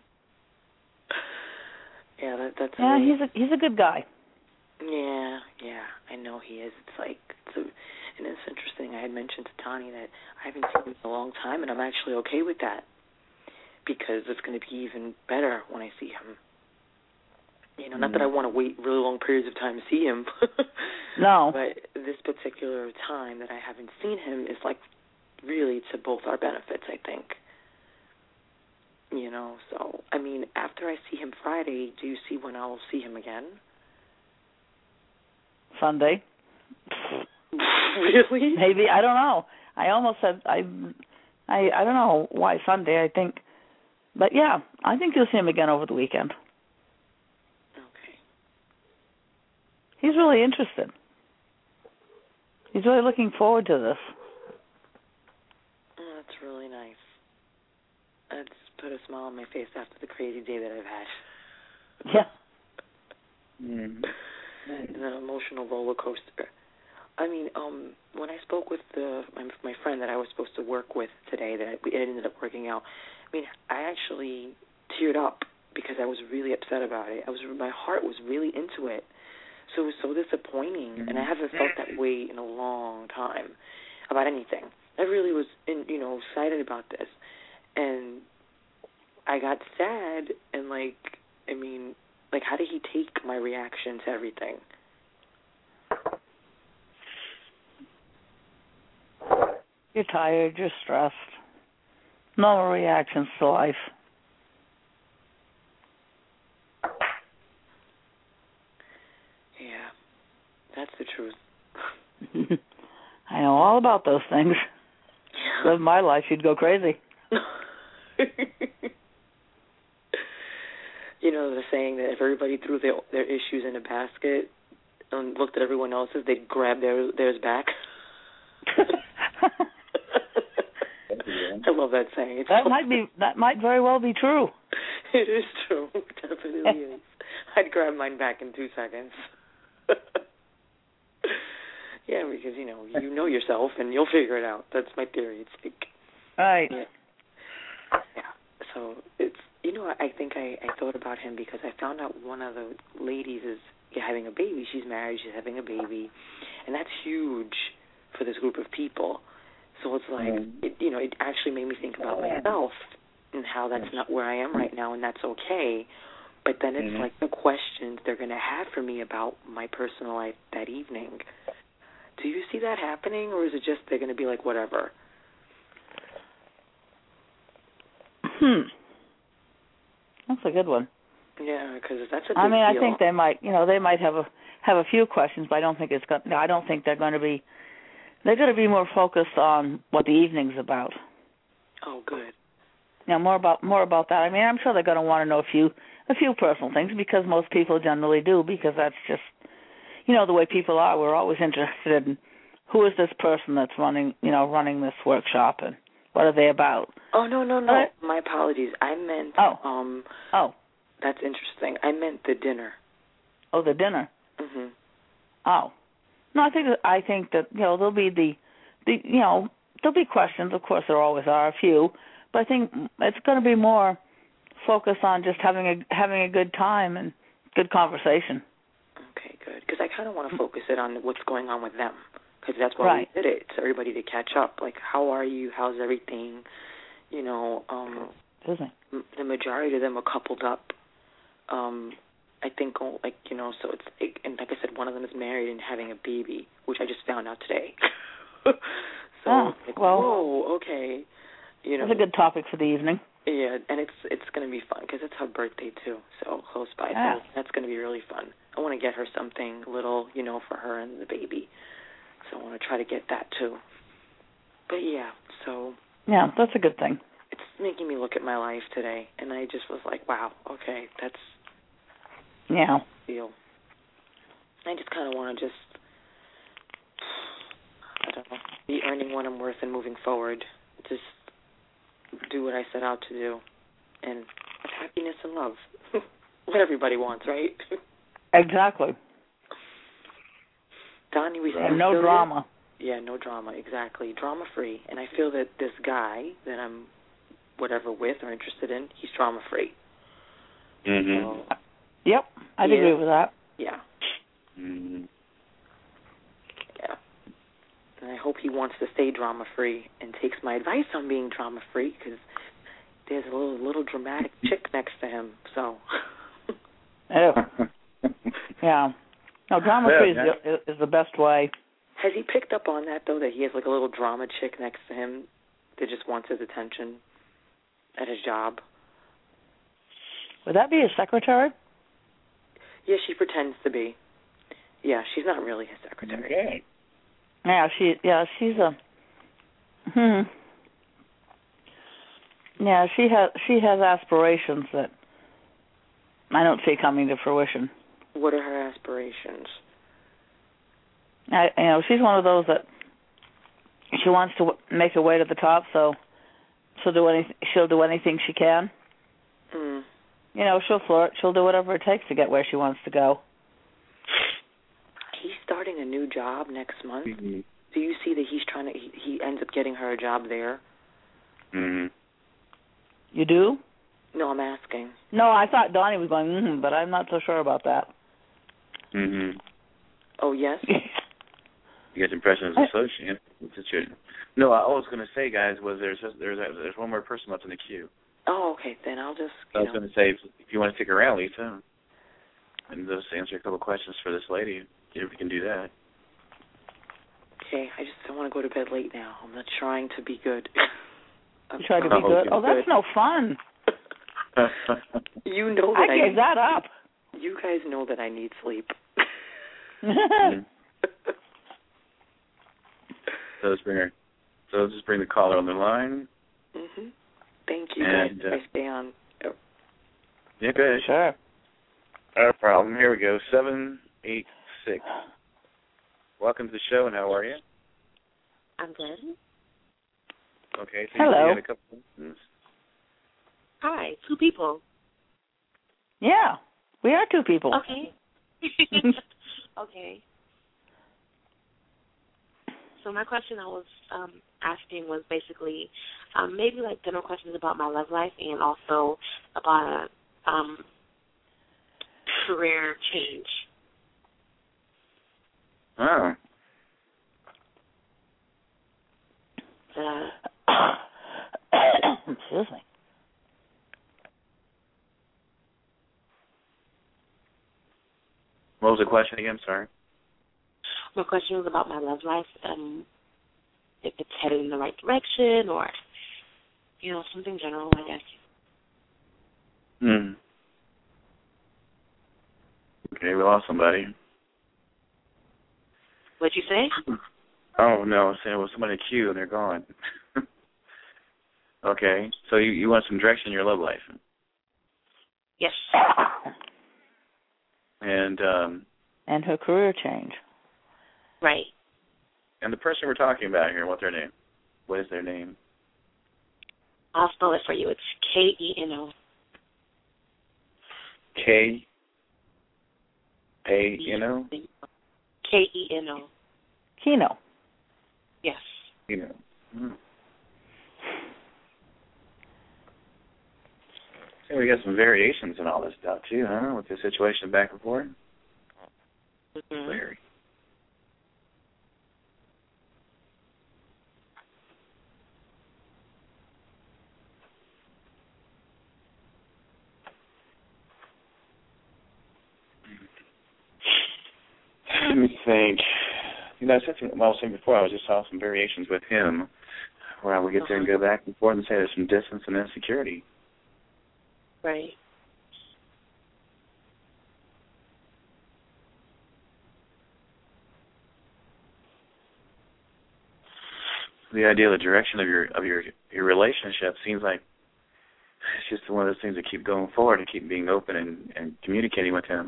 Yeah, that's. Yeah, amazing. he's a good guy. Yeah, I know he is. And it's interesting. I had mentioned to Tani that I haven't seen him in a long time, and I'm actually okay with that because it's going to be even better when I see him. Not that I want to wait really long periods of time to see him. No. But this particular time that I haven't seen him is really to both our benefits, I think. So, after I see him Friday, do you see when I'll see him again? Sunday. Really? Maybe, I don't know. I almost said, I don't know why Sunday, I think. But yeah, I think you'll see him again over the weekend. Okay. He's really interested. He's really looking forward to this. Oh, that's really nice. That's put a smile on my face after the crazy day that I've had. Yeah. An emotional roller coaster. When I spoke with my friend that I was supposed to work with today, that it ended up working out, I actually teared up because I was really upset about it. My heart was really into it. So it was so disappointing, and I haven't felt that way in a long time about anything. I really was, excited about this, and I got sad, and how did he take my reaction to everything? You're tired, you're stressed. Normal reactions to life. Yeah, that's the truth. I know all about those things. Yeah. Live my life, you'd go crazy. The saying that if everybody threw their issues in a basket and looked at everyone else's, they'd grab theirs back. I love that saying. That might very well be true. It is true. It definitely is. I'd grab mine back in 2 seconds. Yeah, because you know yourself and you'll figure it out. That's my theory. It's right. Yeah. So it's I think I thought about him because I found out one of the ladies is having a baby. She's married. She's having a baby, and that's huge for this group of people. So it's it actually made me think about myself and how that's not where I am right now, and that's okay. But then it's the questions they're going to have for me about my personal life that evening. Do you see that happening, or is it just they're going to be like, whatever? That's a good one. Yeah, because that's a big deal. I think they might, they might have a few questions, but I don't think they're going to be. They're going to be more focused on what the evening's about. Oh, good. More about that. I'm sure they're going to want to know a few personal things because most people generally do, because that's just, the way people are. We're always interested in who is this person that's running this workshop and what are they about. Oh, no. My apologies. I meant. Oh. That's interesting. I meant the dinner. Oh, the dinner. Mhm. Oh. No, I think that there'll be there'll be questions. Of course, there always are a few, but I think it's going to be more focused on just having a good time and good conversation. Okay, good. Because I kind of want to focus it on what's going on with them, because that's why we did it. It's everybody to catch up. Like, how are you? How's everything? The majority of them are coupled up. I think, like, you know, so and like I said, one of them is married and having a baby, which I just found out today. So, whoa, okay. You know, that's a good topic for the evening. Yeah, and it's going to be fun because it's her birthday, too, so close by. So that's going to be really fun. I want to get her something little, you know, for her and the baby. So I want to try to get that, too. But, yeah, so. Yeah, that's a good thing. It's making me look at my life today, and I just was like, wow, okay, that's deal. I just kind of want to I don't know, be earning what I'm worth and moving forward. Just do what I set out to do. And happiness and love. What everybody wants, right? Exactly. Donnie, and no drama. Yeah, no drama, exactly. Drama-free. And I feel that this guy that I'm whatever with or interested in, he's drama-free. Mm-hmm. So, yep, I'd agree with that. Yeah. Mm-hmm. Yeah. And I hope he wants to stay drama-free and takes my advice on being drama-free because there's a little dramatic chick next to him, so. Oh. Yeah. No, drama-free is the best way. Has he picked up on that, though, that he has like a little drama chick next to him that just wants his attention at his job? Would that be his secretary? Yeah, she pretends to be. Yeah, she's not really his secretary. Okay. Yeah, she's a. Yeah, she has aspirations that I don't see coming to fruition. What are her aspirations? She's one of those that she wants to make her way to the top, so she'll do anything she can. Mm. She'll flirt. She'll do whatever it takes to get where she wants to go. He's starting a new job next month. Mm-hmm. Do you see that he ends up getting her a job there? Mm-hmm. You do? No, I'm asking. No, I thought Donnie was going, but I'm not so sure about that. Mm-hmm. Oh, yes? You get the impression as associate. No, I was going to say, guys, was there's one more person left in the queue. Oh, okay. Then I'll just. I was going to say, if you want to stick around, Lisa, and just answer a couple questions for this lady, if we can do that. Okay, I just don't want to go to bed late now. I'm not trying to be good. I'm trying to be good? Oh, that's no fun. You know that I gave that up. You guys know that I need sleep. So let's just bring the caller on the line. Mm-hmm. Thank you, and, guys. I stay on. Oh. Yeah, good. Sure. No problem. Here we go. 786. Welcome to the show, and how are you? I'm good. Okay. So hello. You had a couple questions. Hi, 2 people. Yeah, we are 2 people. Okay. Okay. So my question I was asking was basically maybe like general questions about my love life and also about a career change. Oh. Excuse me. What was the question again? Sorry. My question was about my love life, if it's headed in the right direction or, something general, I guess. Okay, we lost somebody. What'd you say? Oh, no, I was saying, well, somebody in the queue and they're gone. Okay, so you want some direction in your love life. Yes. And her career change. Right. And the person we're talking about here, what's their name? What is their name? I'll spell it for you. It's Keno. K-A-N-O? Keno. Keno. Yes. Keno. Mm-hmm. So we got some variations in all this stuff too, huh? With the situation back and forth. Mm-hmm. Very. think, I said something, I was saying before, I just saw some variations with him where I would get there and go back and forth and say there's some distance and insecurity. Right. The idea, the direction of your relationship seems like it's just one of those things that keep going forward and keep being open and communicating with him.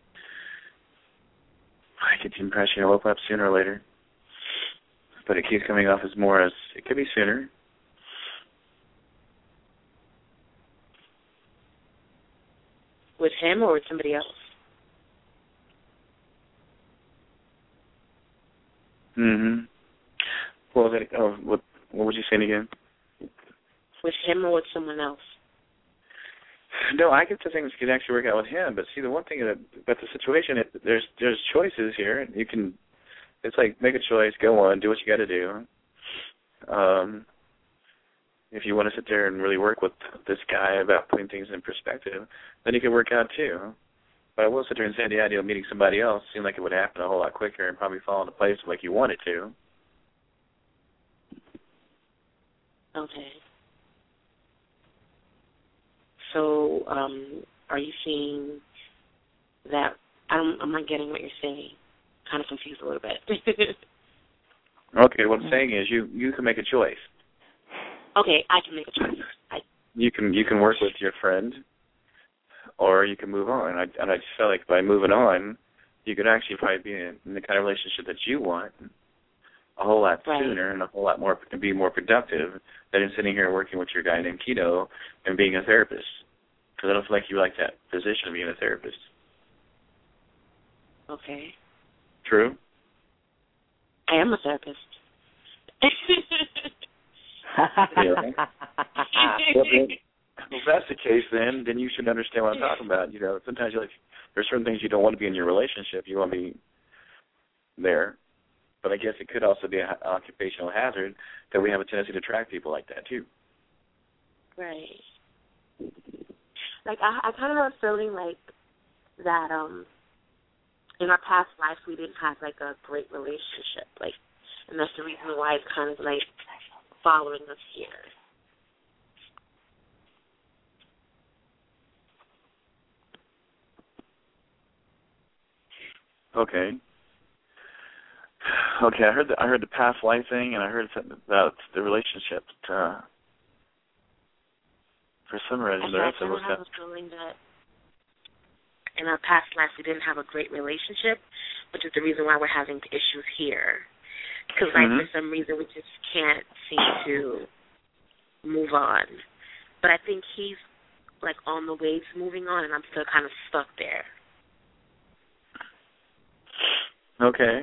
I get the impression he'll open up sooner or later, but it keeps coming off as more as it could be sooner. With him or with somebody else? Mm-hmm. What was you saying again? With him or with someone else? No, I get the things can actually work out with him, but see, the one thing about the situation, there's choices here. You can, it's like make a choice, go on, do what you got to do. If you want to sit there and really work with this guy about putting things in perspective, then you can work out too. But I will sit there and say the idea of meeting somebody else seemed like it would happen a whole lot quicker and probably fall into place like you want it to. Okay. So, are you seeing that? I'm not getting what you're saying. Kind of confused a little bit. Okay, what I'm saying is you can make a choice. Okay, I can make a choice. You can work with your friend, or you can move on. And I just felt like by moving on, you could actually probably be in the kind of relationship that you want a whole lot sooner and a whole lot more, and be more productive than in sitting here working with your guy named Keto and being a therapist. Because I don't feel like you like that position of being a therapist. Okay. True? I am a therapist. Yeah. Well, if that's the case, then you should understand what I'm talking about. Sometimes there's certain things you don't want to be in your relationship. You want to be there. But I guess it could also be an occupational hazard that we have a tendency to attract people like that, too. Right. Like, I kind of have a feeling like that in our past life we didn't have, like, a great relationship. Like, and that's the reason why it's kind of, like, following us here. Okay. Okay, I heard the past life thing, and I heard something about the relationship. For some reason, I kind of have a feeling that in our past life we didn't have a great relationship, which is the reason why we're having issues here. Because, like, for some reason we just can't seem to move on. But I think he's, like, on the way to moving on, and I'm still kind of stuck there. Okay.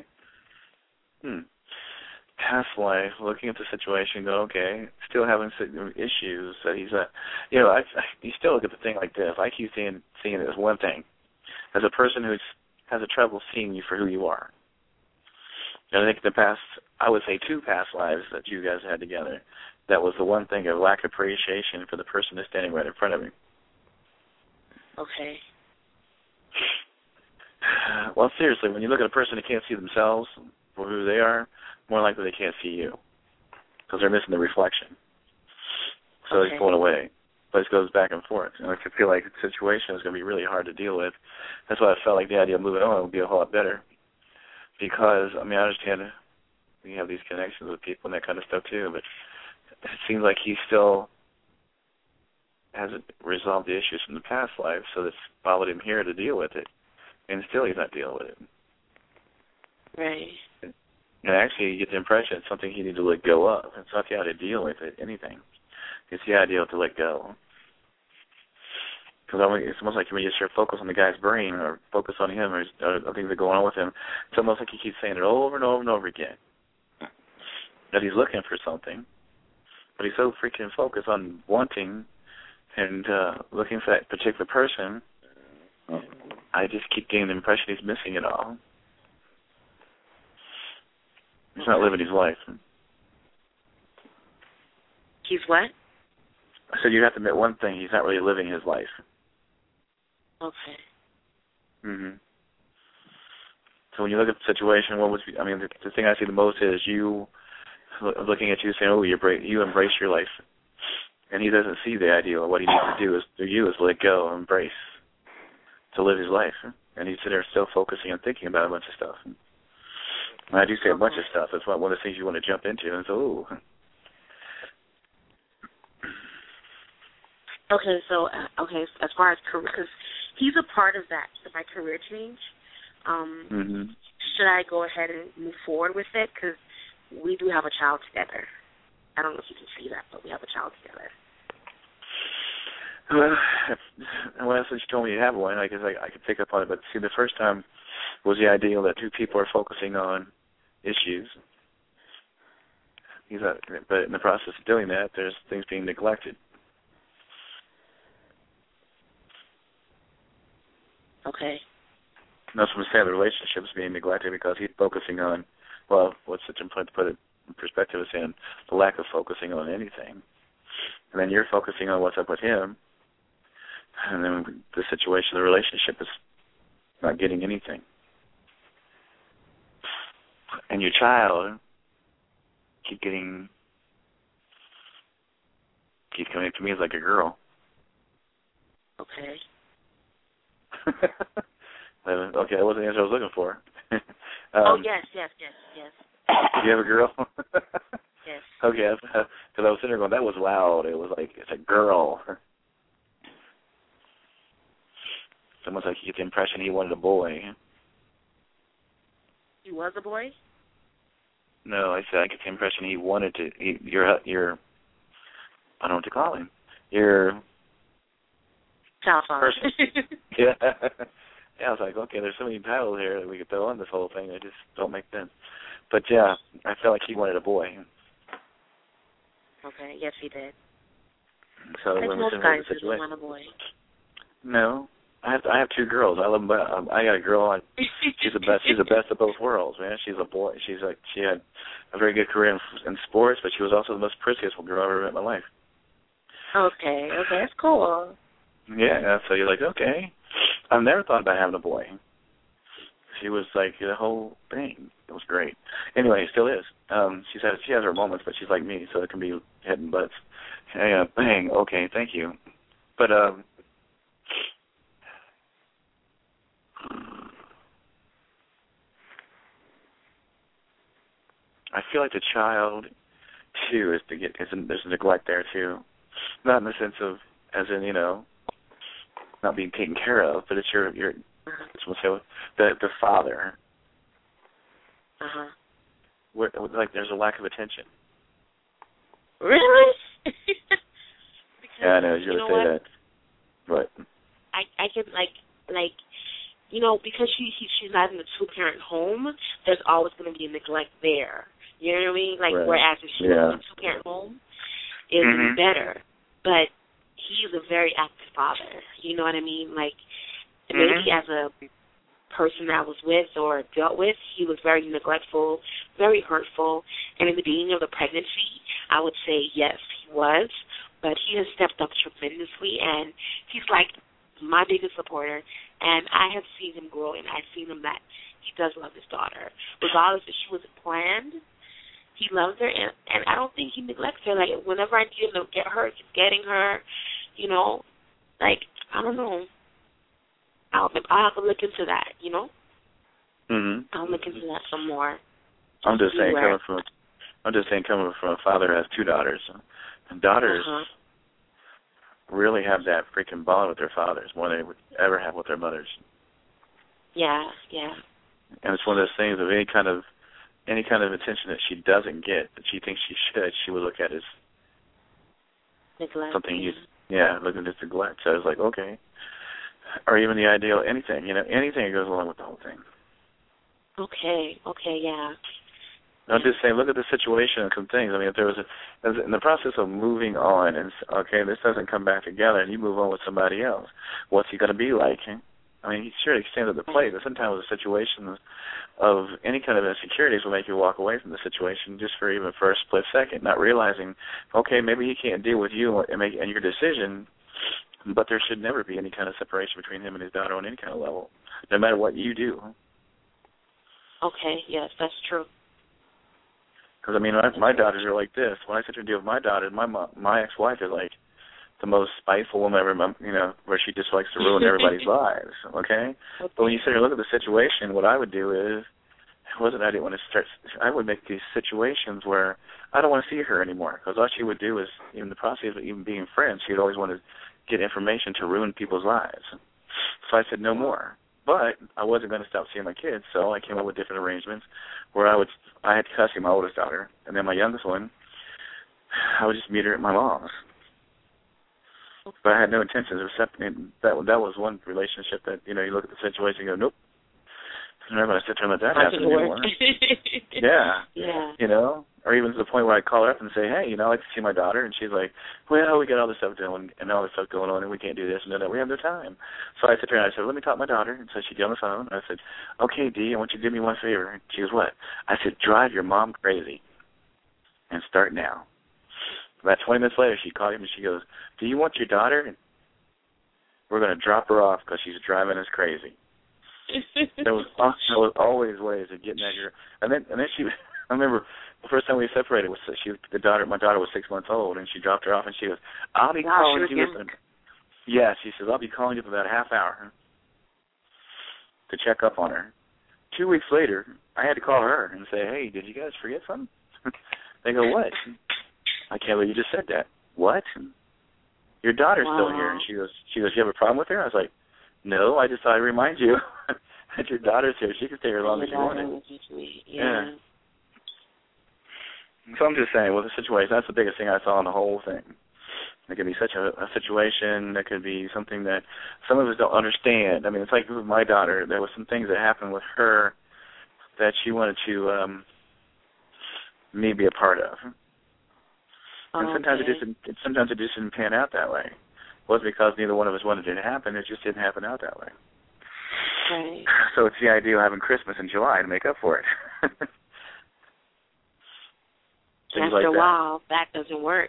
Past life, looking at the situation, go, okay, still having issues. So he's you still look at the thing like this. I keep seeing it as one thing. As a person who has a trouble seeing you for who you are. And I think the past, I would say 2 past lives that you guys had together, that was the one thing of lack of appreciation for the person that's standing right in front of me. Okay. Well, seriously, when you look at a person that can't see themselves for who they are, more likely they can't see you because they're missing the reflection. So it's going away. But it goes back and forth. And I feel like the situation is going to be really hard to deal with. That's why I felt like the idea of moving on would be a whole lot better. Because, I understand we have these connections with people and that kind of stuff too, but it seems like he still hasn't resolved the issues from the past life, so that's followed him here to deal with it. And still he's not dealing with it. Right. And actually you get the impression it's something he needs to let go of. It's not the idea to deal with it, anything. It's the idea to let go. Because it's almost like when you start focus on the guy's brain or focus on him or things that are going on with him, it's almost like he keeps saying it over and over and over again. That he's looking for something. But he's so freaking focused on wanting and looking for that particular person, I just keep getting the impression he's missing it all. He's not living his life. He's what? I said you have to admit one thing, he's not really living his life. Okay. So when you look at the situation, what would you, I mean, the thing I see the most is you looking at you saying, "Oh, you embrace your life," and he doesn't see the ideal. What he needs to do is let go, embrace, to live his life, and he's sitting there still focusing and thinking about a bunch of stuff. And I do say a bunch of stuff. That's one of the things you want to jump into, and so, ooh. Okay, so as far as career, because he's a part of that, my career change. Should I go ahead and move forward with it? Because we do have a child together. I don't know if you can see that, but we have a child together. Well, since you told me you have one, I guess I could pick up on it. But see, the first time was the ideal that two people are focusing on issues. But in the process of doing that, there's things being neglected. Okay. That's what I'm saying. The relationship is being neglected because he's focusing on, well, what's such important to put it in perspective is saying the lack of focusing on anything. And then you're focusing on what's up with him, and then the situation, the relationship is not getting anything. And your child keep coming to me as like a girl. Okay. Okay, that wasn't the answer I was looking for. Yes. Do you have a girl? Yes. Okay, because I was sitting there going, that was loud. It was like, it's a girl. It's almost like you get the impression he wanted a boy. He was a boy? No, I said I get the impression he wanted to. Your I don't know what to call him. Your child father. Yeah. Yeah, I was like, okay, there's so many titles here that we could throw on this whole thing. They just don't make sense. But yeah, I felt like he wanted a boy. Okay, yes, he did. So like when most we're guys in the situation, want a boy. No, I have two girls. I love them. I got a girl. She's the best. She's the best of both worlds, man. She's a boy. She had a very good career in sports, but she was also the most prettiest girl I've ever met in my life. Okay, that's cool. Yeah, so you're like, okay. I've never thought about having a boy. She was like the whole thing. It was great. Anyway, it still is. She has her moments, but she's like me, so it can be head and butts. Hey, bang. Okay, thank you. But I feel like the child too there's neglect there too, not in the sense of as in not being taken care of, but it's the father. Where, like there's a lack of attention. Really? Yeah, I know you're gonna say that, but I can because she's not in a 2-parent home. There's always going to be a neglect there. You know what I mean? Like right. Whereas if she was in a 2-parent home, it would be better. But he's a very active father. You know what I mean? Like maybe as a person I was with or dealt with, he was very neglectful, very hurtful. And in the beginning of the pregnancy, I would say yes, he was. But he has stepped up tremendously, and he's like my biggest supporter. And I have seen him grow, and I've seen him that he does love his daughter. Regardless if she was planned, he loves her, and I don't think he neglects her. Like, whenever I need him to get her, he's getting her, Like, I don't know. I'll have to look into that, I'll look into that some more. I'm just saying, coming from a father who has 2 daughters, and daughters really have that freaking bond with their fathers more than they would ever have with their mothers. Yeah. And it's one of those things of any kind of attention that she doesn't get that she thinks she would look at as neglect. Something looking at neglect. So it's like, okay. Or even the ideal, anything that goes along with the whole thing. Okay, yeah. I'm just saying, look at the situation and some things. I mean, if there was in the process of moving on, and okay, this doesn't come back together, and you move on with somebody else, what's he going to be like? I mean, he sure extended the plate, but sometimes the situation of any kind of insecurities will make you walk away from the situation just for even for a split second, not realizing, okay, maybe he can't deal with you and your decision, but there should never be any kind of separation between him and his daughter on any kind of level, no matter what you do. Okay, yes, that's true. Because, I mean, my daughters are like this. When I sit there and deal with my daughter, my ex-wife is like the most spiteful woman ever, you know, where she just likes to ruin everybody's lives, okay? But when you sit there and look at the situation, what I would do is, I would make these situations where I don't want to see her anymore, because all she would do is, in the process of even being friends, she'd always want to get information to ruin people's lives. So I said, no more. But I wasn't going to stop seeing my kids, so I came up with different arrangements where I had to see my oldest daughter, and then my youngest one, I would just meet her at my mom's. But I had no intentions of separating. That was one relationship that, you know, you look at the situation and go, nope, I'm never going to sit there and let that happen anymore. Yeah. You know, or even to the point where I call her up and say, hey, you know, I'd like to see my daughter, and she's like, well, we got all this stuff doing and all this stuff going on, and we can't do this and that. We have no time. So I sit there and I said, let me talk to my daughter. And so she'd get on the phone. I said, okay, Dee, I want you to do me one favor. And she goes, what? I said, drive your mom crazy and start now. About 20 minutes later, she called him and she goes, do you want your daughter? We're going to drop her off because she's driving us crazy. There was always ways of getting at her. And then I remember the first time we separated was my daughter was 6 months old, and she dropped her off, and she goes, I'll be calling you. Yeah, she says, I'll be calling you for about a half hour to check up on her. 2 weeks later, I had to call her and say, hey, did you guys forget something? They go, what? I can't believe you just said that. What? Your daughter's still here. And she goes, you have a problem with her? I was like, no, I just thought I'd remind you that your daughter's here. She can stay here as long as she wanted. Yeah. So I'm just saying, the situation, that's the biggest thing I saw in the whole thing. It could be such a situation that could be something that some of us don't understand. I mean, it's like with my daughter. There was some things that happened with her that she wanted to me be a part of. And sometimes it just didn't pan out that way. It wasn't because neither one of us wanted it to happen. It just didn't happen out that way. Right. So it's the idea of having Christmas in July to make up for it. After a while, that doesn't work.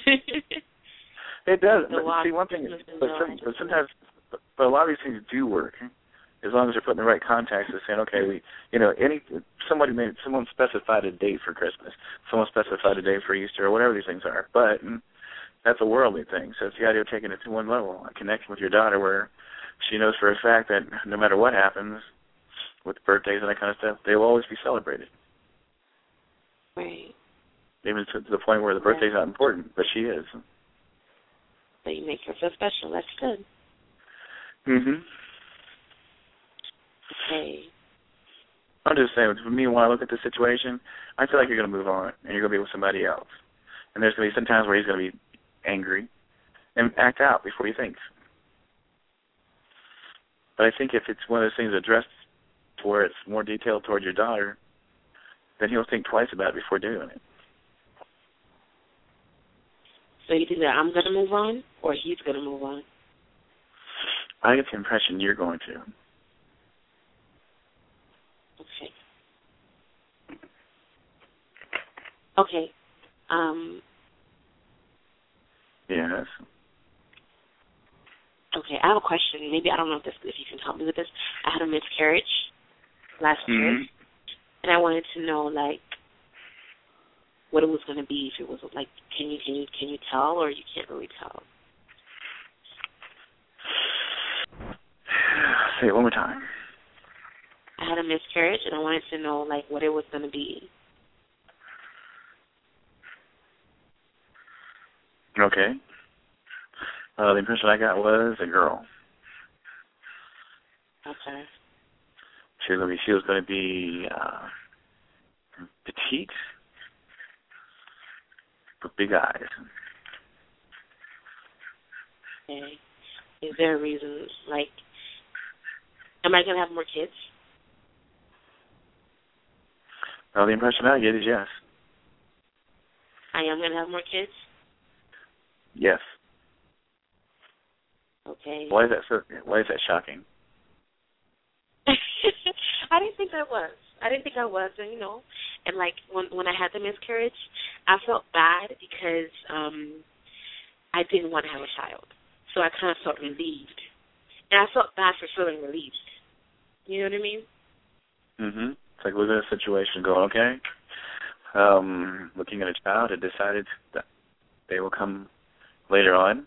It does. But see, one thing is, but a lot of these things do work as long as they're put in the right context. Of saying, okay, someone specified a date for Christmas, someone specified a date for Easter, or whatever these things are. But that's a worldly thing. So it's the idea of taking it to one level, a connection with your daughter, where she knows for a fact that no matter what happens with birthdays and that kind of stuff, they will always be celebrated. Right. Even to the point where the birthday's not important, but she is. So you make her feel special. That's good. Mhm. Okay. I'm just saying, for me, when I look at the situation, I feel like you're going to move on and you're going to be with somebody else. And there's going to be some times where he's going to be angry and act out before he thinks. But I think if it's one of those things addressed to where it's more detailed toward your daughter, then he'll think twice about it before doing it. So you think that I'm going to move on or he's going to move on? I get the impression you're going to. Okay. Yes. Okay, I have a question. Maybe I don't know if you can help me with this. I had a miscarriage last year, and I wanted to know what it was going to be. If it was can you tell, or you can't really tell? Say it one more time. I had a miscarriage, and I wanted to know what it was going to be. Okay. The impression I got was a girl. Okay. She was going to be petite, with big eyes. Okay. Is there a reason? Am I going to have more kids? Well, the impression I get is yes. I am going to have more kids? Yes. Okay. Why is that shocking? I didn't think I was. And and when I had the miscarriage, I felt bad because I didn't want to have a child. So I kind of felt relieved. And I felt bad for feeling relieved. You know what I mean? Mhm. It's like looking at a situation going, okay, looking at a child and decided that they will come later on.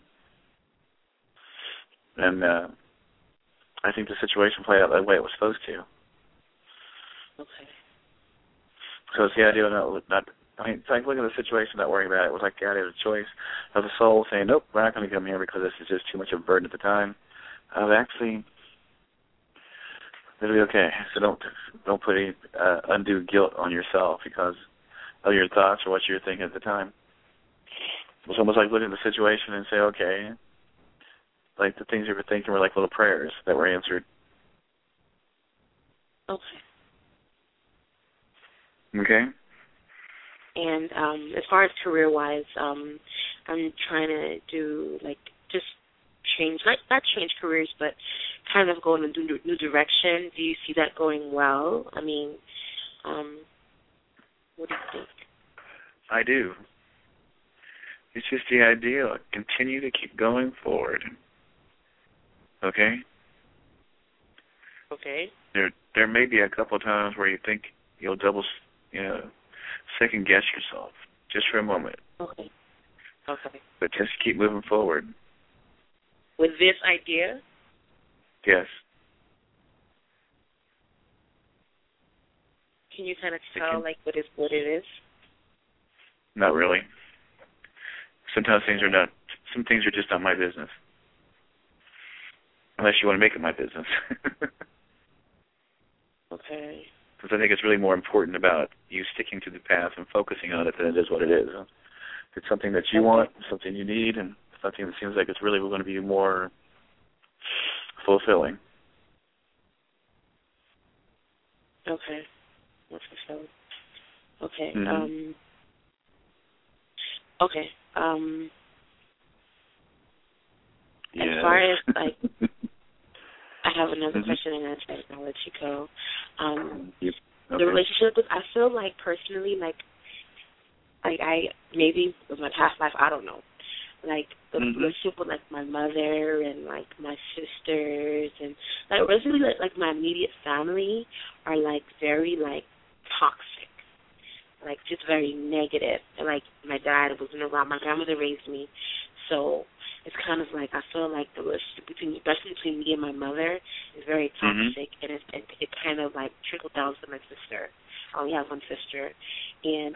And I think the situation played out the way it was supposed to. Okay. So it's the idea of it's like looking at the situation, not worrying about it. It was like the idea of the choice of the soul saying, nope, we're not going to come here because this is just too much of a burden at the time. Actually, it'll be okay. So don't put any undue guilt on yourself because of your thoughts or what you're thinking at the time. It's almost like looking at the situation and say, okay, like the things you were thinking were like little prayers that were answered. Okay. Okay. And as far as career-wise, I'm trying to do, like, just change, not change careers, but kind of go in a new direction. Do you see that going well? I mean, what do you think? I do. It's just the idea. Continue to keep going forward. Okay? Okay. There may be a couple of times where you think you'll second guess yourself just for a moment. Okay. Okay. But just keep moving forward. With this idea? Yes. Can you kind of tell what it is? Not really. Sometimes some things are just not my business. Unless you want to make it my business. Okay. Because I think it's really more important about you sticking to the path and focusing on it than it is what it is. If it's something that you want, something you need, and something that seems like it's really going to be more fulfilling. Okay. More fulfilling. Okay. Mm-hmm. Okay. Yes. As far as I have another question, and I'll let you go. The relationship with, I feel like personally, like I maybe with my past life, I don't know, like the relationship with like my mother and like my sisters and like basically like my immediate family are like very like toxic, like just very negative. And like my dad wasn't around, my grandmother raised me, so it's kind of like I feel like the relationship especially between me and my mother is very toxic, and it kind of like trickled down to my sister. I only have one sister, and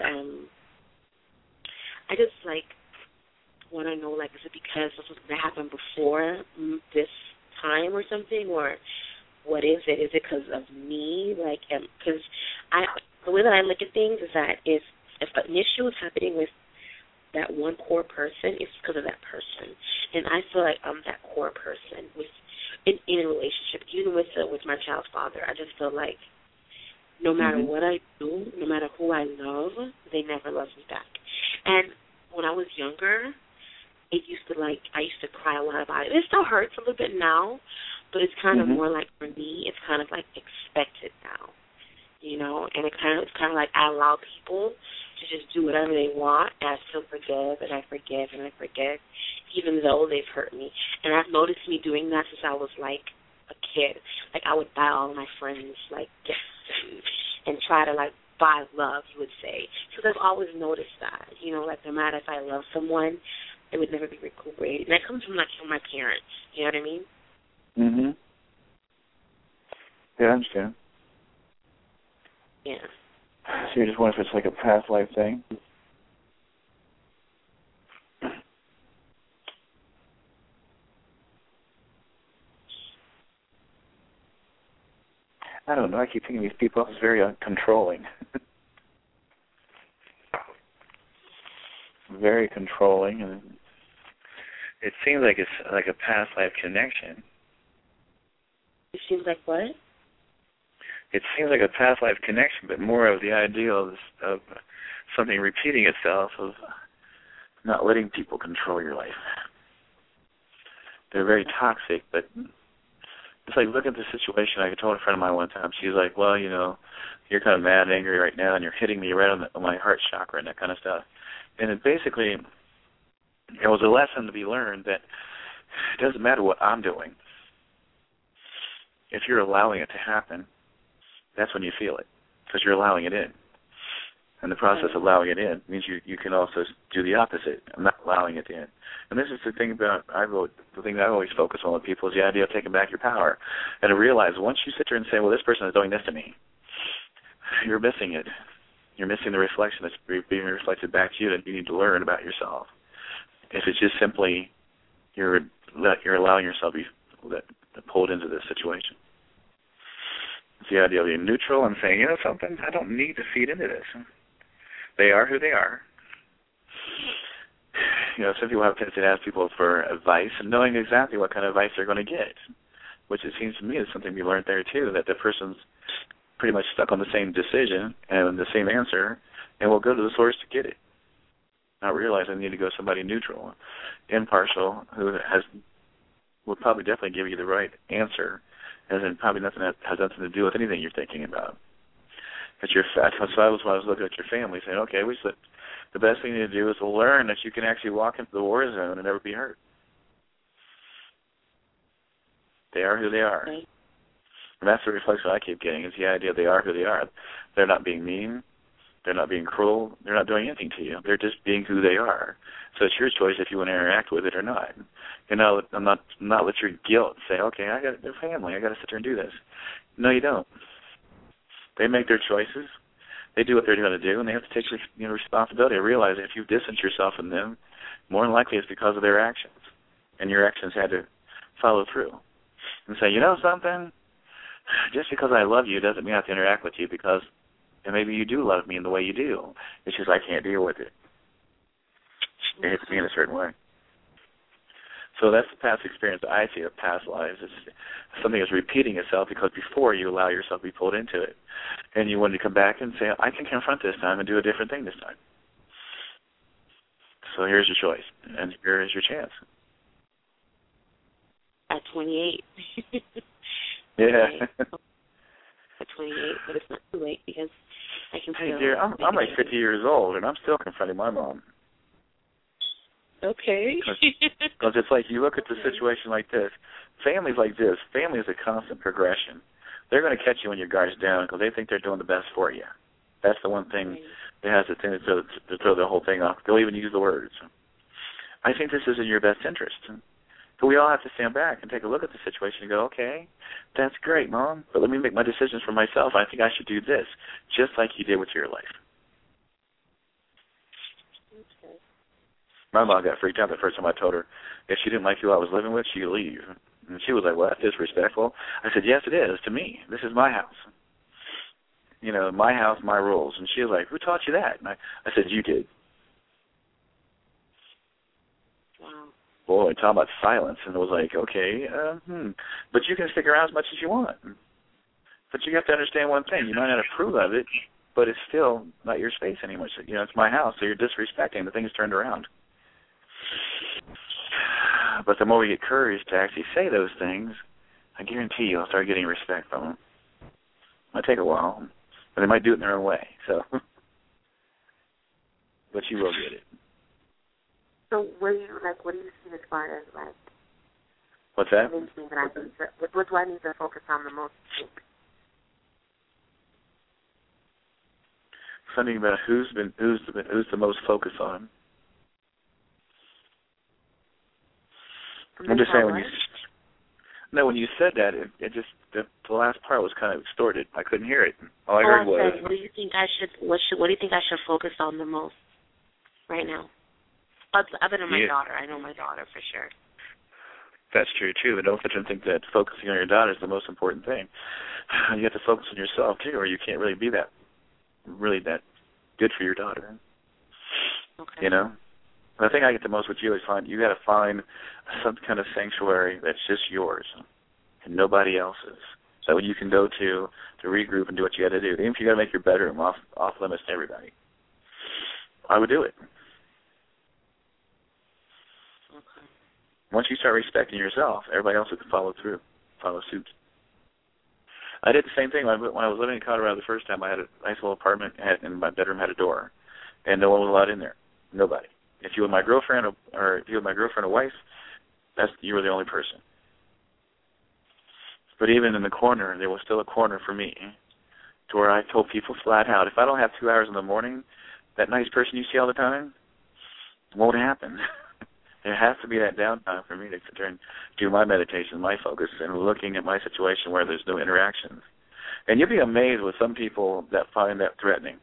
I just like want to know, like, is it because of something that happened before this time or something, or what is it? Is it because of me? Like, because the way that I look at things is that if an issue is happening with that one core person, it's because of that person. And I feel like I'm that core person in a relationship, even with my child's father. I just feel like no matter what I do, no matter who I love, they never love me back. And when I was younger, I used to cry a lot about it. It still hurts a little bit now, but it's kind of more like, for me, it's kind of like expected now, you know. And it's kind of like I allow people to just do whatever they want, and I still forgive, and I forgive, and I forget, even though they've hurt me. And I've noticed me doing that since I was like a kid. Like I would buy all my friends like gifts and try to like buy love, you would say. Because I've always noticed that, you know, like no matter if I love someone, it would never be recuperated. And that comes from like from my parents. You know what I mean? Mhm. Yeah, I understand. Yeah. So you just wonder if it's like a past life thing? I don't know. I keep thinking these people are very controlling. Very controlling, and it seems like it's like a past life connection. It seems like what? It seems like a past life connection, but more of the idea of something repeating itself, of not letting people control your life. They're very toxic, but it's like, look at the situation. I told a friend of mine one time, she's like, well, you know, you're kind of mad and angry right now, and you're hitting me right on my heart chakra and that kind of stuff. And it basically, it was a lesson to be learned that it doesn't matter what I'm doing. If you're allowing it to happen, that's when you feel it. because you're allowing it in. And the process of allowing it in means you can also do the opposite. I'm not allowing it in. And this is the thing about the thing that I always focus on with people is the idea of taking back your power. And to realize once you sit there and say, well, this person is doing this to me, you're missing it. You're missing the reflection that's being reflected back to you that you need to learn about yourself. If it's just simply you're allowing yourself to be pulled into this situation. It's the idea of being neutral and saying, you know something, I don't need to feed into this. They are who they are. You know, some people have a tendency to ask people for advice and knowing exactly what kind of advice they're going to get, which it seems to me is something we learned there too, that the person's pretty much stuck on the same decision and the same answer and will go to the source to get it, not realizing they need to go to somebody neutral, impartial, who will probably definitely give you the right answer, as in probably nothing that has nothing to do with anything you're thinking about. So I was looking at your family saying, okay, the best thing to do is to learn that you can actually walk into the war zone and never be hurt. They are who they are. And that's the reflection I keep getting, is the idea they are who they are. They're not being mean. They're not being cruel. They're not doing anything to you. They're just being who they are. So it's your choice if you want to interact with it or not. You know, I'm not let your guilt say, okay, they're family. I got to sit there and do this. No, you don't. They make their choices. They do what they're going to do, and they have to take responsibility. I realize that if you distance yourself from them, more than likely it's because of their actions, and your actions had to follow through. And say, you know something? Just because I love you doesn't mean I have to interact with you, because maybe you do love me in the way you do. It's just I can't deal with it. It hits me in a certain way. So that's the past experience I see of past lives. It's something that's repeating itself because before you allow yourself to be pulled into it. And you want to come back and say, I can confront this time and do a different thing this time. So here's your choice, and here is your chance. At 28. Yeah. At 28, but it's not too late because I can still... Hey, dear, I'm like 50 years old, and I'm still confronting my mom. Okay. Because it's like you look at the situation like this. Families like this, family is a constant progression. They're going to catch you when your guard's down because they think they're doing the best for you. That's the one thing that has the tendency to throw the whole thing off. They'll even use the words. I think this is in your best interest. But we all have to stand back and take a look at the situation and go, okay, that's great, Mom, but let me make my decisions for myself. I think I should do this, just like you did with your life. Okay. My mom got freaked out the first time I told her if she didn't like who I was living with, she'd leave. And she was like, well, that's disrespectful. I said, yes, it is to me. This is my house. You know, my house, my rules. And she was like, who taught you that? And I said, you did. Wow. Boy, talking about silence. And it was like, okay, but you can stick around as much as you want. But you have to understand one thing. You might not approve of it, but it's still not your space anymore. So, you know, it's my house, so you're disrespecting. The thing is turned around. But the more we get courage to actually say those things, I guarantee you I'll start getting respect from them. It might take a while, but they might do it in their own way. So, but you will get it. So, what do you see as far as like? What's that? What do I need to focus on the most? Something about who's the most focused on. I'm just saying when you said that, it just the last part was kind of distorted. I couldn't hear it. All I heard was. What do you think I should? What do you think I should focus on the most right now? Other than my daughter, I know my daughter for sure. That's true too. But don't sit and think that focusing on your daughter is the most important thing. You have to focus on yourself too, or you can't really be that good for your daughter. Okay. You know. The thing I get the most with you is you got to find some kind of sanctuary that's just yours and nobody else's. So you can go to regroup and do what you got to do. Even if you got to make your bedroom off limits to everybody, I would do it. Okay. Once you start respecting yourself, everybody else will follow suit. I did the same thing when I was living in Colorado the first time. I had a nice little apartment, and my bedroom had a door, and no one was allowed in there. Nobody. If you were my girlfriend or if you were my girlfriend or wife, you were the only person. But even in the corner, there was still a corner for me to where I told people flat out, if I don't have 2 hours in the morning, that nice person you see all the time won't happen. There has to be that downtime for me to sit there and do my meditation, my focus, and looking at my situation where there's no interactions. And you'll be amazed with some people that find that threatening.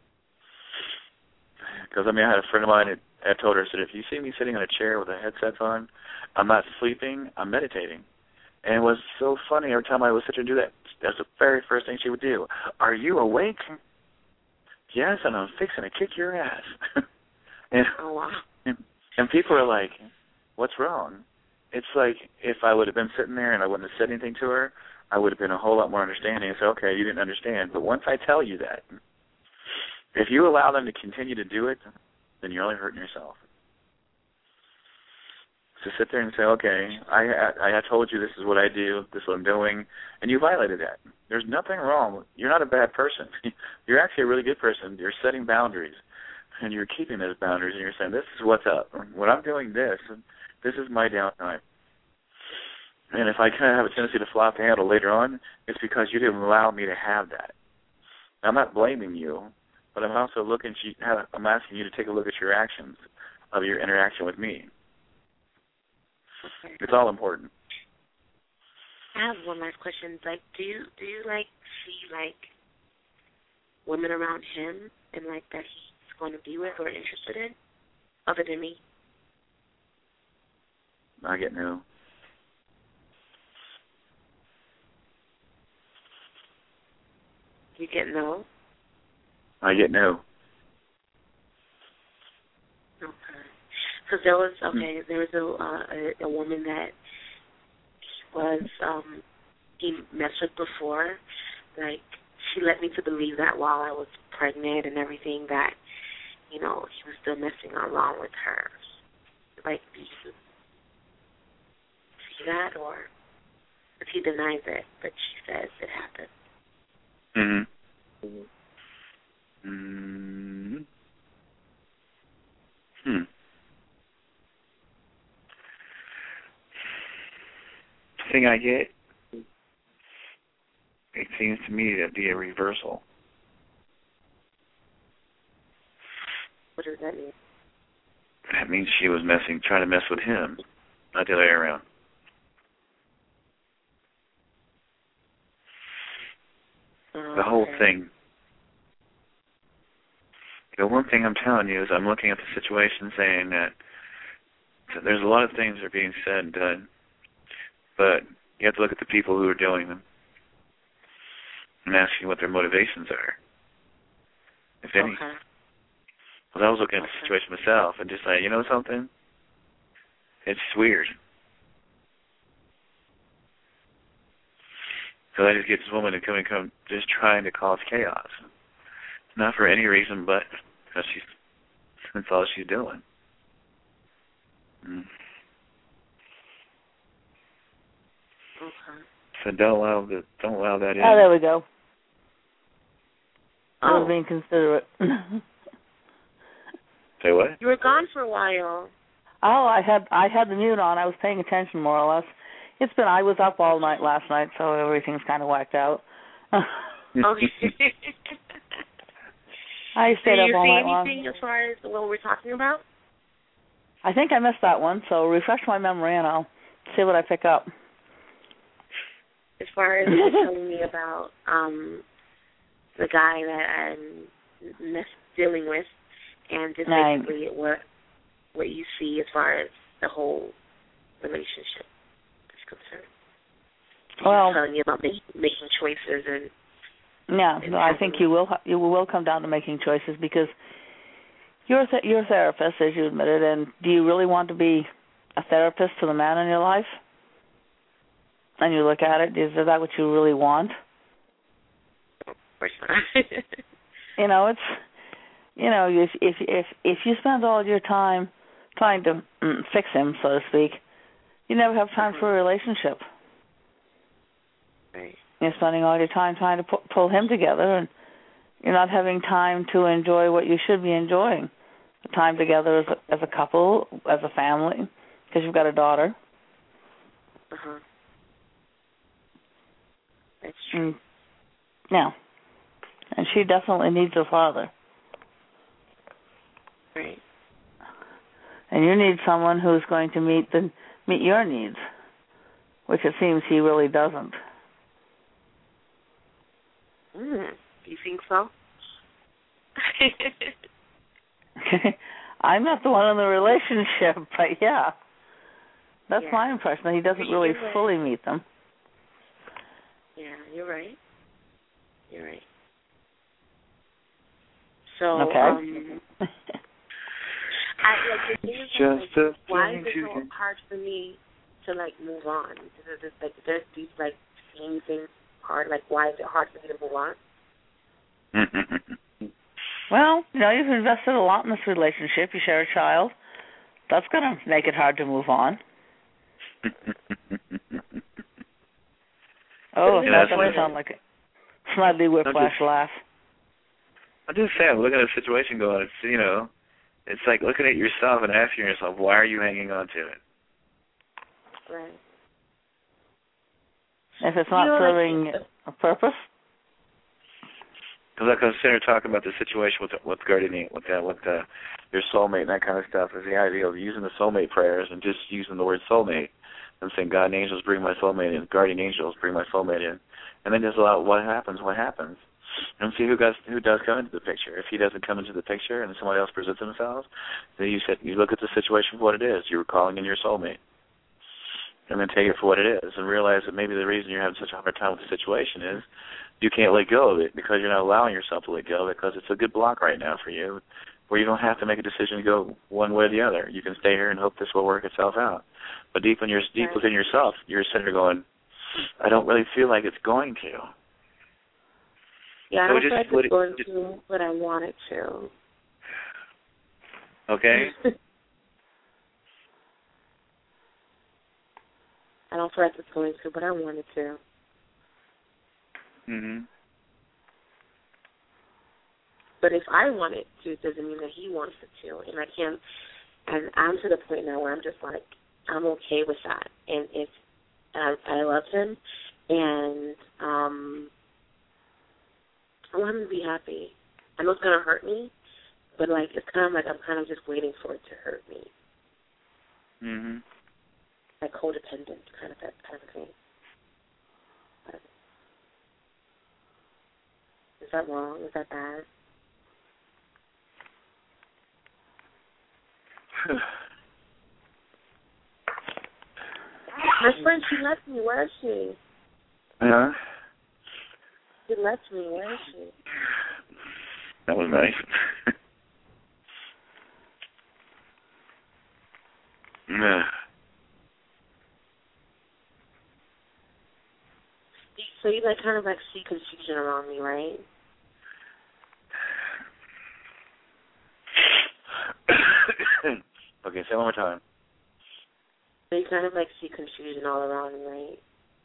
Because, I had a friend of mine that told her, said, if you see me sitting in a chair with a headset on, I'm not sleeping, I'm meditating. And it was so funny every time I would sit there and do that. That's the very first thing she would do. Are you awake? Yes, and I'm fixing to kick your ass. And, oh, wow. And people are like, what's wrong? It's like if I would have been sitting there and I wouldn't have said anything to her, I would have been a whole lot more understanding and say, okay, you didn't understand. But once I tell you that, if you allow them to continue to do it, then you're only hurting yourself. So sit there and say, okay, I told you this is what I do, this is what I'm doing, and you violated that. There's nothing wrong. You're not a bad person. You're actually a really good person. You're setting boundaries, and you're keeping those boundaries, and you're saying, this is what's up. When I'm doing this is my downtime. And if I kind of have a tendency to fly off the handle later on, it's because you didn't allow me to have that. I'm not blaming you, but I'm also I'm asking you to take a look at your actions of your interaction with me. Okay. It's all important. I have one last question. Like, do you see women around him and that he's going to be with or interested in, other than me? I get no. You get no? I get no. Okay. Because there was a woman that he messed with before. Like, she led me to believe that while I was pregnant and everything that, he was still messing around with her. Like, do you see that, or if he denies it, but she says it happened? Mm-hmm. Mm-hmm. Thing I get, it seems to me to be a reversal. What does that mean? That means she was trying to mess with him, not the other way around. The whole thing. The one thing I'm telling you is I'm looking at the situation saying that there's a lot of things that are being said and done, but you have to look at the people who are doing them and ask you what their motivations are, if any. Okay. Because I was looking at the situation myself and just like, you know something? It's weird. Because I just get this woman to come just trying to cause chaos. Not for any reason but because that's all she's doing. Okay. So don't allow that in. Oh, there we go. I Oh. was being considerate. Say what? You were gone for a while. Oh, I had the mute on. I was paying attention more or less. I was up all night last night, so everything's kind of whacked out. Okay. I stayed up all night long. Do you see anything as far as what we're talking about? I think I missed that one, so refresh my memory and I'll see what I pick up. As far as you telling me about the guy that I'm dealing with, and just basically what you see as far as the whole relationship is concerned. Well, telling you about making choices and. Yeah, no, I think you will come down to making choices because you're a therapist, as you admitted, and do you really want to be a therapist to the man in your life? And you look at it, is that what you really want? Of course not. If you spend all your time trying to fix him, so to speak, you never have time for a relationship. Right. You're spending all your time trying to pull him together, and you're not having time to enjoy what you should be enjoying. The time together as a couple, as a family, because you've got a daughter. Uh-huh. That's true. Now, And she definitely needs a father. Right. And you need someone who's going to meet your needs, which it seems he really doesn't. Do you think so? I'm not the one in the relationship, but yeah. That's Yeah. my impression. He doesn't really fully meet them. Yeah, you're right. You're right. So, okay. the thing is, why is it so hard for me to move on? There's these same things hard. Why is it hard for me to move on? Well, you've invested a lot in this relationship. You share a child. That's going to make it hard to move on. That's going to sound like a smiley whiplash laugh. I'm just saying, looking at the situation going, it's like looking at yourself and asking yourself, why are you hanging on to it? Right. If it's not serving a purpose? Because I consider talking about the situation with guardian, with your soulmate and that kind of stuff, is the idea of using the soulmate prayers and just using the word soulmate. I'm saying, God and angels, bring my soulmate in. Guardian angels, bring my soulmate in. And then just allow what happens. And see who does come into the picture. If he doesn't come into the picture and somebody else presents themselves, then you look at the situation for what it is. You're calling in your soulmate. And then take it for what it is and realize that maybe the reason you're having such a hard time with the situation is you can't let go of it because you're not allowing yourself to let go because it's a good block right now for you where you don't have to make a decision to go one way or the other. You can stay here and hope this will work itself out. But deep within yourself, you're sitting there going, I don't really feel like it's going to. Yeah, I don't feel like it's going to, but I want it to. Okay. I don't feel like it's going to, but I want it to. Mhm. But if I want it to, it doesn't mean that he wants it to, and I can't. And I'm to the point now where I'm just like, I'm okay with that, and if I love him, and I want him to be happy. I know it's gonna hurt me, but it's kind of I'm kind of just waiting for it to hurt me. Mhm. Like codependent kind of thing. Is that wrong? Is that bad? My friend, she left me. Where is she? Yeah. She left me. Where is she? That was nice. Yeah. So you kind of see confusion around me, right? Okay, say it one more time. So you kind of see confusion all around me, right?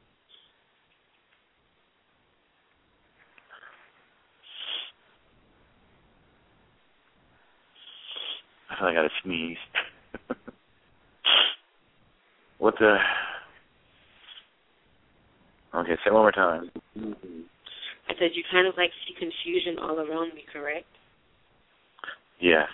I feel like I gotta sneeze. What the? Okay, say it one more time. I said you kind of see confusion all around me, correct? Yes.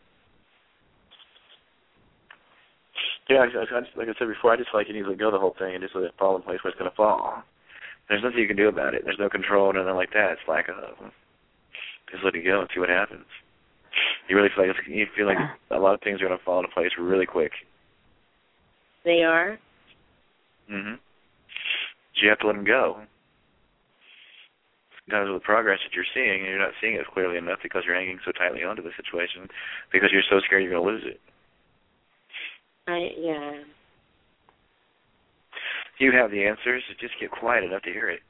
Yeah, like I said before, I just feel like you need to let go of the whole thing and just let it fall in place where it's going to fall. There's nothing you can do about it. There's no control or nothing like that. It's lack of. Just let it go and see what happens. You feel like a lot of things are going to fall into place really quick. They are? Mhm. You have to let them go. Sometimes with the progress that you're seeing, and you're not seeing it clearly enough because you're hanging so tightly onto the situation because you're so scared you're going to lose it. Yeah. You have the answers. Just get quiet enough to hear it.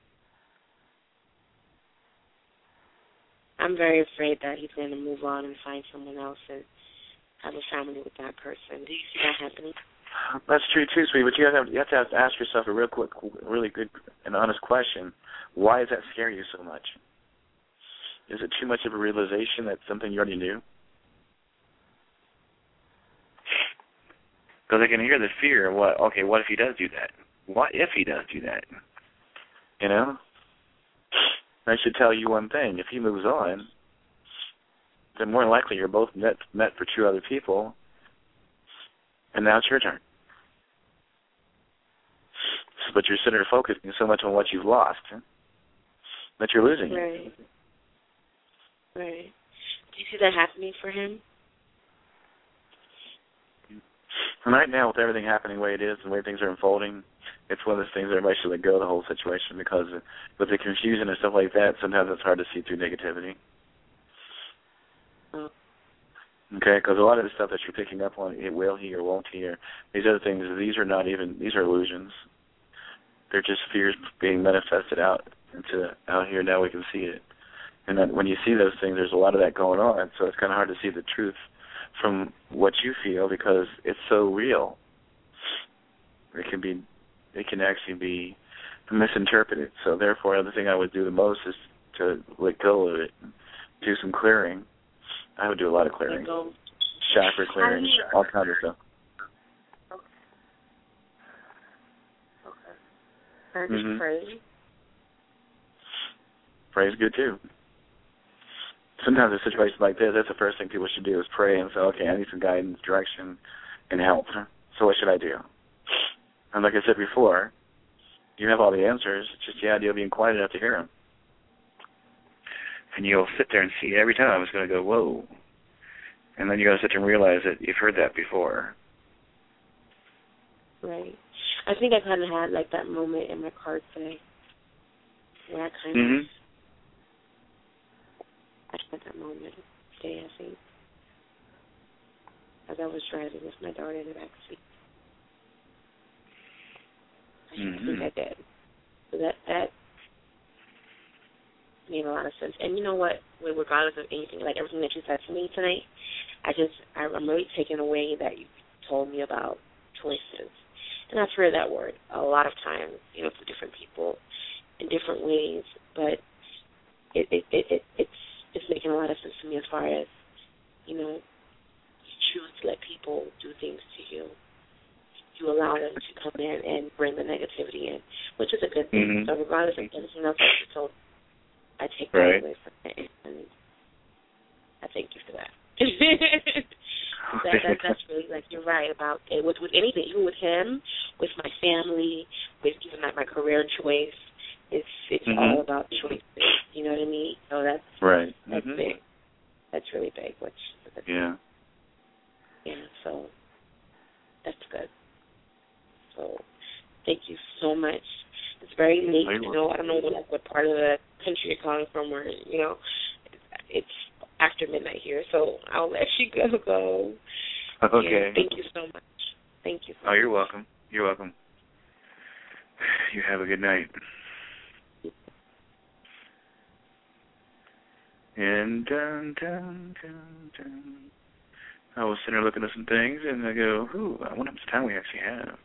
I'm very afraid that he's going to move on and find someone else and have a family with that person. Do you see that happening? That's true too, sweetie. But you have to ask yourself a really good and honest question. Why does that scare you so much? Is it too much of a realization that something you already knew? Because I can hear the fear of what if he does do that? What if he does do that? You know? That should tell you one thing. If he moves on, then more than likely you're both met for true other people, and now it's your turn. But you're sitting there focusing so much on what you've lost that you're losing. Right. Right. Do you see that happening for him? And right now, with everything happening the way it is and the way things are unfolding, it's one of those things everybody should let go of the whole situation, because with the confusion and stuff like that, sometimes it's hard to see through negativity. Oh. Okay, because a lot of the stuff that you're picking up on, will he or won't he, or these other things, these are illusions. They're just fears being manifested out here. Now we can see it. And then when you see those things, there's a lot of that going on, so it's kind of hard to see the truth from what you feel, because it's so real. It can actually be misinterpreted. So therefore, the thing I would do the most is to let go of it, do some clearing. I would do a lot of clearing, chakra clearing, all kinds of stuff. Okay. Just pray. Pray's good too. Sometimes in situations like this, that's the first thing people should do is pray and say, okay, I need some guidance, direction, and help. So what should I do? And like I said before, you have all the answers. It's just the idea of being quiet enough to hear them. And you'll sit there and see every time it's going to go, whoa. And then you're going to sit there and realize that you've heard that before. Right. I think I kind of had like that moment in my car today where I kind of I had that moment today, I think, as I was driving with my daughter in the back seat. I think I did. So that made a lot of sense. And you know what? Regardless of anything, like everything that you said to me tonight, I'm really taking away that you told me about choices. And I've heard that word a lot of times, for different people in different ways. But it's making a lot of sense to me as far as, you choose to let people do things to you. You allow them to come in and bring the negativity in, which is a good thing. So regardless of anything else that you told, I take that away from it, and I thank you for that. That's really, like, you're right about it. With anything, even with him, with my family, with even like my career choice, it's all about choices. You know what I mean? So that's big. That's really big. Yeah. So that's good. So thank you so much. It's very neat to know. I don't know what part of the country you're calling from, or it's after midnight here, so I'll let you go. Okay. Thank you so much. Thank you. Oh, you're welcome. You're welcome. You have a good night. And I was sitting there looking at some things, and I go, ooh, I wonder how much time we actually have.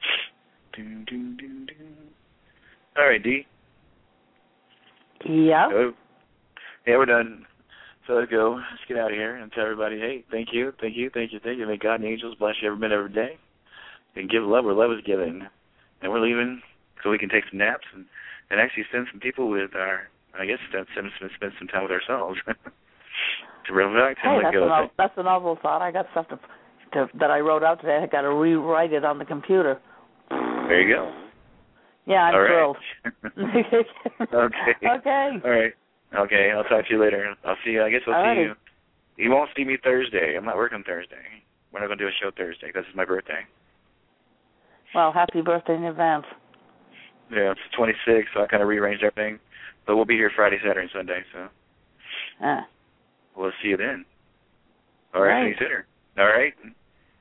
All right, Dee. Yeah. Hello. Yeah, we're done. So let's go. Let's get out of here and tell everybody, hey, thank you. May God and angels bless you every minute, every day. And give love where love is given. And we're leaving so we can take some naps and actually send some people with our, spend some time with ourselves. To relax and let go. That's a novel thought. I got stuff that I wrote out today. I got to rewrite it on the computer. There you go. Yeah, I'm thrilled. Okay. Okay. All right. Okay, I'll talk to you later. I'll see you. I guess I'll see you. You won't see me Thursday. I'm not working Thursday. We're not going to do a show Thursday because it's my birthday. Well, happy birthday in advance. Yeah, it's 26, so I kind of rearranged everything. But we'll be here Friday, Saturday, and Sunday, so we'll see you then. All right, see you sooner. All right?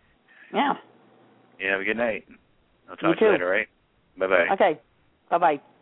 Yeah. Yeah, have a good night. I'll talk to you later, all right? Bye-bye. Okay. Bye-bye.